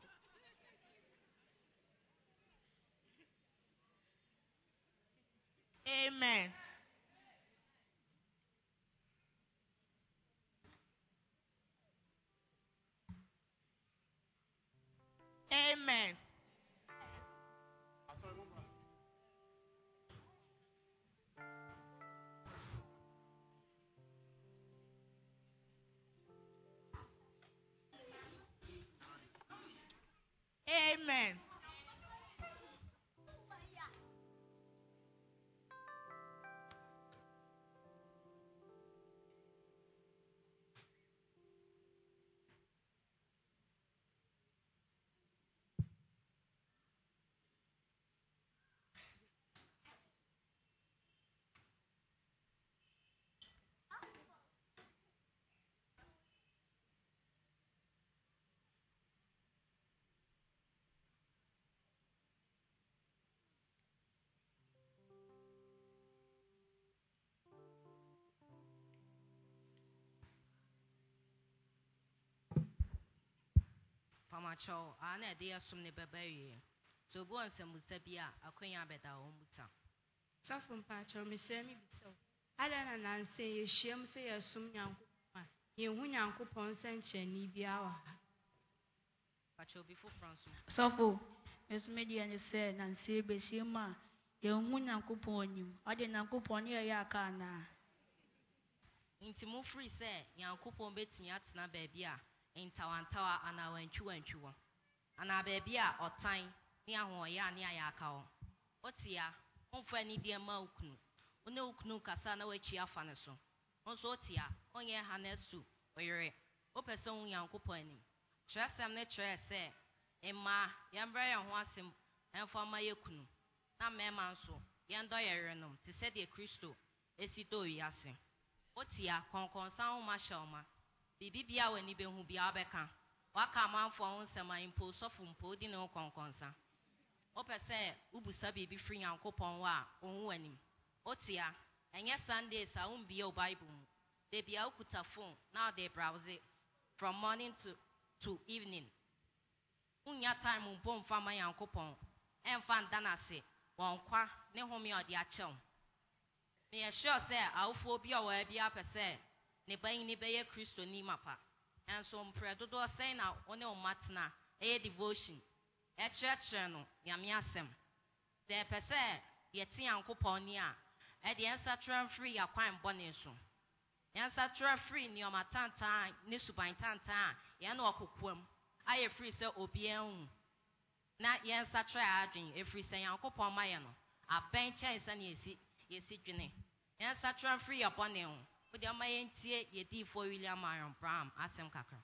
Amen. Amen. Amen. Pamacho, Anna, dear Sumne Babaye. So go and some Musabia, a queen abeta or musa. Soften patch or Miss Sammy so. I don't know, say, you shame say a sum young. You win uncle Ponsen, Chenny be our. Pacho before France. Sofo, as media and said, and say, Beshima, you win uncle Pony. I didn't uncle Pony a yakana. Intimu free say, young coupon bets me at na babia. In Tawan Tower and I went to and to one. And I baby or time near one ya near ya cow. What's here? On for any dear Malknu. No knu casana which ya fanaso. On sotia, on your harness soup, or your open young coupon. Trust them nature say, Emma, young Brian wants him and for my yakunu. Now, Mammanso, young diarenum, to set the crystal, a sito yassing. What's here? Concon sound my shelma. Bibi bia wani be hu bia beka waka manfo ho sema impo sofo mpo di ne konkonsa opese ubusa bibi free yankopon wa ohun anim otia enye Sundays a um bia Bible mu de bia ukuta phone now they browse it from morning to to evening unya time mpo mfa ma yankopon emfa ndana se wonkwa ne homi odi achew me sure say awfo bia wa bia pese ne bayin ni beye Kristo ni mapa enso mpre dodo sen na one o matna e devotion e church no nyame asem de pese ye ti yankopon ni a e de ensa tran free akwan bone so ensa tran free ni o matanta ni suban tanta ye na okokwam aye free se obi en na yɛnsatra adwen ɛfiri sɛ Nyankopɔn ma yɛ no abɛn kyɛn sɛ ne yɛsi yɛsi dwene yɛnsatra mfiri yɛ bɔne ho wode ɔma yɛntie yɛdiifoɔ William Marion Branham asɛm kakra.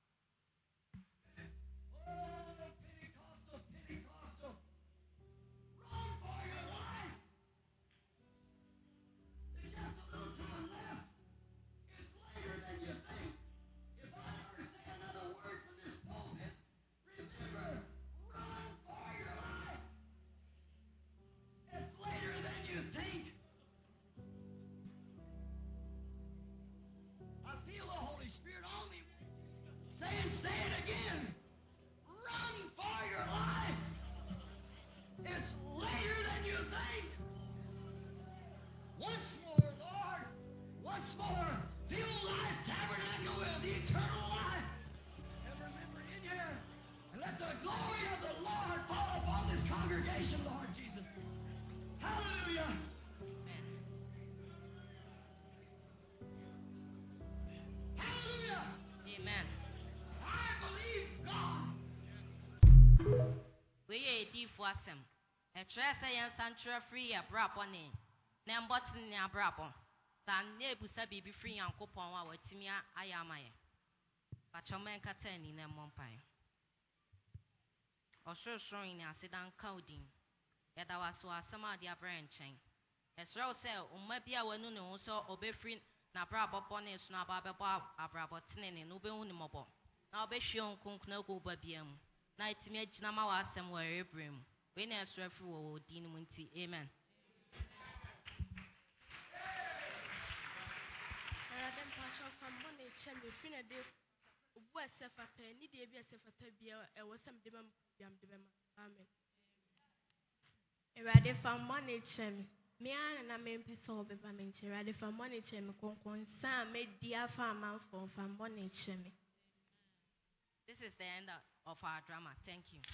Asem a trace and santra free a brapone, Nambotin a brapon, San Nebusa be free and coupon our Timia Ayamaye. But your man caten in a mompine. Or so showing a sedan coding, yet I was so a summer dear branching. As Rose said, Umabia were no also obey free na brapon is not about a brabotin and ube unimobo. Now be shown kunknogo babium. Night me Jinama was somewhere brim. When I swear for Dean Munti, amen. Radem Pasha from Monday, Chamber, Fina de West Sefata, Nidia Sefata, and was some demon yam demon. Amen. Radem from Monday, Chem, Mian and I may be so be bamming, Radem from Monday, Chem, Concon, Sam made dear farmer for from Monday, Chem. This is the end of our drama. Thank you.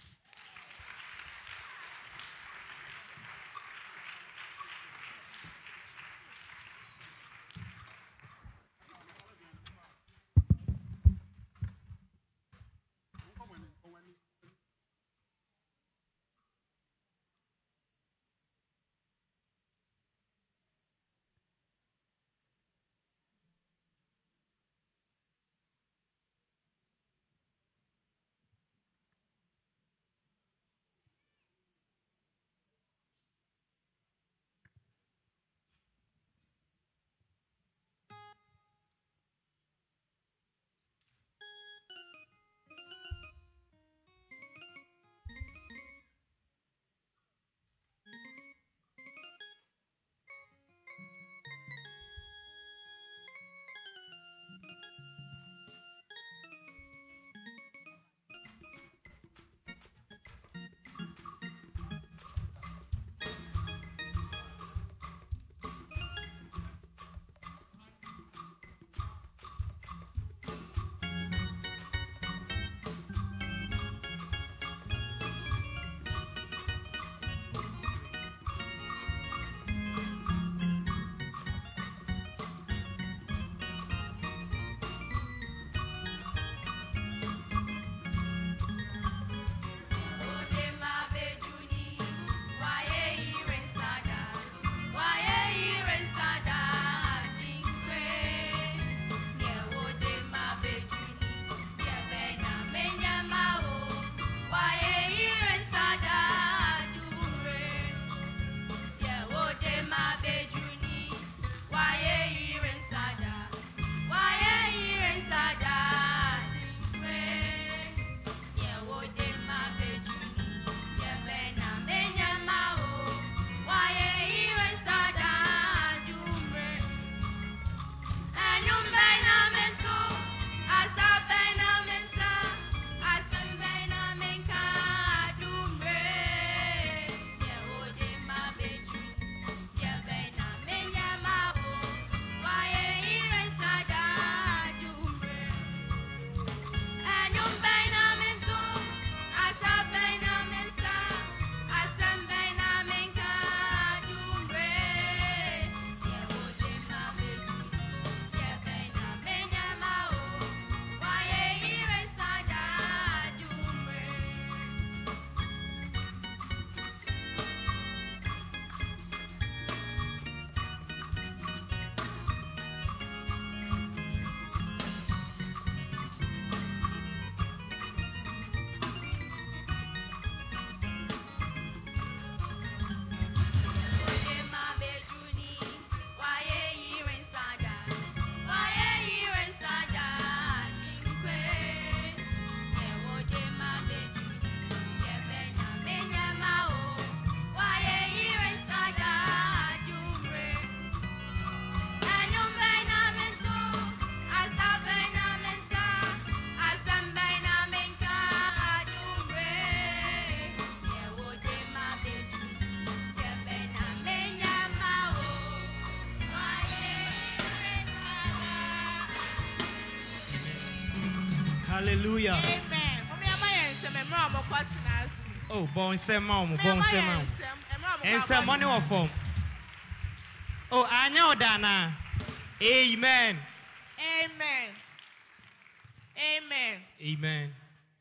Hallelujah. Amen. Mommy, am I in some mom or partners? Oh, bon sem mom, bon sem mom. And some money or form. Oh, I know Dana. Amen. Amen. Amen. Amen.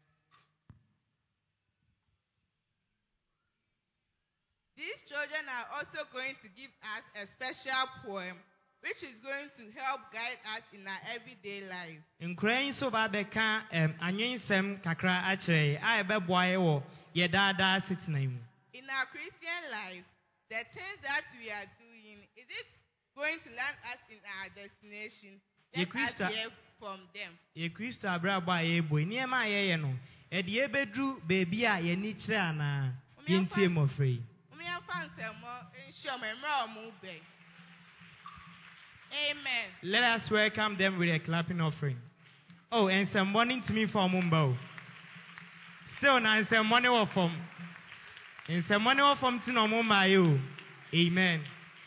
These children are also going to give us a special poem which is going to help guide us in our everyday life. In crying so bad, Becca, um, Anyin Sem Kakra Achere, I be boy or ye dada sit name. In our Christian life, the things that we are doing, is it going to land us in our destination? Let us hear from them. Ye Christo abra boy ye boy, near my ye no. E di ebedru baby a ye ni chira na yentie mo free. Umi afanse mo ensure me mra mo be. Amen. Let us welcome them with a clapping offering. Oh, and some morning to me from Mumbo. Still, now some money off from. And some money off from Tino Mumbayo. Amen.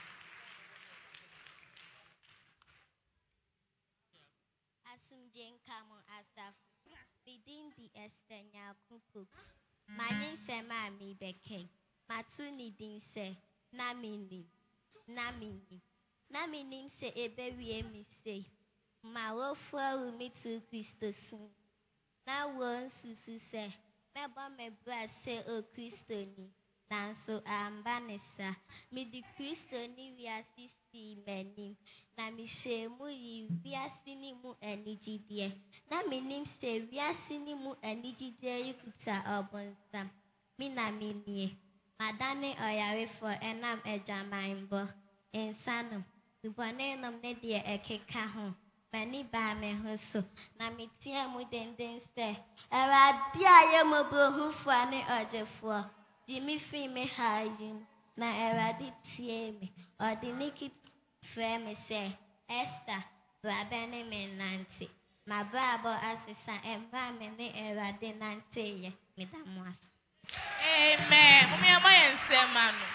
Asumjen Kamo Asaf. Within the Estenya Kupu. Mani Sema mi Beke. Matuni Dinse. Namini. Namini. Na mi nim se ebe wie mi se ma wo fua wu mi tu Kristo sun na wo susu se me ba me bra se o Kristo ni na so amba ne sa mi di Kristo ni wi asisti meni na mi she mu yi wi asini mu enijidie na mi nim se wi asini mu enijidie yukuta obonsa mi na mi nie madane oyare for enam ejamanbo insano Ubane nam ne deɛ ɛkeka ho mani ba me ho so na metia mu denden sɛ Awurade a yɛ mmɔborɔhufoɔ ne ɔgyefoɔ gye me firi me haw yi mu na Awurade tie me ɔde ne kit frɛ me sɛ Esther bra bɛne me nante mabrabɔ asesa ɛmba me ne Awurade nanteyɛ meda mo ase. Amen. Mumi ama yɛ nsɛm ano.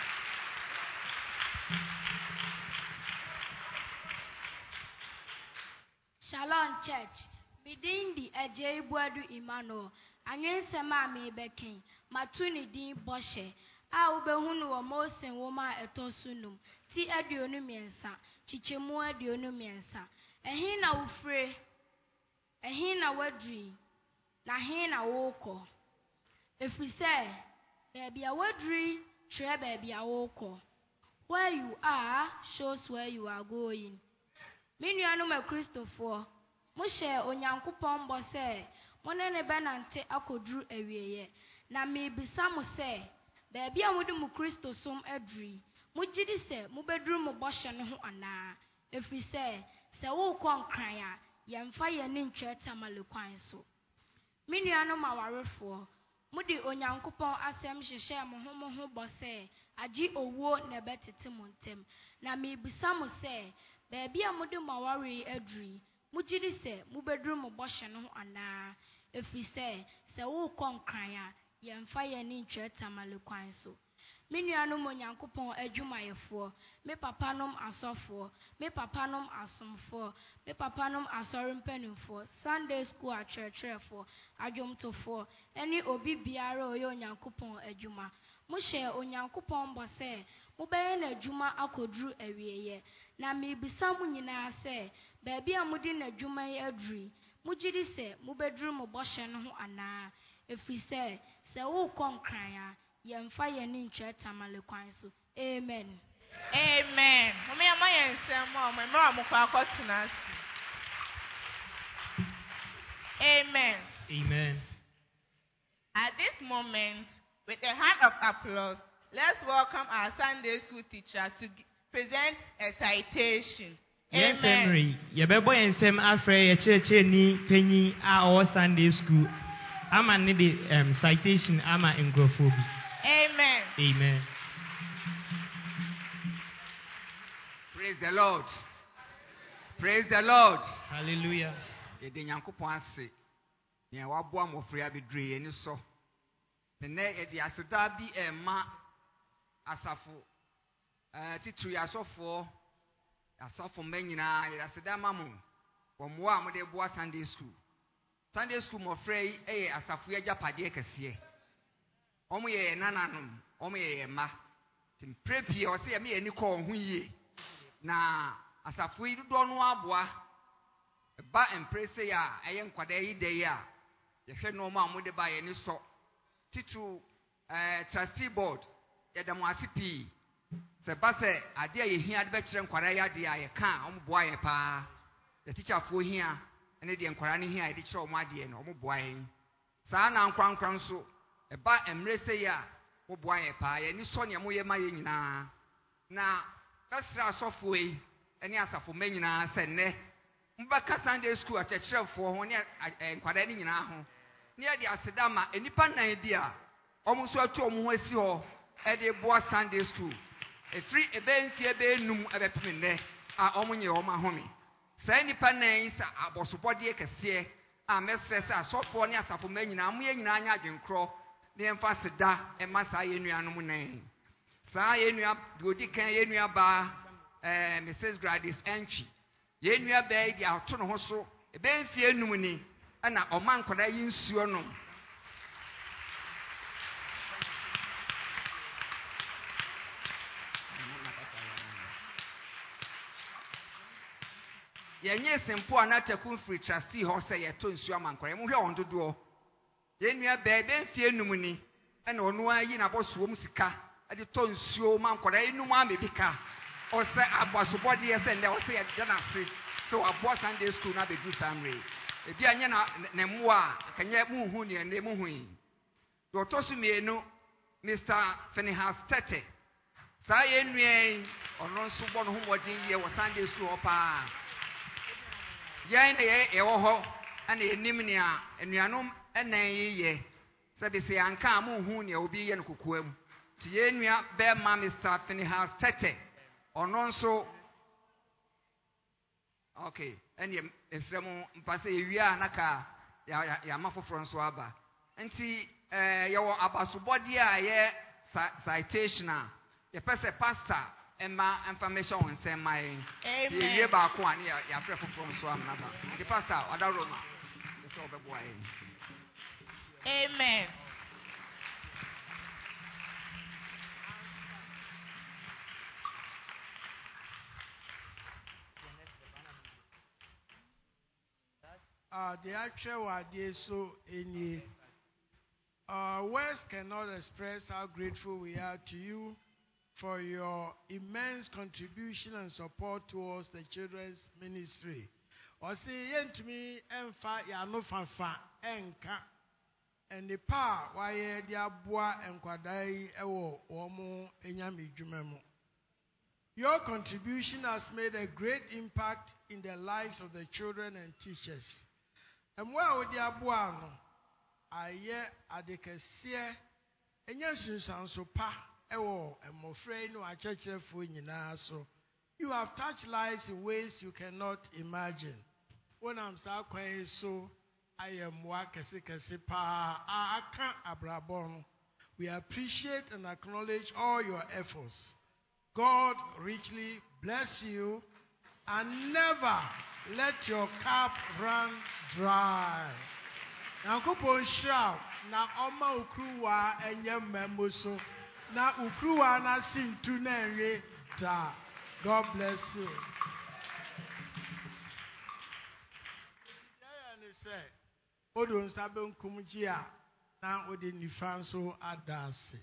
Shalom Church. Within the Ejei Buadu Imano, Anyensema me bekin, Matuni din Boshe, a ubehunu wa Mose woma etosunum, ti edionu miensa, chichemu edionu miensa. Ehina ufre, ehina wadri, na hina woko. If we say, baby a wadri, tre baby a woko. Where you are shows where you are going. Minuanu me Christopher, Mushe onyankopon bo se, mone ne benante akodru awieye. Na me bisa mo se, baabi a mode mu Christo som adri, mugidi se mubedru mo boshe ne ho ana. Efri se, se wo kon kran a, yemfa ye ne ntwe tamale kwan so. Minuanu mawarefo, mudi onyankopon asem hyehye mo ho mo ho bo se, agi owo ne betete mo ntem. Na me bisa mo se, Baby, a mode mawari edri. Mujidi se, mubedru mo boshe no ana. If we say, se wo kon kraya, yemfa ye ni ntwe tamale kwan so. Me nuanom onyankopon adwumayefo, me papanom asofo, me papanom asomfo, me papanom asorempanimfo, Sunday school achurchrefo, adwomtofo, eni obi biara oye onyankopon adwuma. Mo hye onyankopon bo se, mo beye na adwuma akodru awieye. Na me bisa mo nyina se, baabi a mudi na adwuma ye aduri, mugidi se mubedru mo boshe no ho ana. Efri se, se wo kon kran a, yemfa ye ni ntwe tamale kwan so. Amen. Amen. Mama ama ye nsem mo, me mra mo kwa akotuna asi. Amen. Amen. At this moment, with a hand of applause, let's welcome our Sunday school teacher to present a citation. Yes, Henry. Yebebo ensem afre ye cheche ni penyi a o Sunday school. Ama need the um, citation ama engrofobi. Amen. Amen. Praise the Lord. Praise the Lord. Hallelujah. Ye de Nyankopon ase. Ye waboa mofre abedre eni so. Ne e de aseda bi e ma asafo eh titru yasofo asafo manyina ye aseda mamu wo mo a mo de boa Sunday school. Sunday school mo frey eh asafu ya japade kese. Omo ye nananom, omo ye ma. Tim prepie o se me ani ko ho yie. Na asafu yi do no aboa. Ba emprese ya eye nkwada yi de ya. Ye hwe no ma mo de ba ye ni so. Titu eh trustee board ye da mo asipi. Se ba se ade ye hia de be kire nkwada ya de ya ye ka omo boa ye pa. The teacher fo hia ene de nkwara ne hia de kire omo ade no omo boa ye. Saa na nkwankwan so e ba emrese ya wo boa ye pa ye ni so ne mo ye ma ye nyina. Na kasra asofo yi ene asafo ma nyina se ne mbaka Sunday school achechirefo ho ne nkwada ne nyina ho. Ne ye de aseda ma enipa nan bia omo so atu omo ho asi ho e de boa Sunday school. E free e be nfie be num e be pemene a omo nye omo ahome. Sa enipa nan sa abosobode kese a mesrese asofo ne asafo ma nyina mo ye nyina anya adwenkro ne emfa seda e ma sa ye nuanom nan. Sa ye nua de odi kan ye nua ba eh Missus Gladys Entry. Ye nua ba di ato no ho so e be nfie num ni na oman koda yi nsuo no. Ye nye sempo anatakun free trustee ho se ye to nsuo amankora mo hwe on dodo. Ye nua ba be nfie num ni na ono ayi na bosuo mu sika ade to nsuo mankora enum amebika. O se abosobode ye se nde o se ye de na se so abo Sunday school na be do samre. Ebi anya na ne mo a kanya mu hu ne ne mu hu yi. Do to su mienu Mister Finihas Tete. Sa ye nuen ono nso bo no homodin ye wo Sunday school pa. Ye ne ye e wo ho ana enim ne a enuanom enan ye se be se anka mu hu ne obi ye no kokoam. Ti ye nua be ma Mister Finihas Tete. Ono nso okay ene ensremo mpase ewia naka ya ya mafoforo nso aba nti eh ye wo abasobode a ye citation a ye pese pastor emma information on say my amen ye ba ko ani ya ya foforo nso am na ba the pastor odaro ma so obebo ayi amen. Uh, the actual idea so any uh, words cannot express how grateful we are to you for your immense contribution and support towards the children's ministry. Or say yen to me emfa ya no fanfa enka and the power why the abua and kwadai ewo omo enyame dwumemo. Your contribution has made a great impact in the lives of the children and teachers. And where would the abuano? I ye adekesiye enya sunsan so pa ewo emofre no acheche fo nyina so. You have touched lives in ways you cannot imagine. When I'm sa kwen so I am wa kese kese pa aka abrabon. We appreciate and acknowledge all your efforts. God richly bless you and never let your cup run dry. Na kupon shroud na oma ukruwa enye memoso na ukruwa na sintu na enre da. God bless you. Odo nsabe nkumji a na odi nifanso adase.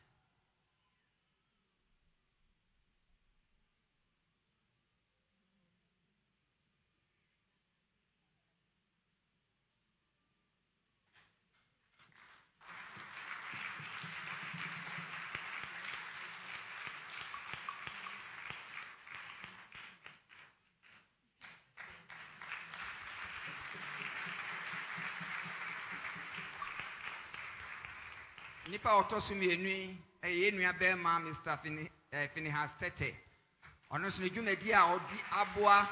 Nipa otosu mienu eye nua be ma Mister Fini eh, Finihas Tete. Ono so dwumadi a odi aboa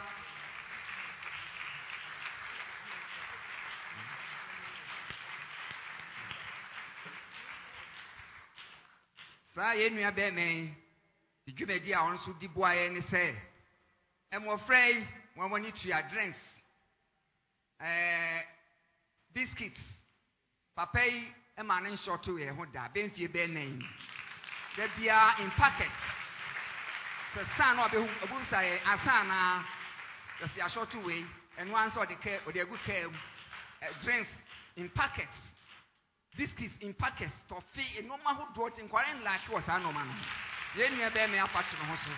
sa ye nua be men dwumadi a ono so di boa ye ne se emofrei won woni tua drinks eh biscuits. Papa yi e ma ne short to e ho da benfie be nan. They be in packets. The son of a bullseye, a son, a short way, and one saw the care or the good care drinks in packets, biscuits in packets, toffee, and no man who brought in quarantine like was a no man. Then you bear me up at the house.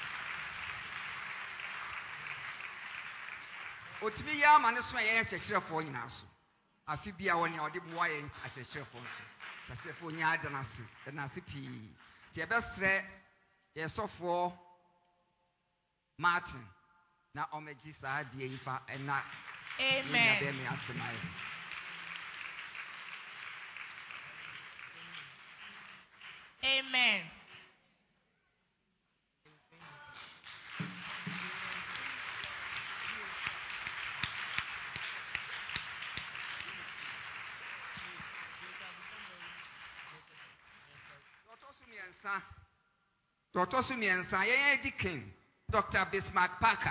Otibia man is my chair for in us. A fibia when you're the boy at a chair for us. That's a phone yard and I see, and I see P. The best threat. Yes, so for Martin. Now, Omeji Sadia, and not Amen. Amen. Doctor Sumian Saye Dickin, Doctor Bismarck Parker.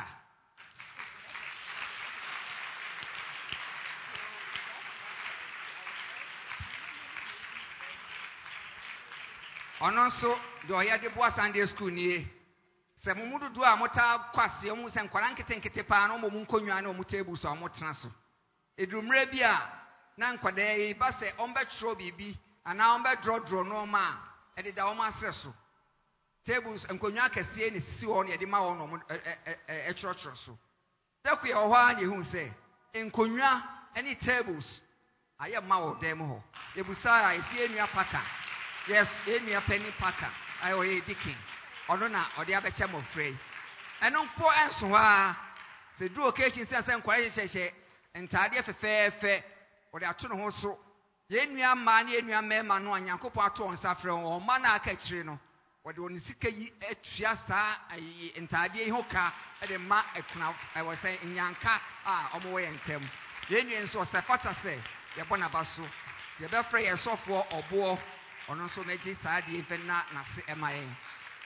Also, do I have the boy Sunday school near? Samudu do a mota quasi almost and Quarankete Ketepano, Munkoyano, Mutebus or Motraso. Edrum Rebia, Nanquade, Basse, Ombet Trobi, and now Ombet Draw Draw no ma, and the Dauma Sesso. Tables and cognac see any on the Maon a church or so. That we are one who say, in cognac any tables. I am Mao demo. The Busai, I see any packer. Yes, any penny packer. I owe a dicking. Or no, or the other cham of free. And no poor answer. The do occasions and quiet and tidy up a fair fair or the attorney also. Yen ya man, yen ya man, no, and Yanko Pato and Saffron or Mana Catrino. What when you see a chiasa, a entire hoka at a ma a knauf, I was saying in Yanka, ah, on my way and Tim. The Indians was a fata say, Yabona Basso, the Belfray a software or boar, or no so many side, even not Nasi M I A.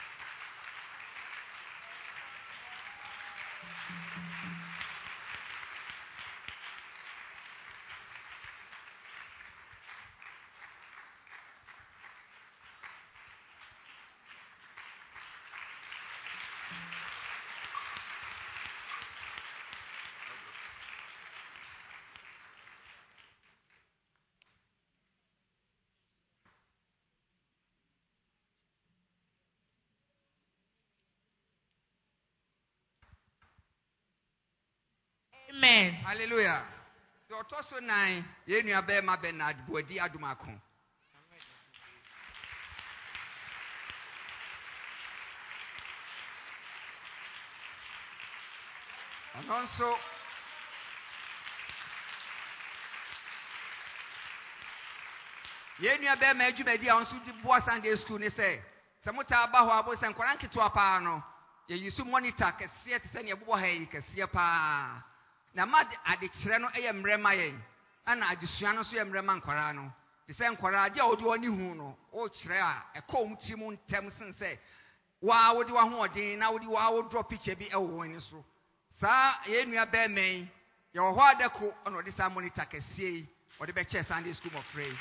Amen. Hallelujah. Doctor so nine, ye nua be ma Bernard Boadi Adumako. And also ye nua be ma adwumadi a onso di boa Sunday school ni say, Samuta aba ho abo sen kwaranke to apa no, ye yisu monitor kese te se ne bobo ha yi kese pa. Na mad ade kire no eye mrema yen ana adesua no so ye mrema nkwara no de se nkwara ade a odi oni hu no o kire a ekom ti mu ntem sen se wa wodi wa ho odin na wodi wa wo drop picture bi e wo wani so sa ye nua be men ye ho adeko ono de sa monitor kese yi o de be che Sunday school of pray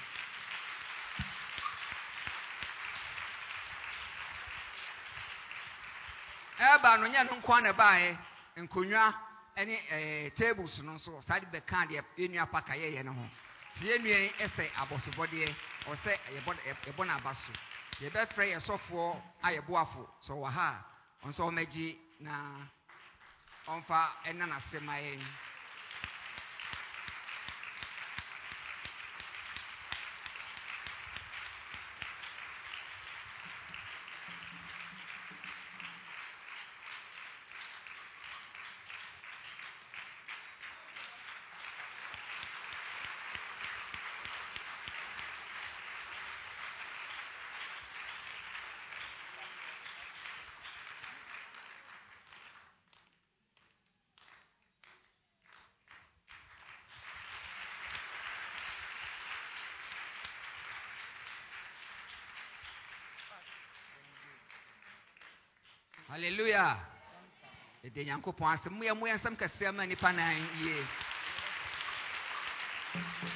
eba no nya no nkwa na bae nkonwa any uh, tables no so side be can de enua paka ye ye no ho ti enua ese abosobode o se ye bona abaso ye be frɛ ye sofo ayeboafo so wa ha onso o magi na onfa enna na semaye. Hallelujah. The Yankopon, some way, some can say, many pan ye.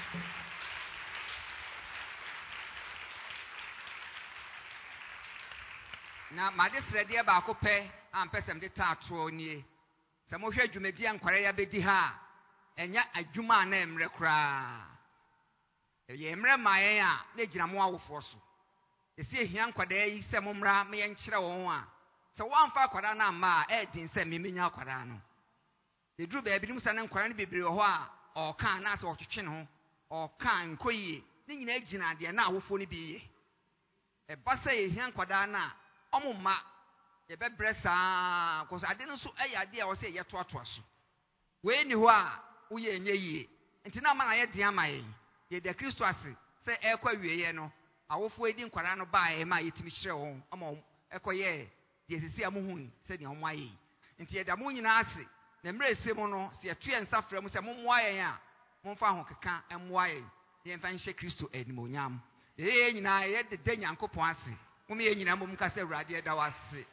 Na made srede ba ko pe am pesem de tato nie. Se mo hwe dwumadi ankware ya bedi ha. Enya adwuma na emre kra. Ye emre mayen a na gina mo awofo so. Esi ehia nkwada yi se mo mra me ye nkyere won a. Se wamfa akwada na ma e din se me menya akwada no. De dru ba bi nim se na nkwara ne bebre ho a o kan na se otwetwe ne ho. O kan nkoyie. Ni nyina gina de na awofo ne bi ye. E ba se ehia nkwada na omumma ye bebre saa ko ade no so e ade a wo se ye to ato aso. We ni ho a wo ye enye yie. Nti na ma na ye de amaye. Ye de Kristo ase se e kwa wieye no awofo edi nkwara no ba e ma yetimi hire won ama ekoye de sisi amuhu se de omo aye. Nti ye da mo nyina ase na mre ese mu no se ye tue nsafra mu se mo mo aye a mo fa ho keka emo aye ye mfa nhye Kristo animonyam. Ye nyina ye de de Nyankopon ase mo me ye nyina mo mka se Awurade da wase.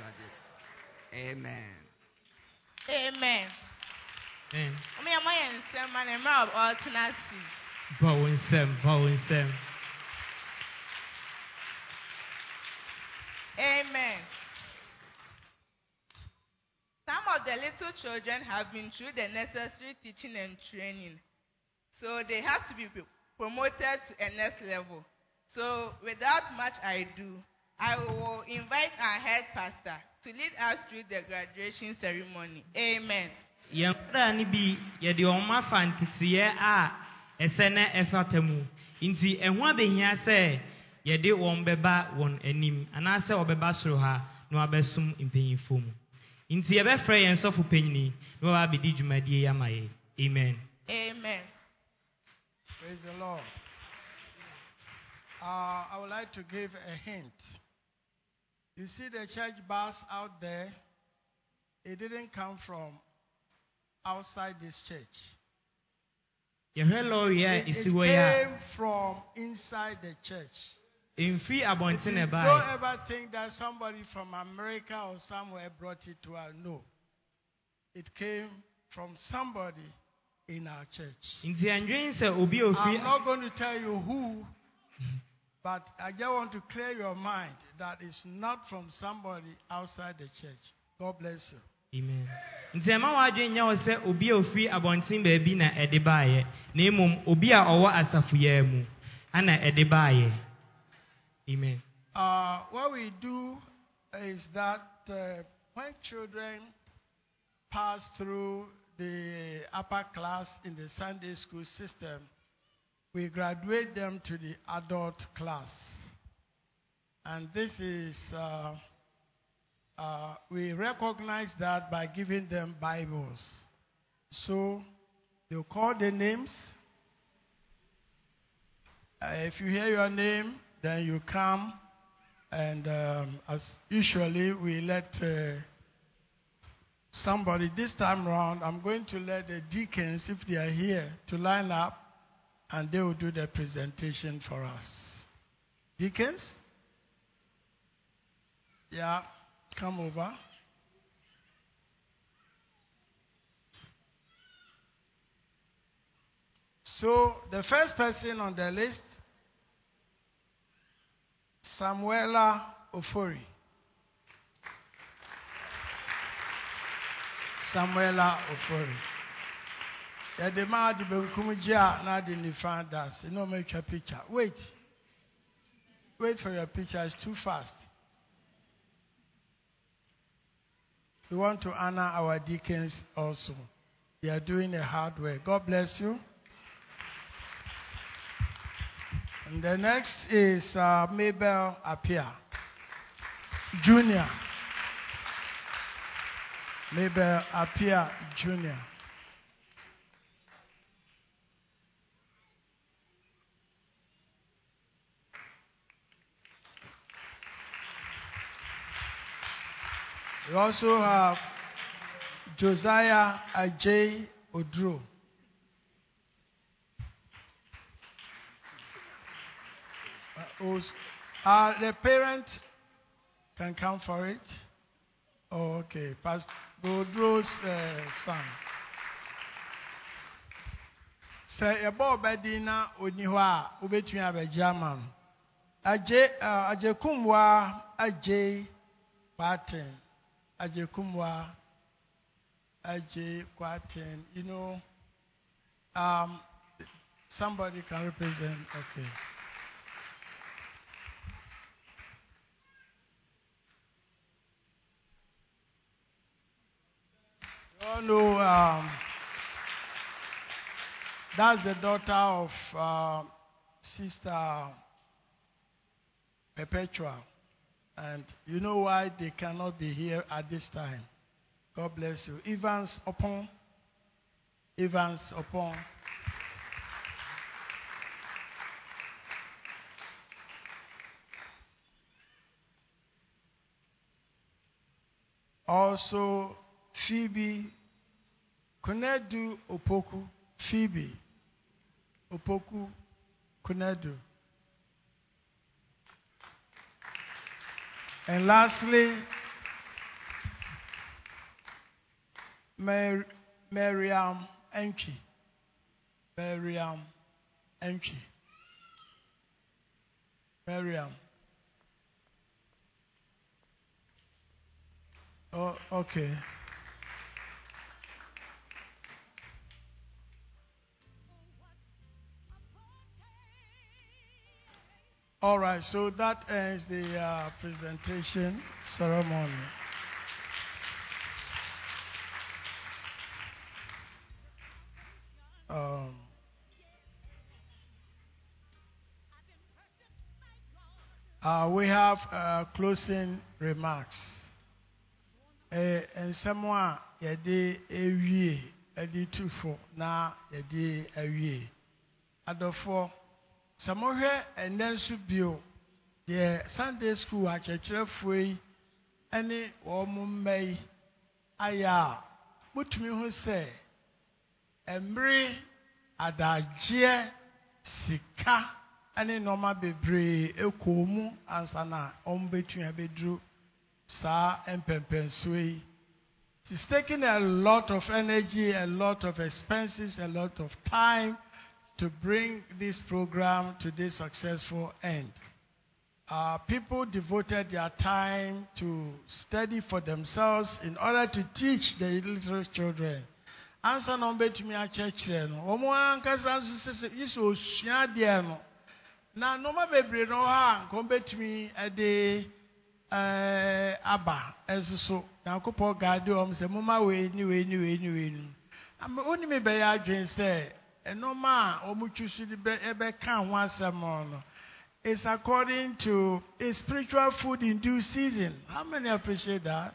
Amen. Amen. Amen. Omi amoye nsem ma na mra all tenacity. Bow nsem, bow nsem. Amen. Some of the little children have been through the necessary teaching and training, so they have to be promoted to a next level. So without much ado, I will invite our head pastor to lead us through the graduation ceremony. Amen. Yɛmra ni bi yɛde ɔma fantitiye a esene efatamu. Nti ɛho abehia sɛ yɛde wɔn bɛba wɔn anim anaasɛ ɔbɛba soro ha na wabɛsum mpanyinfo mu. Nti yɛbɛfrɛ yɛn sɔfo panyini na wabɛdi dwumadie ya maye. Amen. Amen. Praise the Lord. Uh, I would like to give a hint. You see the church bus out there, it didn't come from outside this church. It, it came from inside the church. Don't ever think that somebody from America or somewhere brought it to us. No. It came from somebody in our church. I'm not going to tell you who, but I just want to clear your mind that it's not from somebody outside the church. God bless you. Amen. Nti ema wadwen nya wo se obi ofri abontin ba bi na ede baaye na emom obi a owo asafuya mu ana ede baaye. Amen. Uh what we do is that uh, when children pass through the upper class in the Sunday school system, we graduate them to the adult class. And this is uh, Uh, we recognize that by giving them Bibles. So they'll call the names. Uh, if you hear your name, then you come. And um, as usually, we let uh, somebody, this time around, I'm going to let the deacons, if they are here, to line up, and they will do the presentation for us. Deacons? Yeah. Come over. So the first person on the list, Samuela Ofori. Samuela Ofori. Yeah, the man the benkumujia na the nifan das. You know, make your picture. Wait. Wait for your picture. It's too fast. We want to honor our deacons also. They are doing a hard work. God bless you. And the next is uh, Mabel Apia, Junior. Mabel Apia, Junior. We also have Josiah Ajay Odro. Uh, uh, the parent can come for it. Oh, okay. Pastor Odro's uh, son. Say about Bedina Oniwa Ubetuya Bejaman. Ajay Ajay Kumwa Ajay Kwaten, Aje Kumwa, Aje Kwaten, you know, um, somebody can represent, okay. Oh no, um, that's the daughter of uh, Sister Perpetua. And you know why they cannot be here at this time. God bless you. Evans upon. Evans upon. Also, Phoebe Kunedu Opoku. Phoebe Opoku Kunedu. And lastly, Mar- Miriam Enchi. Miriam Enchi. Miriam. Oh, okay. All right, so that ends the uh, presentation ceremony. Um, uh, we have uh, closing remarks. Uh, and someone, yadi ewie, yadi tufo na yadi ewie. Adofo. Samohe and then subio the Sunday school at church free any woman may aya put me who say Embry adajie sika any normal bebre ekomu ansana on between a bedru sa and pempensui. It's taking a lot of energy, a lot of expenses, a lot of time to bring this program to this successful end. Uh, people devoted their time to study for themselves in order to teach the little children. Answer number to me at church. Omo ankasa nso iso osua de no. Na no ma bebre no ha kombe to me ade eh aba enso Yakopo gade om se mama we ni we ni we ni we. Am oni me be ya adwen say no ma omuchusu di ebe kan one sermon. It's according to a spiritual food in due season. How many appreciate that?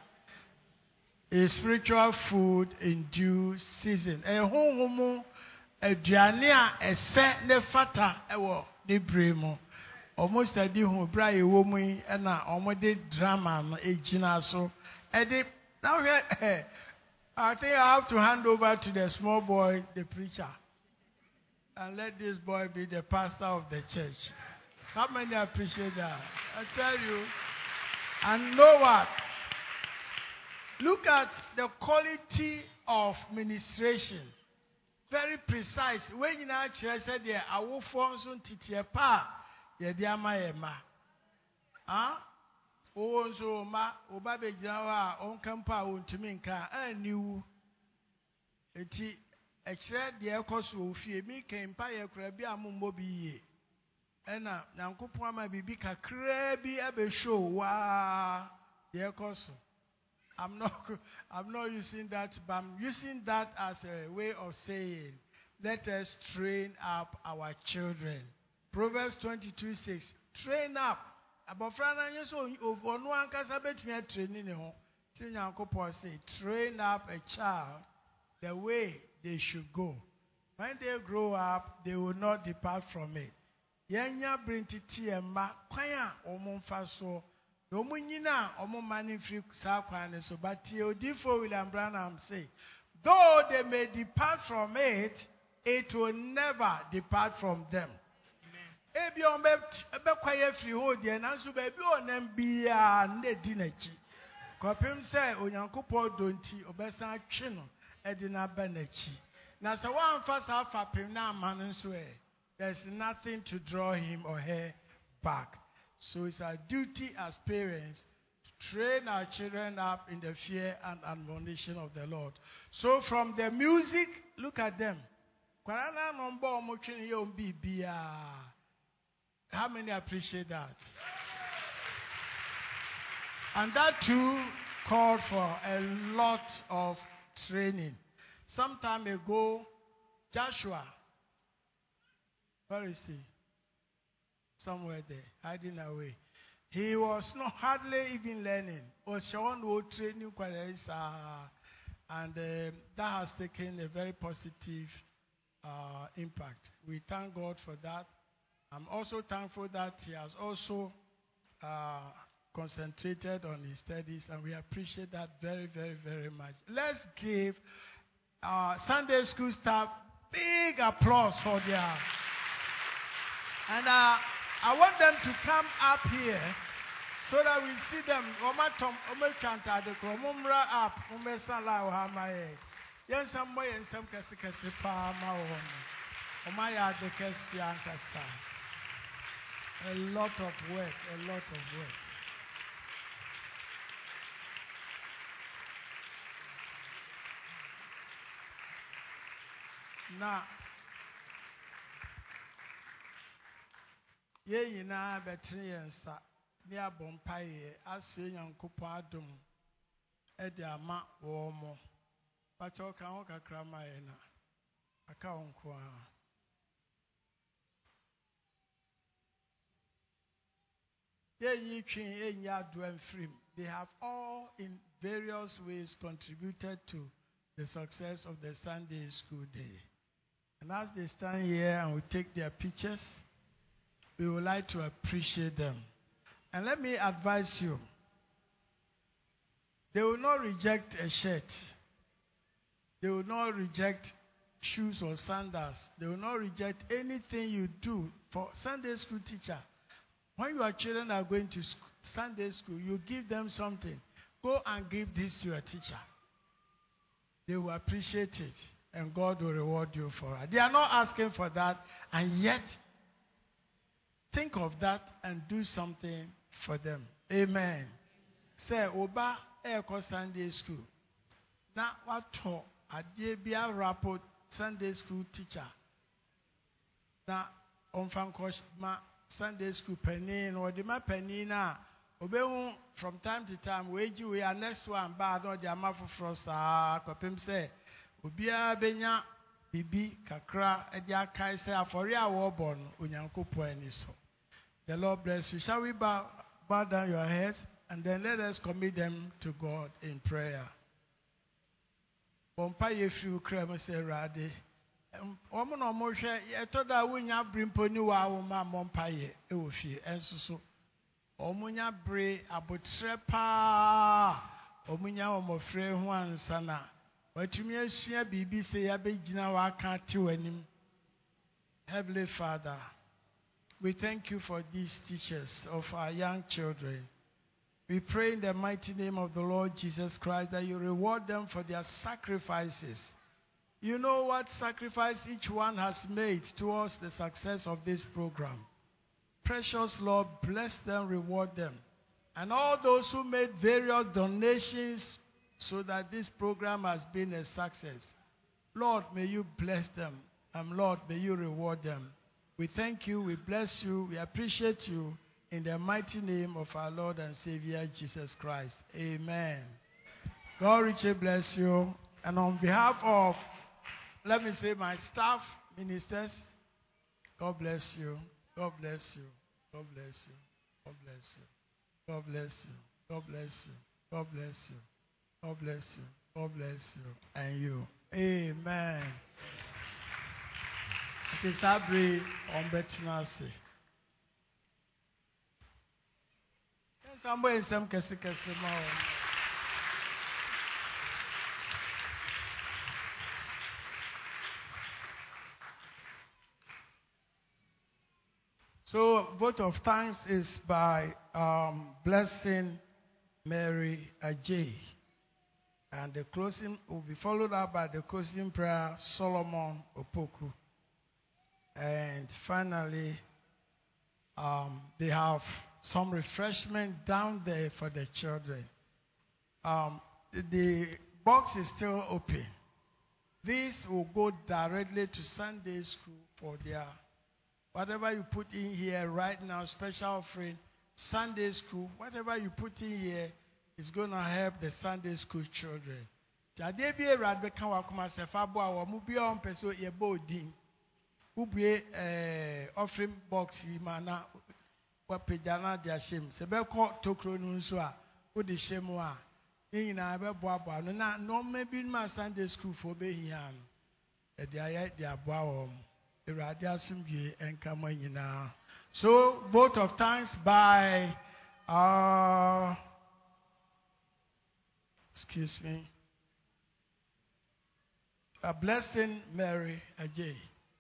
A spiritual food in due season. A home a diania a set ne fata ewo ni bremo. Almost a di home bra e woman and a almost drama no e jina so. Edi now here I think I have to hand over to the small boy, the preacher. And let this boy be the pastor of the church. How many appreciate that? I tell you. And know what? Look at the quality of ministration. Very precise. When you know church said there, I will form some titier pa. Ye dear my ma. Ah? Oh, so ma, Obabe Jawa, on campa, on to me, and you. Eti. Extra the echoes will fear me came by a crabby amumbobi. And now, Nankupama bibi ka crabby abe show. Wow, the echoes. I'm not, I'm not using that, but I'm using that as a way of saying, let us train up our children. Proverbs twenty-two six. Train up. About Frana, yes, of one can sabet me training. Nankupama say, train up a child the way they should go. When they grow up, they will not depart from it. Yenya bring titi emma kwanya omo faso. No munyina omo mani free sa kwane so but Odifo William Branham say, though they may depart from it, it will never depart from them. Ebi ombe ebe kwaye free hold ye nanso ba bi onem bia nde di nachi. Kopim say Onyankopon donti obesa atwe no edina benachi. Na so one first half apim na man so e. There's nothing to draw him or her back. So it's our duty as parents to train our children up in the fear and admonition of the Lord. So from the music, look at them. How many appreciate that? And that too called for a lot of training. Some time ago, Joshua, where is he? Somewhere there, hiding away. He was not hardly even learning. Was shown who training and uh, that has taken a very positive uh, impact. We thank God for that. I'm also thankful that he has also uh, concentrated on his studies, and we appreciate that very, very, very much. Let's give our Sunday school staff big applause for their. And uh, I want them to come up here so that we see them. Oma tom, oma chanta de kromumra up, oma sala ohamaye. Yes, some way and some kasi kasi pa ma ohom. Oma ya de kasi ankasa. A lot of work, a lot of work. Now, ye yina betri yensa ni abompaye ase Nyankopon adom e de ama wo mo pa cho kan ho kakra ma ye na aka onko a ye yi twin enya do amfrim. They have all in various ways contributed to the success of the Sunday school day. And as they stand here and we take their pictures, we would like to appreciate them. And let me advise you, they will not reject a shirt. They will not reject shoes or sandals. They will not reject anything you do. For Sunday school teacher, when your children are going to school, Sunday school, you give them something. Go and give this to your teacher. They will appreciate it, and God will reward you for it. They are not asking for that, and yet think of that and do something for them. Amen. Say, Oba Eko Sunday School. Now, what talk? Adebia rapport Sunday school teacher. Now, on ma Sunday school penny or the ma penny na. Obehu from time to time, we we are next one bad or the amafu frosta. Kopim say, Ubia benya bibi kakra edia kai say aforia wobon unyanko poeniso. The Lord bless you. Shall we bow, bow down your heads and then let us commit them to God in prayer. Bompa yefu krem say rade. Omo no mo hwe etoda wunya brimponi wa wo ma mompa ye e wo fie enso so. Omunya bre abotre pa. Omunya omofre ho ansa na. Watumi asua bibi se ya begina wa aka ti wanim. Heavenly Father, we thank you for these teachers of our young children. We pray in the mighty name of the Lord Jesus Christ that you reward them for their sacrifices. You know what sacrifice each one has made towards the success of this program. Precious Lord, bless them, reward them. And all those who made various donations so that this program has been a success. Lord, may you bless them. And Lord, may you reward them. We thank you, we bless you, we appreciate you in the mighty name of our Lord and Savior Jesus Christ. Amen. God richly bless you. And on behalf of, let me say, my staff, ministers, God bless you. God bless you. God bless you. God bless you. God bless you. God bless you. God bless you. God bless you. God bless you. And you. Amen. It is Abri on Betinasi. Somebody some kesi kesi more. So, vote of thanks is by um, Blessing Mary Ajay. And the closing will be followed up by the closing prayer, Solomon Opoku. And finally, um, they have some refreshment down there for the children. Um, the, the box is still open. This will go directly to Sunday school for their, whatever you put in here right now, special offering, Sunday school, whatever you put in here is going to help the Sunday school children. Jadebie Radbeka Wakuma Sefabo, or Mubia on Peso Yebo Din, Ubie offering box, Mana, Wapejana, their shame, Sebeko Tokro Nusua, Udi Shemua, in Ababa, no maybe my Sunday school for Behian, at the Ayat, the Abawam, the Radiasumji, and Kamayina. So, vote of thanks by, uh, excuse me, a blessing, Mary Ajay.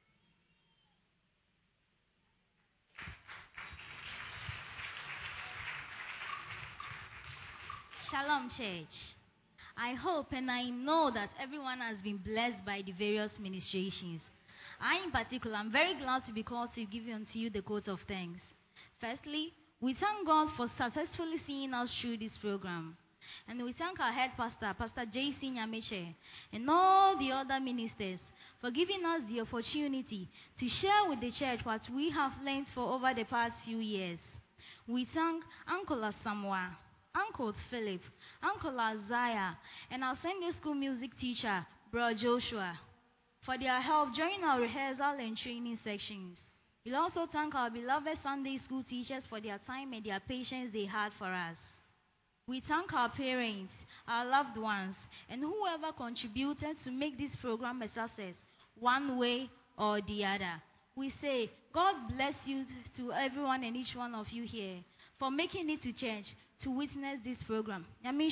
Shalom, church. I hope and I know that everyone has been blessed by the various ministrations. I, in particular, am very glad to be called to give unto you the quote of thanks. Firstly, we thank God for successfully seeing us through this program. And we thank our head pastor, Pastor J C Nyameche, and all the other ministers for giving us the opportunity to share with the church what we have learned for over the past few years. We thank Uncle Asamoah, Uncle Philip, Uncle Isaiah, and our Sunday school music teacher, Bro Joshua, for their help during our rehearsal and training sections. We'll also thank our beloved Sunday school teachers for their time and their patience they had for us. We thank our parents, our loved ones, and whoever contributed to make this program a success, one way or the other. We say, God bless you to everyone and each one of you here for making it to church to witness this program. Amen.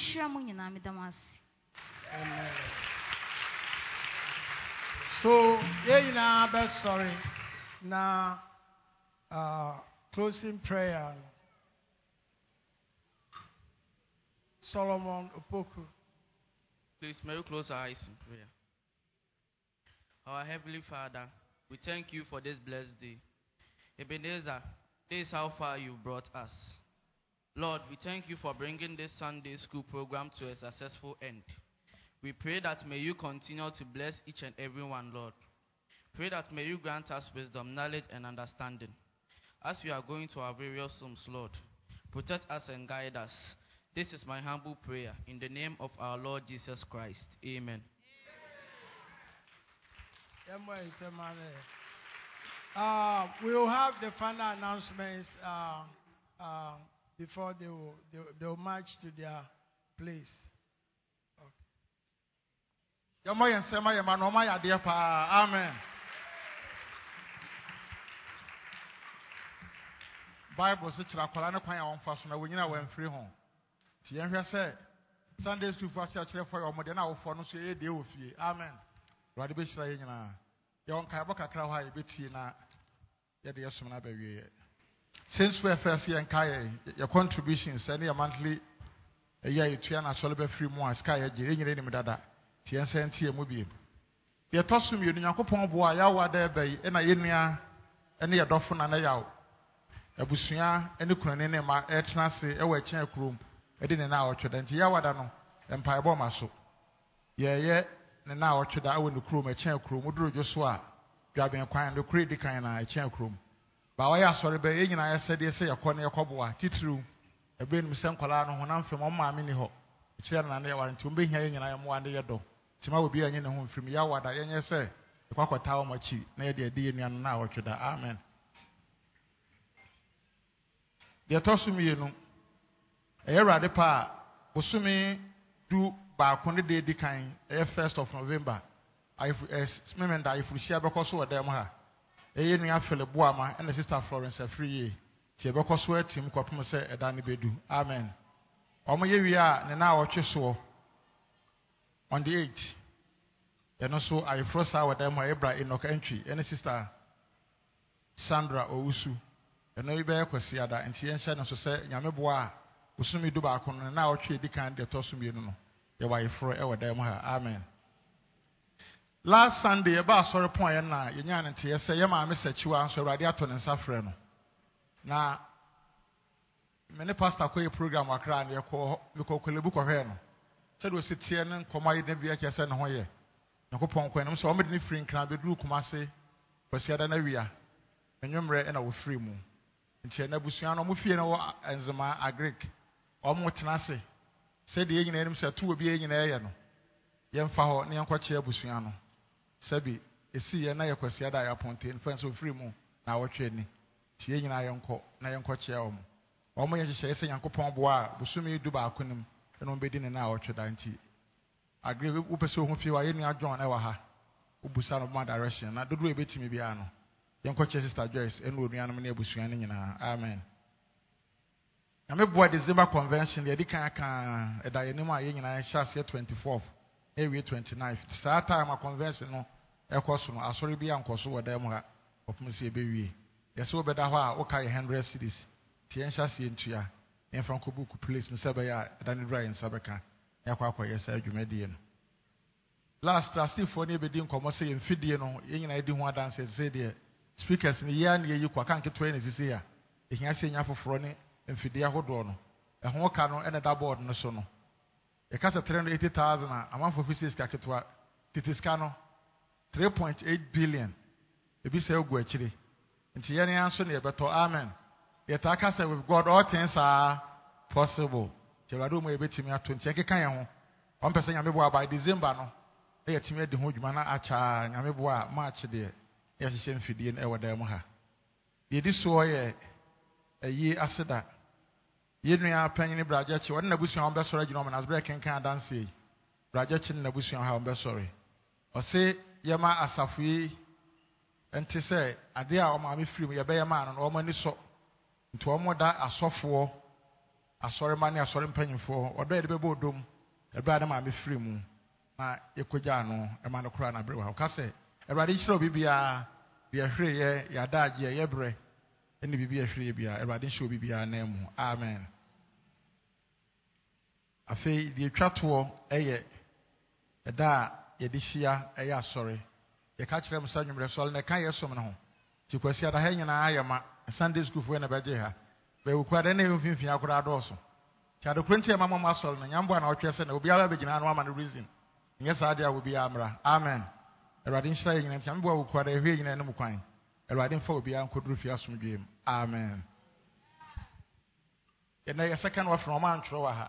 So, yeah, now, best sorry. Now, uh, closing prayer. Solomon Opoku. Please, may we close our eyes in prayer. Our Heavenly Father, we thank you for this blessed day. Ebenezer, this is how far you brought us. Lord, we thank you for bringing this Sunday school program to a successful end. We pray that may you continue to bless each and every one, Lord. Pray that may you grant us wisdom, knowledge, and understanding. As we are going to our various homes, Lord, protect us and guide us. This is my humble prayer in the name of our Lord Jesus Christ. Amen. Uh, we will have the final announcements uh, uh, before they will, they, they will march to their place. Amen. Bible says, "Chirakwala ne kwan ya wonfa so na wonyina wan free home." Ti yenhwe say Sunday school for church for your modern na wofo no so ye de ofie. Amen. Rade be shira ye nyina. Ye won kai bokakra ho aye betie na ye de yesum na ba wie. Since we first year kai your contributions and your monthly a year you try na so be free mu as kai ye gire nyire ni medada. Ti yense ntie mu bi. Ye tosum ye Nyankopon bo a ya wada e bai e na ye nua ene ye dofo na na yawo. Abusua ene kunane ne ma etna se e wa kyen akrom ede ne na awotweda nti ya wada no empire bo maso ye ye ne na awotweda awo ne krom e kyen akrom duro dwoso a dwaben kwan de kure di kan na e kyen akrom ba wa ya sori be ye nyina ya sede se ye kɔ ne yɛkɔbo a titru ebe nim se nkwala no honam fem ɔma me ni hɔ kire na na ye warranty ombe hia ye nyina ye mo ande ye do tima obi anye ne ho mfim ya wada ye nye se ekwakɔta wo machi na ye de de ye nua no na awotweda. Amen. The Tosumino, a radi pa, Bosumi do Bakone de Dikain, a first of November. I remember if we share because of them, a young Philip Boama and the sister Florence a free year. Tiaboko sweat him, Copmose, a Danny Bedu. Amen. Omo ye we are, and now Cheso on the eighth. And also I frost our demo Ebra in Noka entry, and a sister Sandra Ousu. And no be kwasi ada nti yenhye no so se nyame boa usumi du ba kono na otwe dikan de tosumi no ye wa ifro e wada mu ha. Amen. Last Sunday e ba sorry pon ye na ye nya nti ye se ye ma me sachiwa so awrade ato ne nsafre no na many pastor ko program akra na yɛkɔ mekɔ kolebu kɔhwɛ no sɛ de ositie ne nkɔmɔ ayi na bi akyɛ sɛ ne ho yɛ Yakopon kɔ enum sɛ ɔmo de ne firi nkran beduru kumase kwasiada na wia enwumrɛ ɛna wo firi mu nti na busua no mo fie na wɔ enzema agric ɔmo tena se sɛ de yɛnyina enum sɛ to obi yɛnyina ɛyɛ no yɛmfa hɔ ne yɛnkɔkye abusua no sɛbi esi yɛ na yɛ kwasiada ya ponte nfa nso firi mu na wɔtwe ni tie nyina yɛnkɔ na yɛnkɔkye ɔmo ɔmo yɛ hyehyɛ sɛ Yakopon boa busumi du ba akonim ɛna ɔmbɛdi ne na wɔtwe da nti agree wo pese ho fie wa ye nua John e wa ha obusa no ma direction na dodo ebetimi bia no yenkoche sister Joyce enu onua no na ebusua no nyina amen na me boy December convention ye di kan kan e da ye nim a ye nyina ye hyase twenty-fourth e wie twenty-ninth saa time a convention no e koso no asori bia nkoso wo da mu ha opum se ebe wie ye se obeda ho a wo ka one hundred cities tie hyase ntua en franco book place no sebe ya da ne dry en sabeka yakwa akwa yesa adwumadie no last trustee for ne bedi nkomo se ye mfidie no ye nyina edi ho adanse se de speakers ne ya ne yi kwa kan keto ne sisi ya ehia se nya foforo ne mfidie ahodo no eho ka no ene da board no so no e ka se three hundred eighty thousand amanfo physics ka ketwa titiska no three point eight billion ebi se ogu akire nti ye ne anso ne beto amen ye ta ka se with God all things are possible. Jerado mo ebetimi ato nti ekeka ye ho on pese nyame bo by December no e yetimi adi ho dwuma na acha nyame bo a March de ye hyehyɛ mfidie no e woda mu ha ye di so ye ayi aseda ye nua panyin braja chi wona busua on be soro agino na asbere kenkan dance yi braja chi na busua ha on be soro o se ye ma asafui enti se ade a o ma me firi mu ye be ye ma no o ma ni so nti o mo da asofo asori mani asori mpanyimfo odo ye de bebo odom ebe adam ame free mu na ekogya no e ma no kura na brewa o ka se Ewurade hyira obi bia bia hwere ye yada agye ye bre ene bibi ye hwere bia Ewurade hyira obi bia na mu amen afei die twato eye eda ye de hia eye asori ye ka kire msa nwumre so na ka ye som ne ho ti kwasi ada ha nyina ayema Sunday school fo na beje ha be ukwade na yomfinfin akura doso chado kwenti mama masol na nyambo na otwese na obi ala begina no ama no reason nye saade a obi amra amen Ewurade nhyira yina ntia mbo ukwade hwe yina no mkwan Ewurade mfa obi ankoduru fi asomdwem amen ena ya second wa from man tro wa ha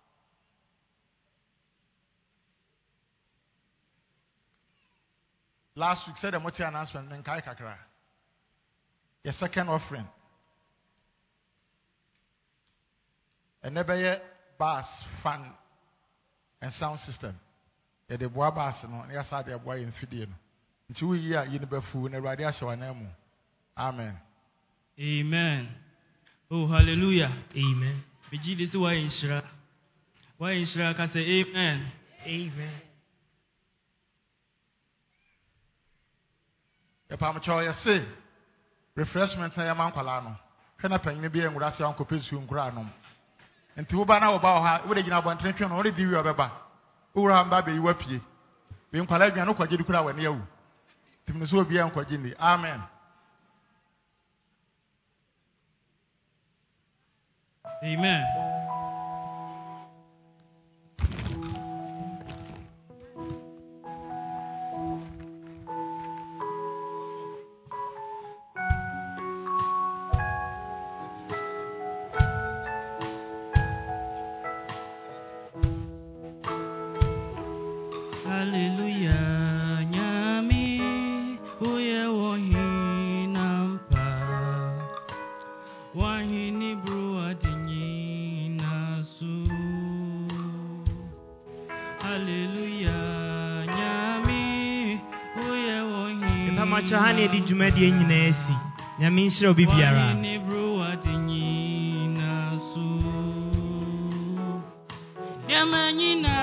last week said the multi announcement men kai kakra your second offering and never yet bass fan and sound system. Yeah, the boy bass no, yes, I the boy in Fidian. Until we are in the food and radio show an emo. Amen. Amen. Oh, hallelujah. Amen. Biji this why in Shra. Why in Shra can say amen. Amen. If I'm a choice, say refreshment na yaman kwalano. Kana panyin bi enwura se anko pesu nkura anom. Nti wo ba na wo ba ha wo de gina bo ntrentwe no wo de di wi obeba. Owura mba be yiwa pie. Be nkwala adwan no kwaje dikura wa ne yawu. Timno so obi an kwaje ni. Amen. Amen. Chahani di jumadi nyina esi nyame nhyira obi biara nyama nyina